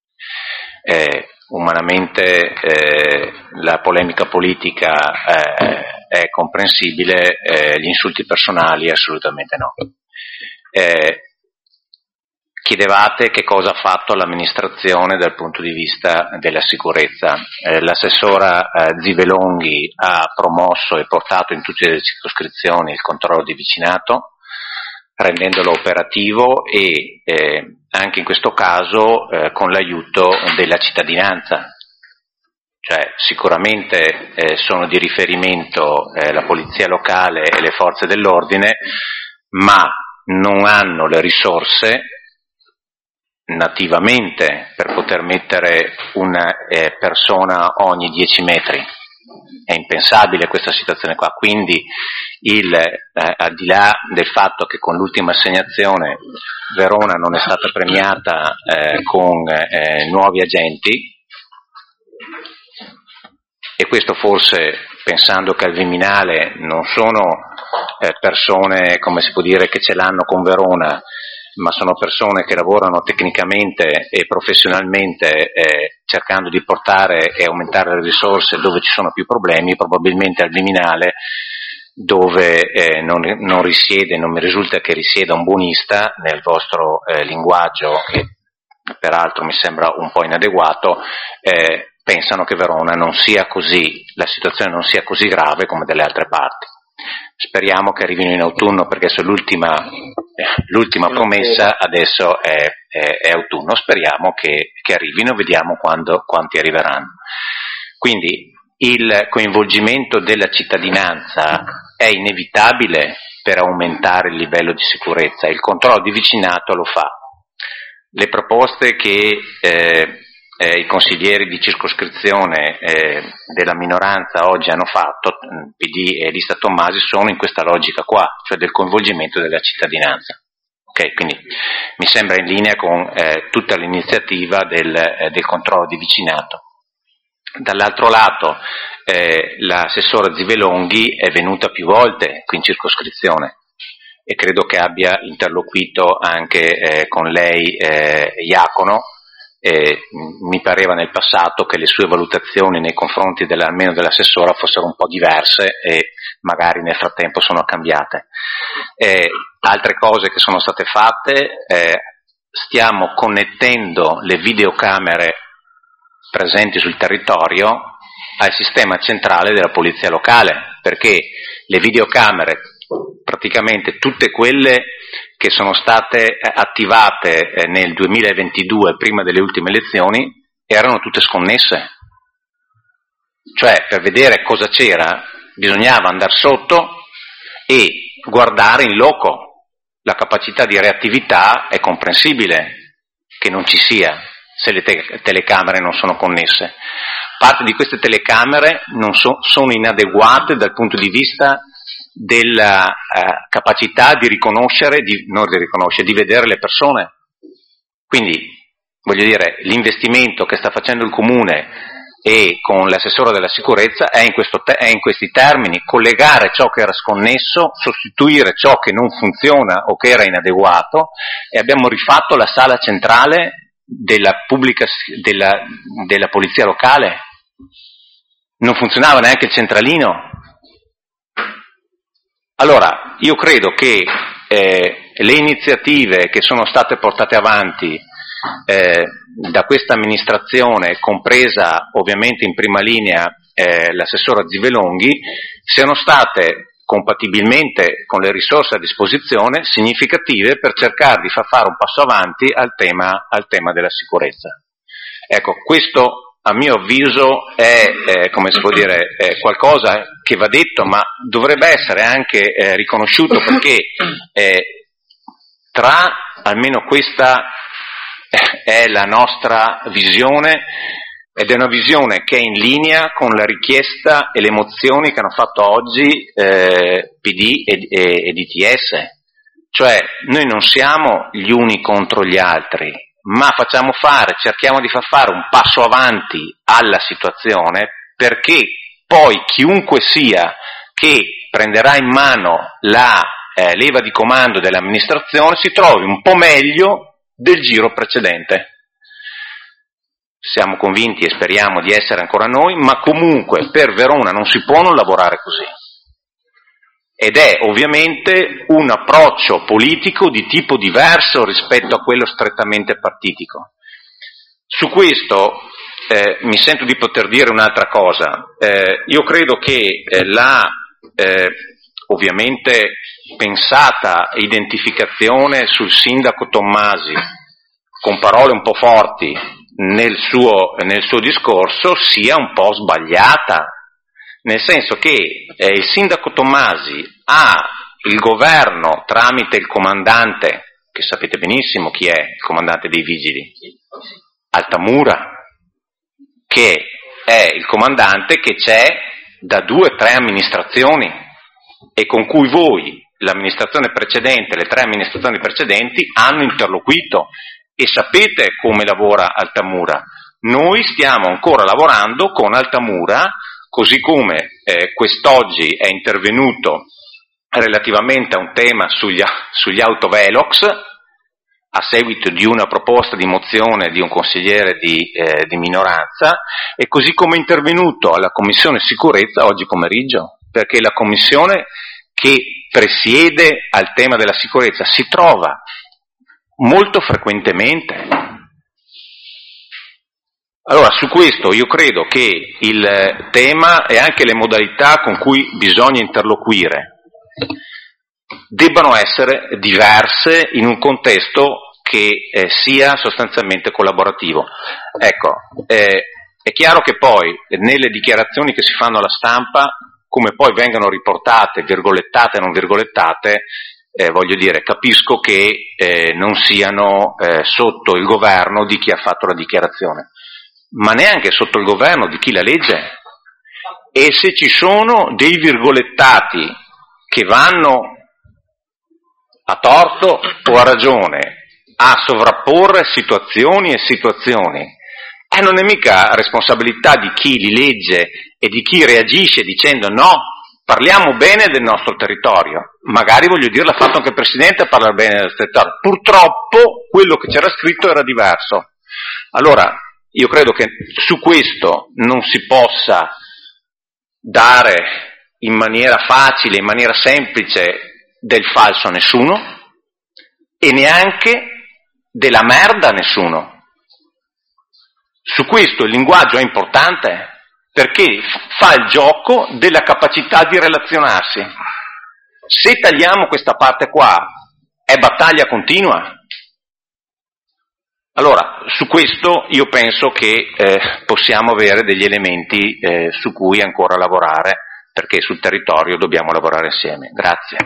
Umanamente la polemica politica è comprensibile, gli insulti personali assolutamente no. Chiedevate che cosa ha fatto l'amministrazione dal punto di vista della sicurezza. L'assessora Zivelonghi ha promosso e portato in tutte le circoscrizioni il controllo di vicinato, rendendolo operativo e anche in questo caso con l'aiuto della cittadinanza, cioè sicuramente sono di riferimento la polizia locale e le forze dell'ordine, ma non hanno le risorse nativamente per poter mettere una persona ogni 10 metri. È impensabile questa situazione qua, quindi al di là del fatto che con l'ultima assegnazione Verona non è stata premiata con nuovi agenti, e questo forse pensando che al Viminale non sono persone, come si può dire, che ce l'hanno con Verona, ma sono persone che lavorano tecnicamente e professionalmente cercando di portare e aumentare le risorse dove ci sono più problemi. Probabilmente al Viminale, dove non risiede, non mi risulta che risieda un buonista, nel vostro linguaggio, che peraltro mi sembra un po' inadeguato, pensano che Verona non sia così, la situazione non sia così grave come delle altre parti. Speriamo che arrivino in autunno, perché l'ultima promessa adesso è autunno. Speriamo che arrivino, vediamo quanti arriveranno. Quindi il coinvolgimento della cittadinanza è inevitabile per aumentare il livello di sicurezza. Il controllo di vicinato lo fa. Le proposte che i consiglieri di circoscrizione della minoranza oggi hanno fatto, PD e Lista Tommasi, sono in questa logica qua, cioè del coinvolgimento della cittadinanza. Okay, quindi mi sembra in linea con tutta l'iniziativa del controllo di vicinato. Dall'altro lato l'assessora Zivelonghi è venuta più volte qui in circoscrizione e credo che abbia interloquito anche con lei Iacono. Mi pareva nel passato che le sue valutazioni nei confronti almeno dell'assessora fossero un po' diverse e magari nel frattempo sono cambiate. Altre cose che sono state fatte, stiamo connettendo le videocamere presenti sul territorio al sistema centrale della polizia locale, perché le videocamere, praticamente tutte quelle che sono state attivate nel 2022, prima delle ultime elezioni, erano tutte sconnesse. Cioè, per vedere cosa c'era, bisognava andare sotto e guardare in loco. La capacità di reattività è comprensibile che non ci sia se le telecamere non sono connesse. Parte di queste telecamere sono inadeguate dal punto di vista della capacità di riconoscere, di vedere le persone. Quindi, voglio dire, l'investimento che sta facendo il Comune e con l'assessore della sicurezza è in questi termini: collegare ciò che era sconnesso, sostituire ciò che non funziona o che era inadeguato, e abbiamo rifatto la sala centrale della polizia locale. Non funzionava neanche il centralino. Allora, io credo che le iniziative che sono state portate avanti da questa amministrazione, compresa ovviamente in prima linea l'assessora Zivelonghi, siano state, compatibilmente con le risorse a disposizione, significative per cercare di far fare un passo avanti al tema della sicurezza. Ecco, questo a mio avviso è come si può dire, è qualcosa che va detto, ma dovrebbe essere anche riconosciuto, perché almeno questa è la nostra visione, ed è una visione che è in linea con la richiesta e le mozioni che hanno fatto oggi PD e DTS. Cioè, noi non siamo gli uni contro gli altri, ma cerchiamo di far fare un passo avanti alla situazione, perché poi chiunque sia che prenderà in mano la leva di comando dell'amministrazione si trovi un po' meglio del giro precedente. Siamo convinti e speriamo di essere ancora noi, ma comunque per Verona non si può non lavorare così. Ed è ovviamente un approccio politico di tipo diverso rispetto a quello strettamente partitico. Su questo mi sento di poter dire un'altra cosa. Io credo che ovviamente pensata identificazione sul sindaco Tommasi, con parole un po' forti, nel suo discorso sia un po' sbagliata, nel senso che il sindaco Tommasi ha il governo tramite il comandante, che sapete benissimo chi è il comandante dei vigili, Altamura, che è il comandante che c'è da 2 o 3 amministrazioni e con cui voi, l'amministrazione precedente, le 3 amministrazioni precedenti, hanno interloquito e sapete come lavora Altamura. Noi stiamo ancora lavorando con Altamura, così come quest'oggi è intervenuto relativamente a un tema sugli autovelox, a seguito di una proposta di mozione di un consigliere di minoranza, e così come è intervenuto alla Commissione Sicurezza oggi pomeriggio, perché la Commissione che presiede al tema della sicurezza si trova molto frequentemente. Allora, su questo io credo che il tema e anche le modalità con cui bisogna interloquire debbano essere diverse in un contesto che sia sostanzialmente collaborativo. Ecco, è chiaro che poi nelle dichiarazioni che si fanno alla stampa, come poi vengano riportate, virgolettate e non virgolettate, voglio dire, capisco che non siano sotto il governo di chi ha fatto la dichiarazione, ma neanche sotto il governo di chi la legge. E se ci sono dei virgolettati che vanno a torto o a ragione a sovrapporre situazioni e situazioni, non è mica responsabilità di chi li legge e di chi reagisce dicendo no, parliamo bene del nostro territorio. Magari, voglio dire, l'ha fatto anche il Presidente a parlare bene del territorio. Purtroppo quello che c'era scritto era diverso. Allora, io credo che su questo non si possa dare in maniera facile, in maniera semplice del falso a nessuno e neanche della merda a nessuno. Su questo il linguaggio è importante perché fa il gioco della capacità di relazionarsi. Se tagliamo questa parte qua, è battaglia continua. Allora, su questo io penso che possiamo avere degli elementi su cui ancora lavorare, perché sul territorio dobbiamo lavorare insieme. Grazie.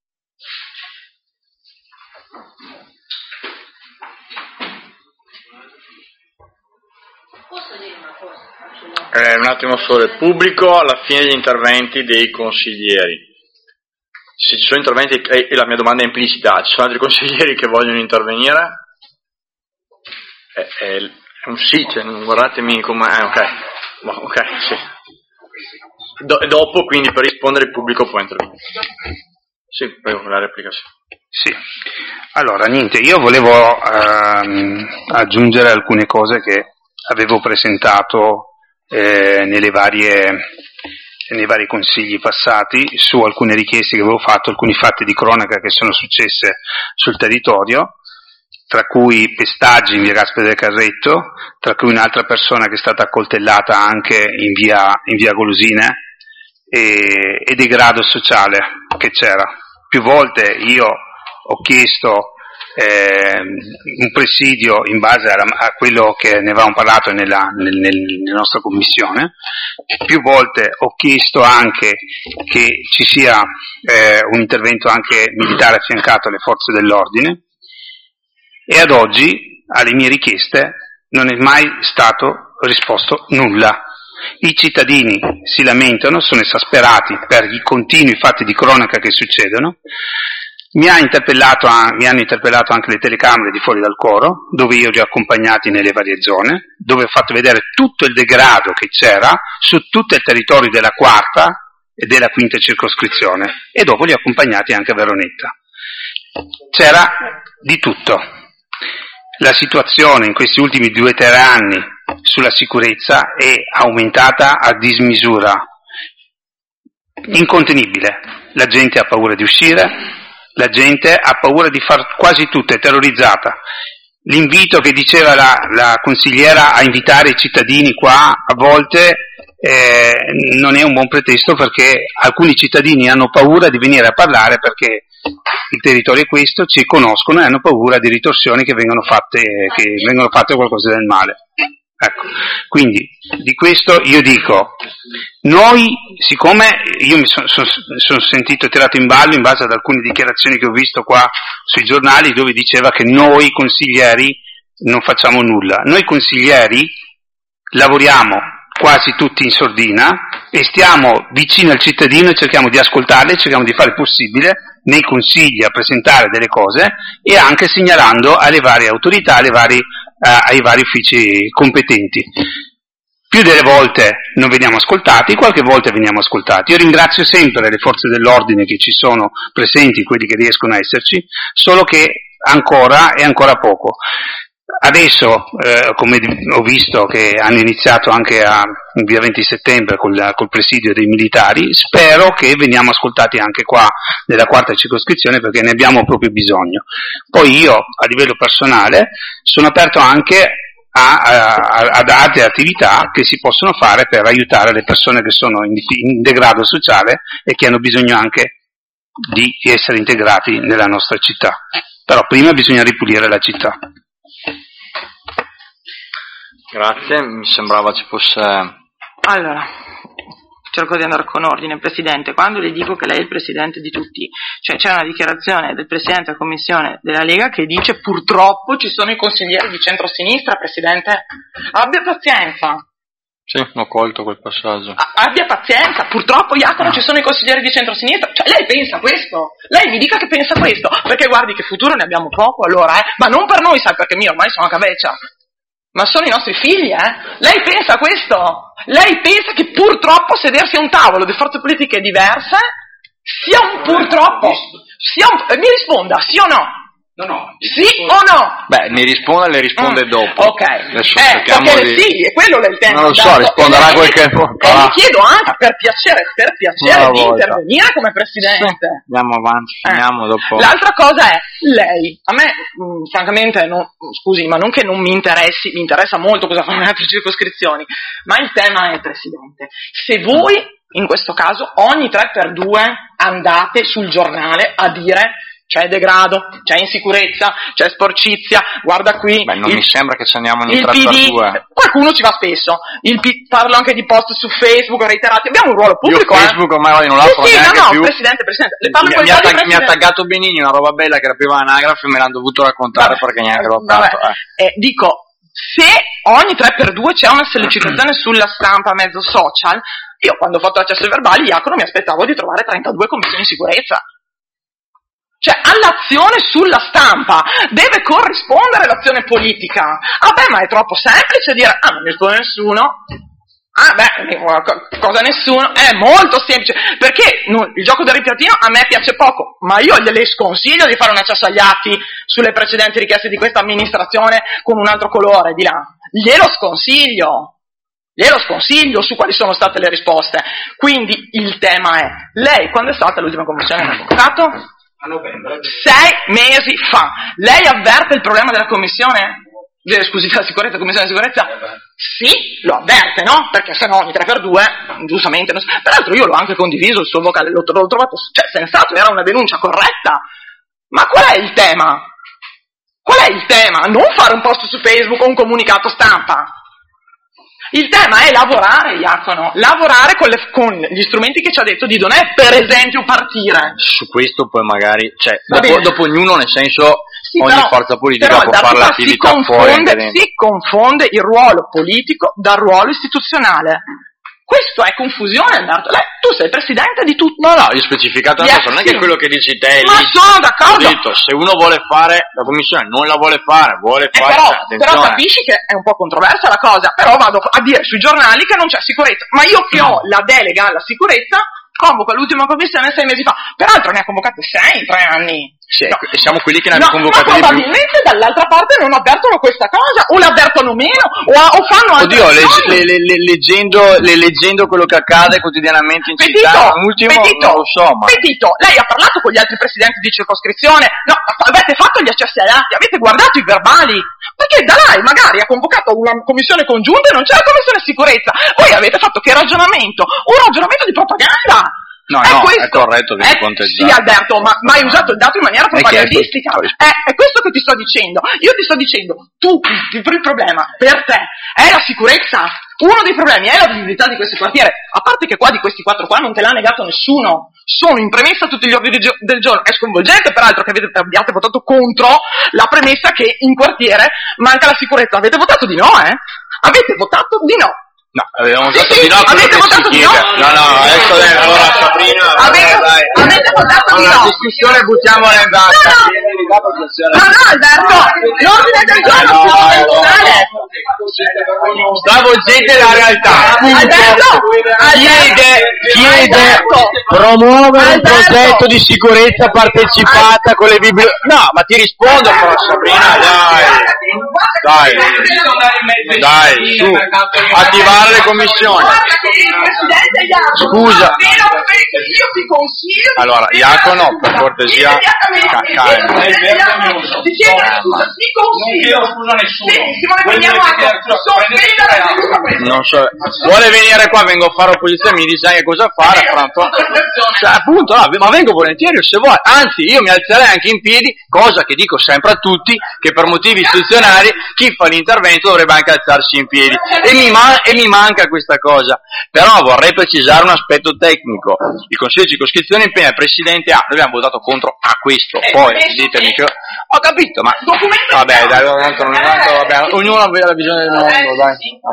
Un attimo solo, il pubblico alla fine degli interventi dei consiglieri. Se ci sono interventi, e la mia domanda è implicita, ci sono altri consiglieri che vogliono intervenire? È un sì, cioè, guardatemi come... ok, sì. Dopo, quindi, per rispondere il pubblico può intervenire. Sì, prego, la replica. Sì. Allora, niente, io volevo aggiungere alcune cose che avevo presentato nei vari consigli passati su alcune richieste che avevo fatto, alcuni fatti di cronaca che sono successe sul territorio, tra cui pestaggi in via Gasperi del Carretto, tra cui un'altra persona che è stata accoltellata anche in via Golosine, e degrado sociale che c'era. Più volte io ho chiesto un presidio in base a quello che ne avevamo parlato nella nostra commissione. Più volte ho chiesto anche che ci sia un intervento anche militare affiancato alle forze dell'ordine, e ad oggi alle mie richieste non è mai stato risposto nulla. I cittadini si lamentano, sono esasperati per i continui fatti di cronaca che succedono. Mi hanno interpellato anche le telecamere di fuori dal coro, dove io li ho accompagnati nelle varie zone, dove ho fatto vedere tutto il degrado che c'era su tutto il territorio della quarta e della quinta circoscrizione, e dopo li ho accompagnati anche a Veronetta. C'era di tutto. La situazione in questi ultimi 2 o 3 anni sulla sicurezza è aumentata a dismisura, incontenibile. La gente ha paura di uscire, la gente ha paura di far quasi tutto, è terrorizzata. L'invito che diceva la consigliera a invitare i cittadini qua, a volte non è un buon pretesto, perché alcuni cittadini hanno paura di venire a parlare perché il territorio è questo, ci conoscono e hanno paura di ritorsioni che vengono fatte qualcosa del male. Ecco, quindi di questo io dico, noi, siccome io mi sono sentito tirato in ballo in base ad alcune dichiarazioni che ho visto qua sui giornali, dove diceva che noi consiglieri non facciamo nulla. Noi consiglieri lavoriamo quasi tutti in sordina e stiamo vicino al cittadino e cerchiamo di ascoltarli, cerchiamo di fare il possibile nei consigli a presentare delle cose e anche segnalando alle varie autorità, ai vari uffici competenti. Più delle volte non veniamo ascoltati, qualche volta veniamo ascoltati. Io ringrazio sempre le forze dell'ordine che ci sono presenti, quelli che riescono a esserci, solo che ancora è ancora poco. Adesso, come ho visto che hanno iniziato anche in via 20 settembre col presidio dei militari, spero che veniamo ascoltati anche qua nella 4ª circoscrizione, perché ne abbiamo proprio bisogno. Poi io, a livello personale, sono aperto anche ad altre attività che si possono fare per aiutare le persone che sono in degrado sociale e che hanno bisogno anche di essere integrati nella nostra città. Però prima bisogna ripulire la città. Grazie, mi sembrava ci fosse... Allora, cerco di andare con ordine, Presidente. Quando le dico che lei è il Presidente di tutti, cioè c'è una dichiarazione del Presidente della Commissione della Lega che dice purtroppo ci sono i consiglieri di centrosinistra, Presidente. Abbia pazienza. Sì, ho colto quel passaggio. Abbia pazienza, purtroppo Iacono ci sono i consiglieri di centrosinistra. Cioè lei pensa questo? Lei mi dica che pensa questo? Perché guardi che futuro ne abbiamo poco allora, ma non per noi, sai, perché io ormai sono a caveccia. Ma sono i nostri figli, Lei pensa questo? Lei pensa che purtroppo sedersi a un tavolo di forze politiche diverse sia un purtroppo? Mi risponda, sì o no? No. Sì o no? Beh, mi risponde e le risponde dopo. Ok. Adesso perché sì, è quello il tema. Non lo so, risponderà quel che E mi chiedo anche per piacere di intervenire come Presidente. Sì, andiamo avanti, finiamo dopo. L'altra cosa è, lei, a me francamente, scusi, ma non che non mi interessi, mi interessa molto cosa fanno le altre circoscrizioni, ma il tema è, Presidente, se voi, in questo caso, ogni 3x2 andate sul giornale a dire c'è degrado, c'è insicurezza, c'è sporcizia, guarda qui. Beh, non mi sembra che ci andiamo ogni 3x2. Qualcuno ci va spesso, parlo anche di post su Facebook reiterati, abbiamo un ruolo pubblico. Io Facebook ormai non la apro neanche più. Presidente, le parlo mi ha taggato Benigni, una roba bella che era prima anagrafe, me l'hanno dovuto raccontare perché neanche l'ho fatto. Dico, se ogni 3x2 c'è una sollecitazione sulla stampa, mezzo social, io quando ho fatto l'accesso ai verbali, Iacono, mi aspettavo di trovare 32 commissioni di sicurezza. Cioè, all'azione sulla stampa deve corrispondere l'azione politica. Ma è troppo semplice dire, non mi risponde nessuno. Cosa nessuno? È molto semplice, perché il gioco del ripiattino a me piace poco, ma io gliele sconsiglio di fare un accesso agli atti sulle precedenti richieste di questa amministrazione con un altro colore di là. Glielo sconsiglio su quali sono state le risposte. Quindi il tema è, lei quando è stata l'ultima commissione che ha convocato? A novembre. 6 mesi fa. Lei avverte il problema della commissione? Scusi, della sicurezza, commissione di sicurezza? Sì, lo avverte, no? Perché se no ogni 3x2, giustamente. Peraltro io l'ho anche condiviso il suo vocale, l'ho trovato, sensato, era una denuncia corretta. Ma qual è il tema? Non fare un post su Facebook o un comunicato stampa. Il tema è lavorare, Iacono, lavorare con gli strumenti che ci ha detto di non è, per esempio, partire. Su questo poi magari, dopo ognuno, nel senso, ogni forza politica però può fare l'attività fuori. Si confonde il ruolo politico dal ruolo istituzionale. Questo è confusione, Alberto. Tu sei presidente di tutto. No, io ho specificato una cosa, non è che quello che dici te è ma sono d'accordo. Ho detto, se uno vuole fare la commissione, non la vuole fare, però capisci che è un po' controversa la cosa, però vado a dire sui giornali che non c'è sicurezza, ma io che ho la delega alla sicurezza, convoco l'ultima commissione 6 mesi fa, peraltro ne ha convocate 6 in 3 anni. Sì, siamo quelli che ne hanno convocati di più. Ma probabilmente dall'altra parte non avvertono questa cosa, o l'avvertono meno, o fanno altre cose. leggendo quello che accade quotidianamente in città, non lo so, ma... Petito, lei ha parlato con gli altri presidenti di circoscrizione? No, avete fatto gli accessi agli atti, avete guardato i verbali? Perché Dalai magari ha convocato una commissione congiunta e non c'è la commissione sicurezza. Voi avete fatto che ragionamento? Un ragionamento di propaganda! No, è corretto che sì, Alberto, ma hai usato il dato in maniera propagandistica. È questo che ti sto dicendo. Io ti sto dicendo, il problema per te è la sicurezza. Uno dei problemi è la vivibilità di questi quartieri. A parte che qua di questi 4 qua non te l'ha negato nessuno. Sono in premessa tutti gli ordini del giorno. È sconvolgente peraltro che abbiate votato contro la premessa che in quartiere manca la sicurezza. Avete votato di no, Avete votato di no. No, avevamo votato di no. Avete votato di no? No, adesso allora Sabrina. Avete votato di no. La discussione buttiamola in vasca. No, Alberto, l'ordine del giorno è fondamentale. Stravolgete la realtà. Chiede promuovere un progetto di sicurezza partecipata con le biblioteche. No, ma ti rispondo però Sabrina, dai, su, attivare le commissioni. Scusa. Io ti consiglio. Allora, Iacono, per cortesia, calma. Ti chiedo scusa, ti consiglio. Scusa nessuno. Simone, prendiamo atto. Sospenda la seduta. Non so, vuole venire qua, vengo a fare opposizione, mi dice anche cosa fare, pronto? Cioè, appunto, no, ma vengo volentieri se vuoi, anzi io mi alzerei anche in piedi, cosa che dico sempre a tutti, che per motivi istituzionali chi fa l'intervento dovrebbe anche alzarsi in piedi, e mi manca questa cosa. Però vorrei precisare un aspetto tecnico. Il Consiglio di circoscrizione impegna il Presidente noi abbiamo votato contro a questo, poi ditemi che ho capito, ma vabbè, dai, vabbè, ognuno vede la visione del mondo, dai.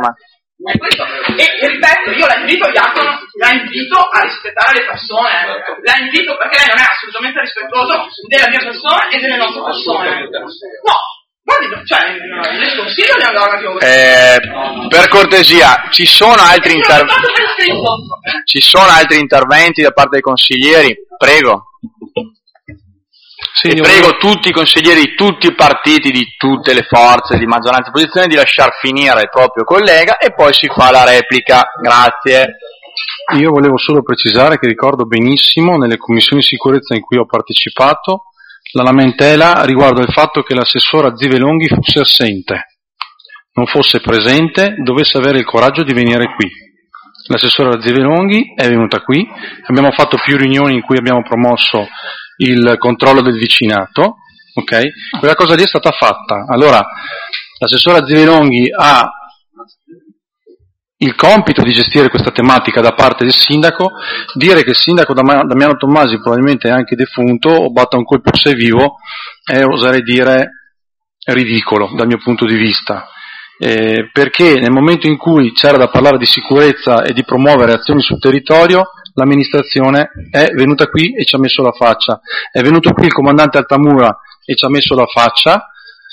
E ripeto, io la invito a rispettare le persone, la invito perché lei non è assolutamente rispettoso della mia persona e delle nostre persone. No, guardi, cioè, le sconsiglio di andare avanti con per cortesia, ci sono altri interventi da parte dei consiglieri? Prego. Sì, prego tutti i consiglieri di tutti i partiti, di tutte le forze di maggioranza e opposizione di lasciar finire il proprio collega e poi si fa la replica. Grazie. Io volevo solo precisare che ricordo benissimo nelle commissioni di sicurezza in cui ho partecipato la lamentela riguardo il fatto che l'assessora Zivelonghi fosse assente, non fosse presente, dovesse avere il coraggio di venire qui. L'assessora Zivelonghi è venuta qui, abbiamo fatto più riunioni in cui abbiamo promosso il controllo del vicinato, ok? Quella cosa lì è stata fatta. Allora, l'assessora Zivelonghi ha il compito di gestire questa tematica da parte del sindaco. Dire che il sindaco Damiano Tommasi probabilmente è anche defunto o batta un colpo se è vivo è, oserei dire, ridicolo dal mio punto di vista. Perché nel momento in cui c'era da parlare di sicurezza e di promuovere azioni sul territorio, l'amministrazione è venuta qui e ci ha messo la faccia. È venuto qui il comandante Altamura e ci ha messo la faccia.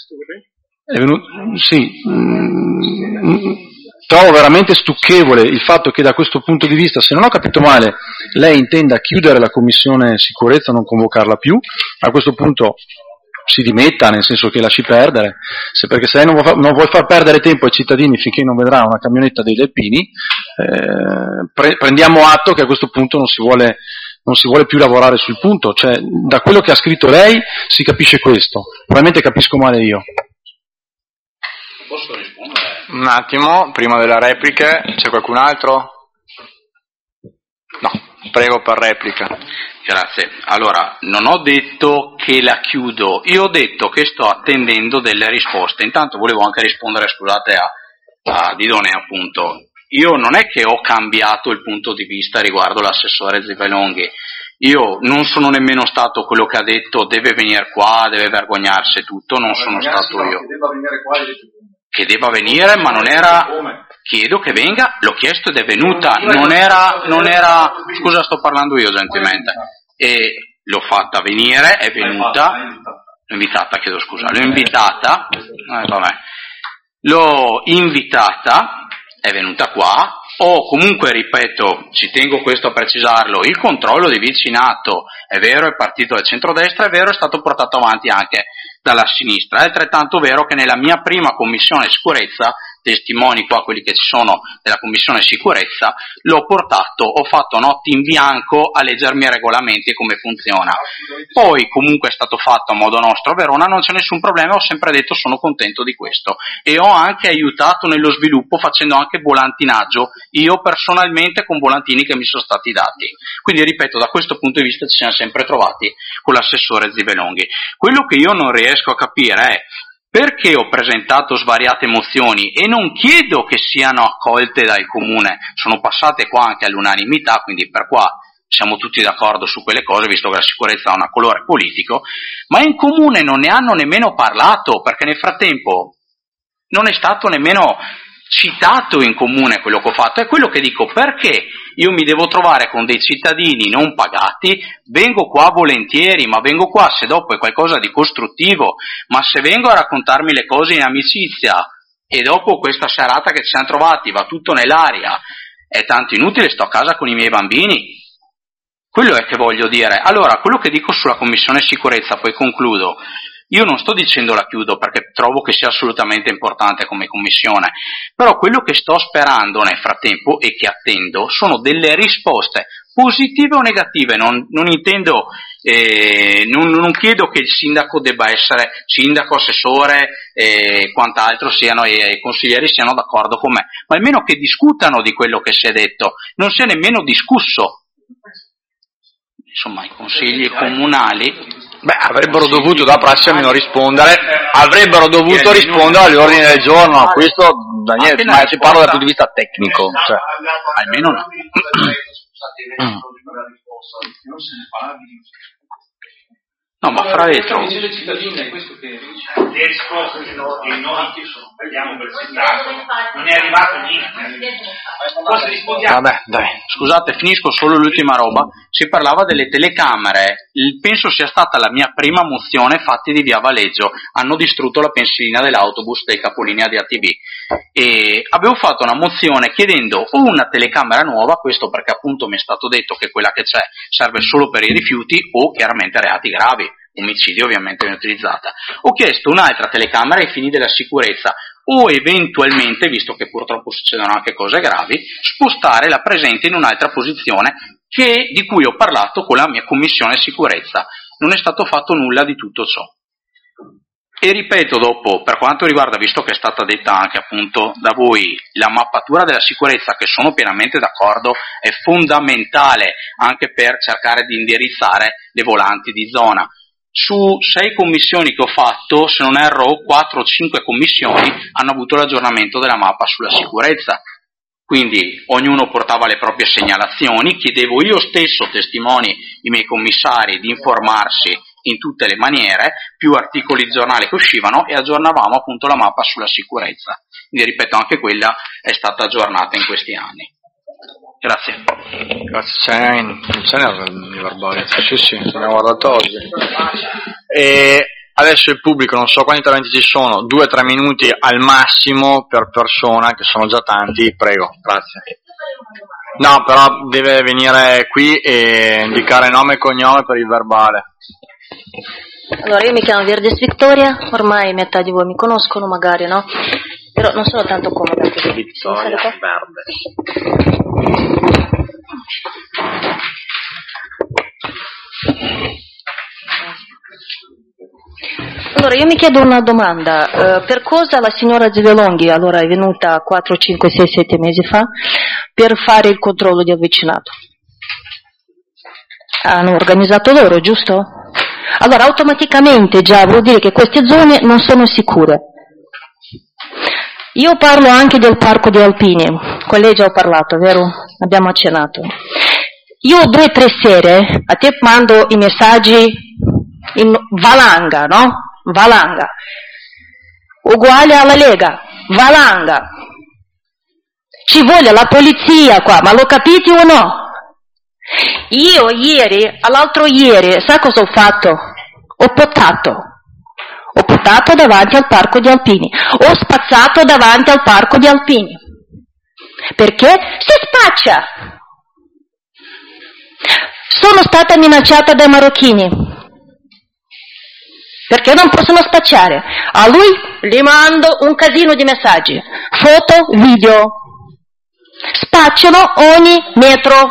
Trovo veramente stucchevole il fatto che da questo punto di vista, se non ho capito male, lei intenda chiudere la commissione sicurezza, non convocarla più. A questo punto si dimetta, nel senso che lasci perdere, perché se lei non vuole far perdere tempo ai cittadini finché non vedrà una camionetta dei Delpini, prendiamo atto che a questo punto non si vuole più lavorare sul punto. Cioè, da quello che ha scritto lei si capisce questo, probabilmente capisco male io. Posso rispondere? Un attimo, prima della replica, c'è qualcun altro? No, prego per replica. Grazie. Allora, non ho detto che la chiudo, io ho detto che sto attendendo delle risposte. Intanto volevo anche rispondere, scusate, a Didone, appunto. Io non è che ho cambiato il punto di vista riguardo l'assessore Zivelonghi. Io non sono nemmeno stato quello che ha detto deve venire qua, deve vergognarsi e tutto, non sono stato io. Che debba venire, ma non era... Chiedo che venga, l'ho chiesto ed è venuta, non era, scusa sto parlando io gentilmente, e l'ho fatta venire, è venuta, l'ho invitata, l'ho invitata, è venuta qua, o comunque, ripeto, ci tengo questo a precisarlo, il controllo di vicinato, è vero, è partito dal centrodestra, è vero, è stato portato avanti anche dalla sinistra, è altrettanto vero che nella mia prima commissione sicurezza testimoni qua, quelli che ci sono della Commissione Sicurezza, l'ho portato, ho fatto notti in bianco a leggermi i regolamenti e come funziona. Poi comunque è stato fatto a modo nostro a Verona, non c'è nessun problema, ho sempre detto sono contento di questo e ho anche aiutato nello sviluppo facendo anche volantinaggio, io personalmente con volantini che mi sono stati dati. Quindi ripeto, da questo punto di vista ci siamo sempre trovati con l'assessore Zibelonghi. Quello che io non riesco a capire è perché ho presentato svariate mozioni e non chiedo che siano accolte dal Comune, sono passate qua anche all'unanimità, quindi per qua siamo tutti d'accordo su quelle cose, visto che la sicurezza ha un colore politico, ma in Comune non ne hanno nemmeno parlato, perché nel frattempo non è stato nemmeno citato in Comune quello che ho fatto. È quello che dico, perché io mi devo trovare con dei cittadini non pagati, vengo qua volentieri, ma vengo qua se dopo è qualcosa di costruttivo, ma se vengo a raccontarmi le cose in amicizia e dopo questa serata che ci siamo trovati va tutto nell'aria, è tanto inutile, sto a casa con i miei bambini. Quello è che voglio dire. Allora, quello che dico sulla Commissione Sicurezza, poi concludo, io non sto dicendo la chiudo perché trovo che sia assolutamente importante come commissione, però quello che sto sperando nel frattempo e che attendo sono delle risposte positive o negative, non intendo, non chiedo che il sindaco debba essere sindaco, assessore e quant'altro siano, e i consiglieri siano d'accordo con me, ma almeno che discutano di quello che si è detto, non si è nemmeno discusso. Insomma, i consigli comunali... Beh, avrebbero dovuto, da prassi almeno rispondere, avrebbero dovuto rispondere all'ordine del giorno, questo Daniele, ma si parla dal punto di vista tecnico, cioè, almeno no. No, ma fra l'altro le risposte che noi abbiamo presentato non è arrivato niente. Vabbè, dai. Scusate, finisco solo l'ultima roba. Si parlava delle telecamere. Penso sia stata la mia prima mozione fatti di via Valeggio. Hanno distrutto la pensilina dell'autobus del capolinea di ATV. E avevo fatto una mozione chiedendo o una telecamera nuova, questo perché appunto mi è stato detto che quella che c'è serve solo per i rifiuti o chiaramente reati gravi. Omicidio ovviamente viene utilizzata. Ho chiesto un'altra telecamera ai fini della sicurezza o eventualmente, visto che purtroppo succedono anche cose gravi, spostare la presente in un'altra posizione di cui ho parlato con la mia commissione sicurezza. Non è stato fatto nulla di tutto ciò. E ripeto, dopo, per quanto riguarda, visto che è stata detta anche appunto da voi, la mappatura della sicurezza, che sono pienamente d'accordo, è fondamentale anche per cercare di indirizzare le volanti di zona. Su 6 commissioni che ho fatto, se non erro 4 o 5 commissioni hanno avuto l'aggiornamento della mappa sulla sicurezza, quindi ognuno portava le proprie segnalazioni, chiedevo io stesso, testimoni, i miei commissari, di informarsi in tutte le maniere, più articoli di giornale che uscivano e aggiornavamo appunto la mappa sulla sicurezza, quindi ripeto anche quella è stata aggiornata in questi anni. Grazie. Grazie, c'è il verbale, sì, l'abbiamo guardato oggi. E adesso il pubblico, non so quanti interventi ci sono, 2-3 minuti al massimo per persona, che sono già tanti, prego, grazie. No, però deve venire qui e indicare nome e cognome per il verbale. Allora, io mi chiamo Verdes Victoria, ormai metà di voi mi conoscono magari, no? Però non sono tanto comoda così. Vittoria Verde. Allora, io mi chiedo una domanda, per cosa la signora Zibelonghi allora è venuta 4, 5, 6, 7 mesi fa per fare il controllo di avvicinato? Hanno organizzato loro, giusto? Allora, automaticamente già vuol dire che queste zone non sono sicure. Io parlo anche del parco di Alpini, con lei già ho parlato, vero? Abbiamo accennato. Io 2 o 3 sere a te mando i messaggi in valanga, no? Valanga. Uguale alla Lega, valanga. Ci vuole la polizia qua, ma lo capite o no? Io ieri, all'altro ieri, sa cosa ho fatto? Ho potato davanti al parco di Alpini, ho spazzato davanti al parco di Alpini. Perché? Si spaccia! Sono stata minacciata dai marocchini, perché non possono spacciare. A lui gli mando un casino di messaggi. foto, video. Spacciano ogni metro.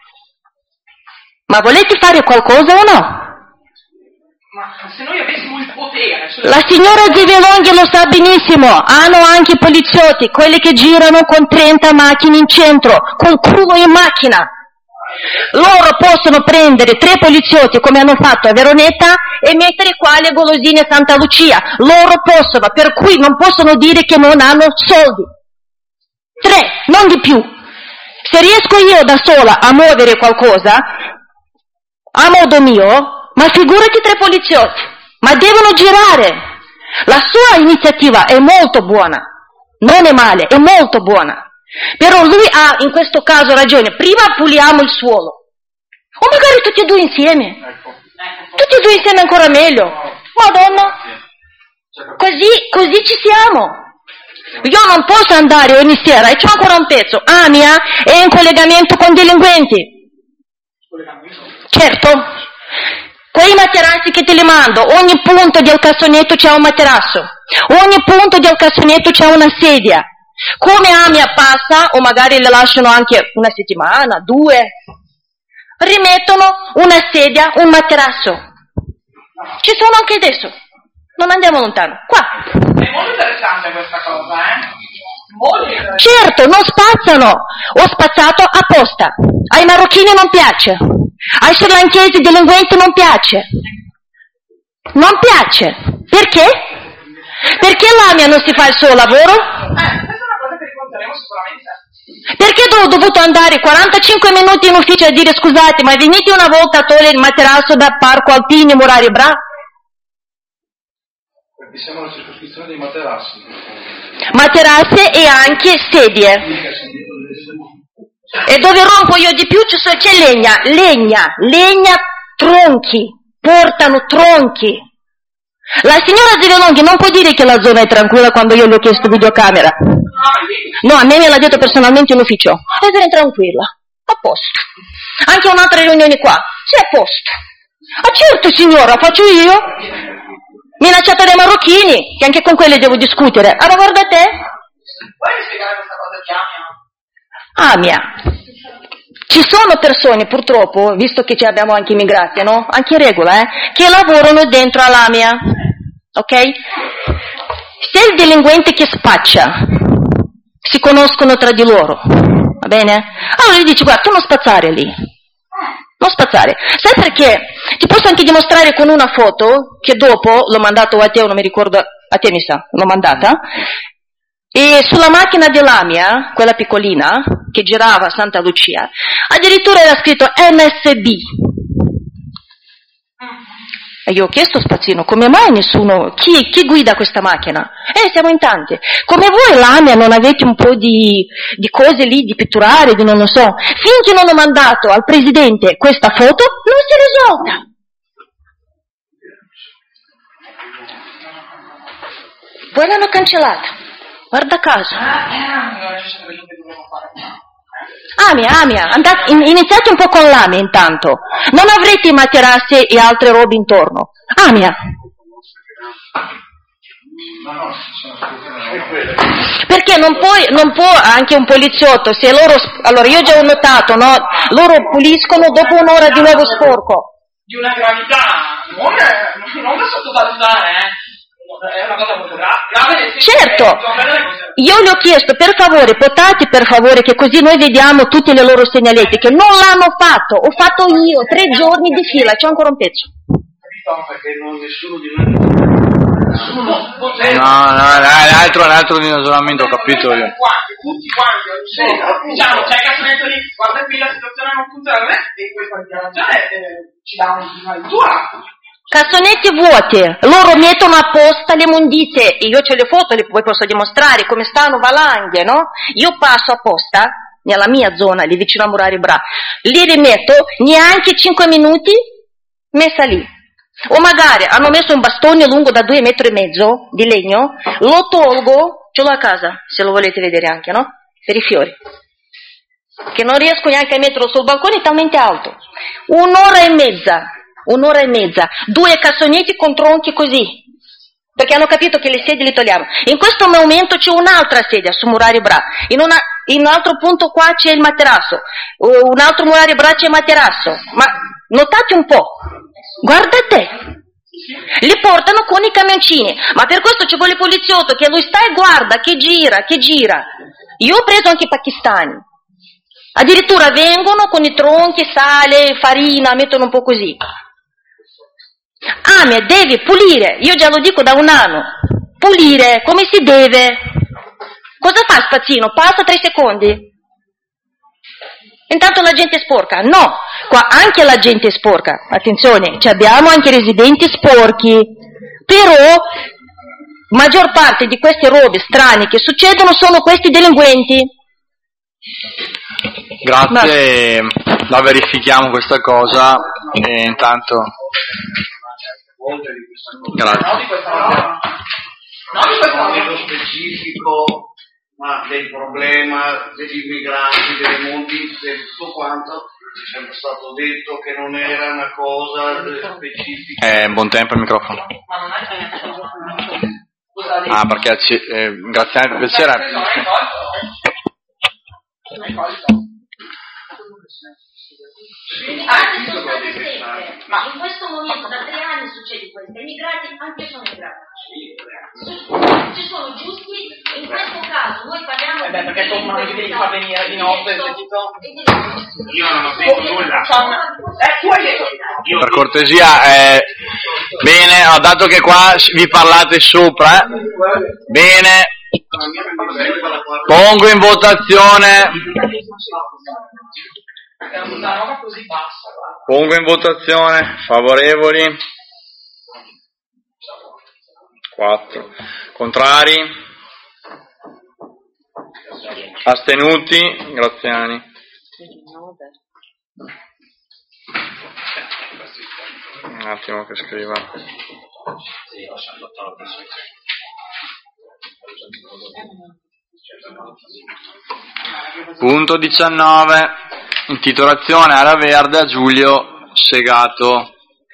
Ma volete fare qualcosa o no? Ma se noi avessimo il potere... La signora Zivelonghi lo sa benissimo, hanno anche poliziotti, quelli che girano con 30 macchine in centro, col culo in macchina. Loro possono prendere 3 poliziotti come hanno fatto a Veronetta e mettere qua le golosine a Santa Lucia. Loro possono, per cui non possono dire che non hanno soldi. 3, non di più. Se riesco io da sola a muovere qualcosa, a modo mio, ma figurati 3 poliziotti. Ma devono girare. La sua iniziativa è molto buona, non è male, è molto buona. Però lui ha in questo caso ragione. Prima puliamo il suolo, o magari tutti e 2 insieme. Tutti e 2 insieme ancora meglio. Madonna, così ci siamo. Io non posso andare ogni sera e c'ho ancora un pezzo. Amia è in collegamento con delinquenti. Certo, quei materassi che te li mando, ogni punto del cassonetto c'è un materasso, ogni punto del cassonetto c'è una sedia. Come Amia passa, o magari le lasciano anche una settimana, 2, rimettono una sedia, un materasso. Ci sono anche adesso, non andiamo lontano, qua. È molto interessante questa cosa, Molto interessante. Certo, non spazzano, ho spazzato apposta. Ai marocchini non piace, ai srilankesi delinquenti non piace. Non piace. Perché? Perché l'Amia non si fa il suo lavoro? Perché ho dovuto andare 45 minuti in ufficio a dire scusate, ma venite una volta a togliere il materasso da Parco Alpini, Murari Bra? Perché siamo alla circoscrizione dei materassi. Materassi e anche sedie. E dove rompo io di più c'è legna, tronchi, portano tronchi. La signora Zivelonghi non può dire che la zona è tranquilla quando io le ho chiesto videocamera. No, a me l'ha detto personalmente in ufficio. Essere tranquilla, a posto. Anche un'altra riunione qua, sì, a posto. Ah certo signora, faccio io. Minacciata dai marocchini, che anche con quelli devo discutere. Ah ma guarda te. Puoi spiegare questa cosa di Amia? Amia. Ci sono persone, purtroppo, visto che ci abbiamo anche immigrati, no? Anche in regola, che lavorano dentro all'Amia, ok? Se il delinquente che spaccia si conoscono tra di loro, va bene? Allora gli dici, guarda, tu non spazzare lì, non spazzare. Sai perché? Ti posso anche dimostrare con una foto, che dopo l'ho mandato a te, non mi ricordo, a te mi sa, l'ho mandata, e sulla macchina dell'Amia, quella piccolina, che girava a Santa Lucia, addirittura era scritto MSB. E io ho chiesto a Spazzino, come mai nessuno, chi guida questa macchina? Siamo in tanti. Come voi l'Amia non avete un po' di cose lì, di pitturare, di non lo so. Finché non ho mandato al presidente questa foto, non si è risolta. Poi l'hanno cancellata. Guarda caso. Amia, iniziate un po' con l'Amia intanto. Non avrete i materassi e altre robe intorno. Amia. Perché non può anche un poliziotto, se loro, allora io già ho notato, no? Loro puliscono dopo un'ora di nuovo sporco. Di una gravità, non da sottovalutare, È una cosa molto grave. Certo, io le ho chiesto per favore, potate per favore, che così noi vediamo tutte le loro segnaletiche. Non l'hanno fatto, ho fatto io 3 giorni di fila, c'è ancora un pezzo. Perché nessuno di noi. L'altro dimensionamento, ho capito io. Tutti quanti, diciamo, c'è il cassonetto lì, guarda qui la situazione non funziona, e questa dichiarazione ci dà una lettura. Cassonetti vuoti, loro mettono apposta le immondizie, e io ce le foto, poi posso dimostrare come stanno valanghe, no? Io passo apposta nella mia zona, lì vicino a Murari Bra, li rimetto neanche 5 minuti, messa lì. O magari hanno messo un bastone lungo da 2,5 metri di legno, lo tolgo, ce l'ho a casa, se lo volete vedere anche, no? Per i fiori. Che non riesco neanche a metterlo sul balcone, è talmente alto. Un'ora e mezza, 2 cassonetti con tronchi così. perché hanno capito che le sedie le togliamo. In questo momento c'è un'altra sedia su Murario Bra, in un altro punto qua c'è il materasso, un altro Murario Bra c'è il materasso, ma notate un po', guardate, li portano con i camioncini, ma per questo ci vuole il poliziotto che lui sta e guarda, che gira. Io ho preso anche i pakistani, addirittura vengono con i tronchi, sale, farina, mettono un po' così. Amia, devi pulire, io già lo dico da un anno, pulire come si deve. Cosa fa spazzino? Passa 3 secondi. Intanto la gente è sporca. No, qua anche la gente è sporca. Attenzione, abbiamo anche residenti sporchi. Però maggior parte di queste robe strane che succedono sono questi delinquenti. Grazie, la verifichiamo questa cosa e intanto... Grazie. Non di questo nello specifico, ma del problema degli immigranti, delle mondizze, tutto quanto, ci è sempre stato detto che non era una cosa specifica. Buon tempo il microfono. Ah, perché grazie per piacere. Ma in questo momento da 3 anni succede questo, i migrati anche sono migrati. Ci sono giusti, in questo caso noi parliamo perché tu non devi far venire di notte Io non ho detto nulla. Tu hai detto Per cortesia, bene, dato che qua vi parlate sopra, bene, pongo in votazione. una roba così bassa. Pongo in votazione, favorevoli, 4, contrari, astenuti, Graziani. Un attimo che scriva. Punto 19. Intitolazione Area Verde a Giulio Segato.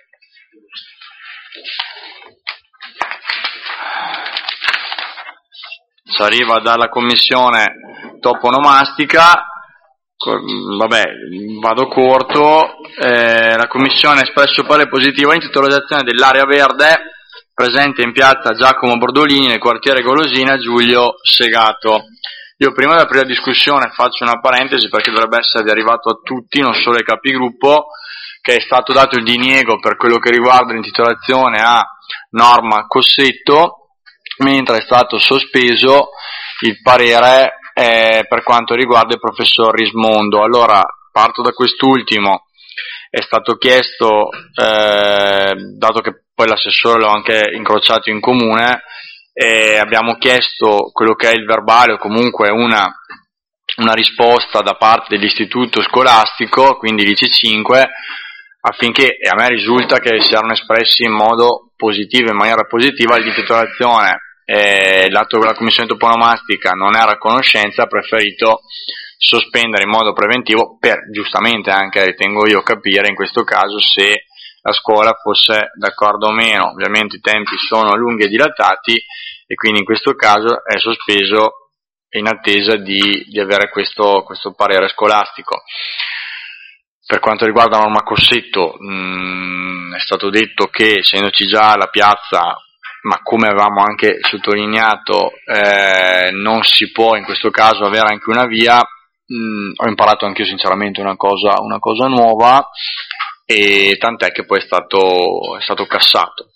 Si arriva dalla commissione toponomastica. Vabbè, vado corto. La commissione ha espresso parere positivo all'intitolazione dell'area verde presente in piazza Giacomo Bordolini nel quartiere Golosina Giulio Segato. Io prima di aprire la discussione faccio una parentesi perché dovrebbe essere arrivato a tutti, non solo ai capigruppo, che è stato dato il diniego per quello che riguarda l'intitolazione a Norma Cossetto, mentre è stato sospeso il parere per quanto riguarda il professor Rismondo. Allora, parto da quest'ultimo. È stato chiesto, dato che poi l'assessore l'ho anche incrociato in comune, abbiamo chiesto quello che è il verbale o comunque una risposta da parte dell'istituto scolastico, quindi l'ICI 5, affinché, e a me risulta che si erano espressi in modo positivo, in maniera positiva, l'intitolazione, l'atto della commissione toponomastica non era a conoscenza, ha preferito sospendere in modo preventivo per, giustamente anche ritengo io, capire in questo caso se la scuola fosse d'accordo o meno. Ovviamente i tempi sono lunghi e dilatati e quindi in questo caso è sospeso in attesa di avere questo parere scolastico. Per quanto riguarda Norma Cossetto, è stato detto che, essendoci già la piazza, ma come avevamo anche sottolineato, non si può in questo caso avere anche una via. Ho imparato anche io sinceramente una cosa nuova, e tant'è che poi è stato cassato.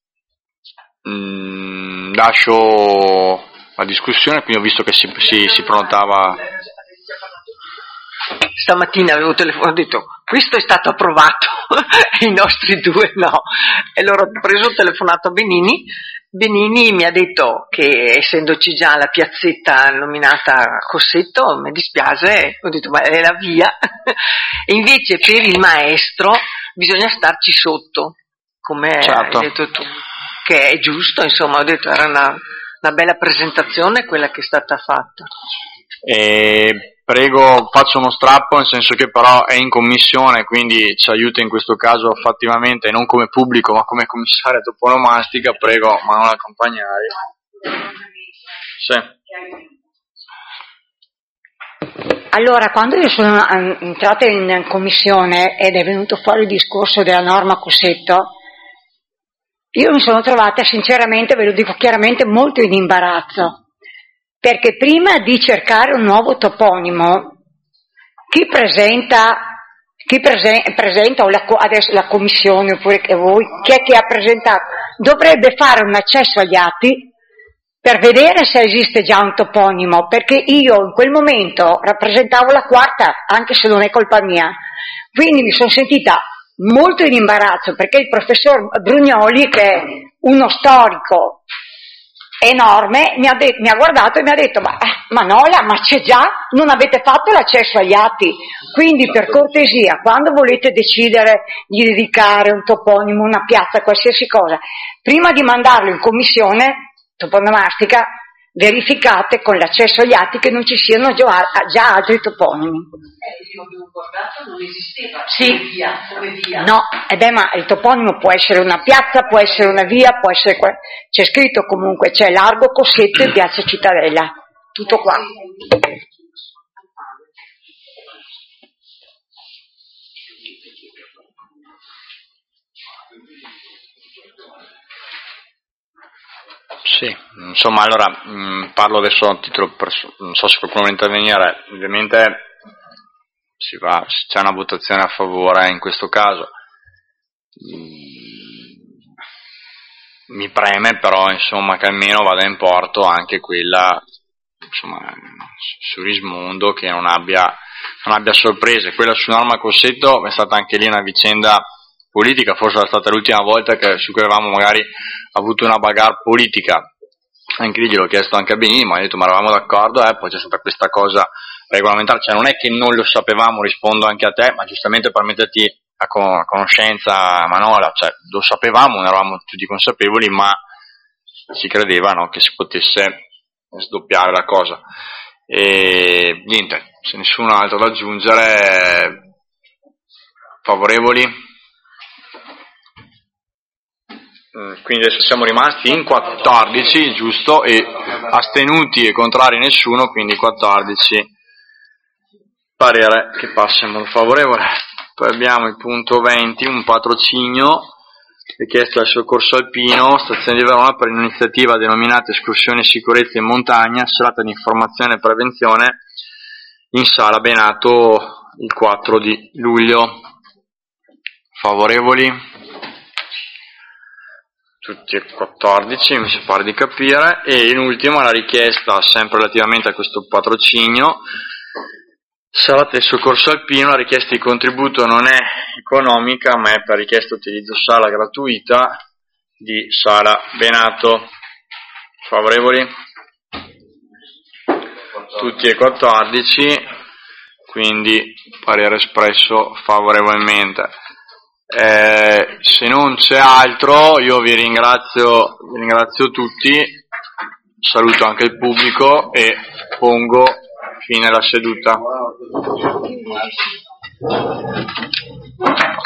Lascio la discussione, quindi ho visto che si prenotava. Stamattina avevo telefonato, ho detto questo è stato approvato e i nostri due no, e allora ho preso il telefonato a Benini mi ha detto che essendoci già la piazzetta nominata Cossetto mi dispiace, ho detto ma è la via e invece per il maestro bisogna starci sotto, come certo. Hai detto tu, che è giusto, insomma, ho detto era una bella presentazione quella che è stata fatta. prego, faccio uno strappo, nel senso che però è in commissione, quindi ci aiuta in questo caso fattivamente, non come pubblico ma come commissaria toponomastica. Prego Manuela Campagnari. Sì. Allora, quando io sono entrata in commissione ed è venuto fuori il discorso della norma Cossetto, io mi sono trovata sinceramente, ve lo dico chiaramente, molto in imbarazzo, perché prima di cercare un nuovo toponimo, chi presenta o adesso la commissione, oppure che voi, chi è che ha presentato, dovrebbe fare un accesso agli atti per vedere se esiste già un toponimo, perché io in quel momento rappresentavo la quarta, anche se non è colpa mia, quindi mi sono sentita molto in imbarazzo, perché il professor Brugnoli, che è uno storico enorme, mi ha guardato e mi ha detto ma Nola, ma c'è già, non avete fatto l'accesso agli atti, quindi per cortesia, quando volete decidere di dedicare un toponimo, una piazza, qualsiasi cosa, prima di mandarlo in commissione toponomastica, verificate con l'accesso agli atti che non ci siano già altri toponimi. Io avevo guardato, non esisteva Sì. come via. No, ma il toponimo può essere una piazza, può essere una via, può essere c'è scritto comunque, c'è Largo Cossetto e Piazza Cittadella, tutto qua. Sì, insomma, allora parlo adesso a titolo non so se qualcuno vuole intervenire. Ovviamente c'è una votazione a favore in questo caso. Mi preme però, insomma, che almeno vada in porto anche quella, insomma, su Rismondo, che non abbia sorprese. Quella su Norma Cossetto è stata anche lì una vicenda politica, forse era stata l'ultima volta su cui avevamo magari avuto una bagarre politica. Anche lì gliel'ho chiesto anche a Benini, ma ha detto ma eravamo d'accordo, poi c'è stata questa cosa regolamentare, cioè non è che non lo sapevamo, rispondo anche a te, ma giustamente per metterti a conoscenza, Manola, cioè lo sapevamo, non eravamo tutti consapevoli, ma si credeva, no, che si potesse sdoppiare la cosa. E niente, se nessuno altro da aggiungere, favorevoli? Quindi adesso siamo rimasti in 14, giusto, e astenuti e contrari nessuno, quindi 14, parere che passa in modo favorevole. Poi abbiamo il punto 20, un patrocinio, richiesta del soccorso alpino, stazione di Verona, per un'iniziativa denominata Escursione Sicurezza in Montagna, serata di informazione e prevenzione in Sala Benato il 4 di luglio. Favorevoli? Tutti e 14, mi si pare di capire. E in ultimo la richiesta, sempre relativamente a questo patrocinio, Serata del soccorso alpino, la richiesta di contributo non è economica, ma è per richiesta utilizzo sala gratuita di Sala Benato. Favorevoli? Tutti e 14, quindi parere espresso favorevolmente. Se non c'è altro, io vi ringrazio tutti, saluto anche il pubblico e pongo fine alla seduta.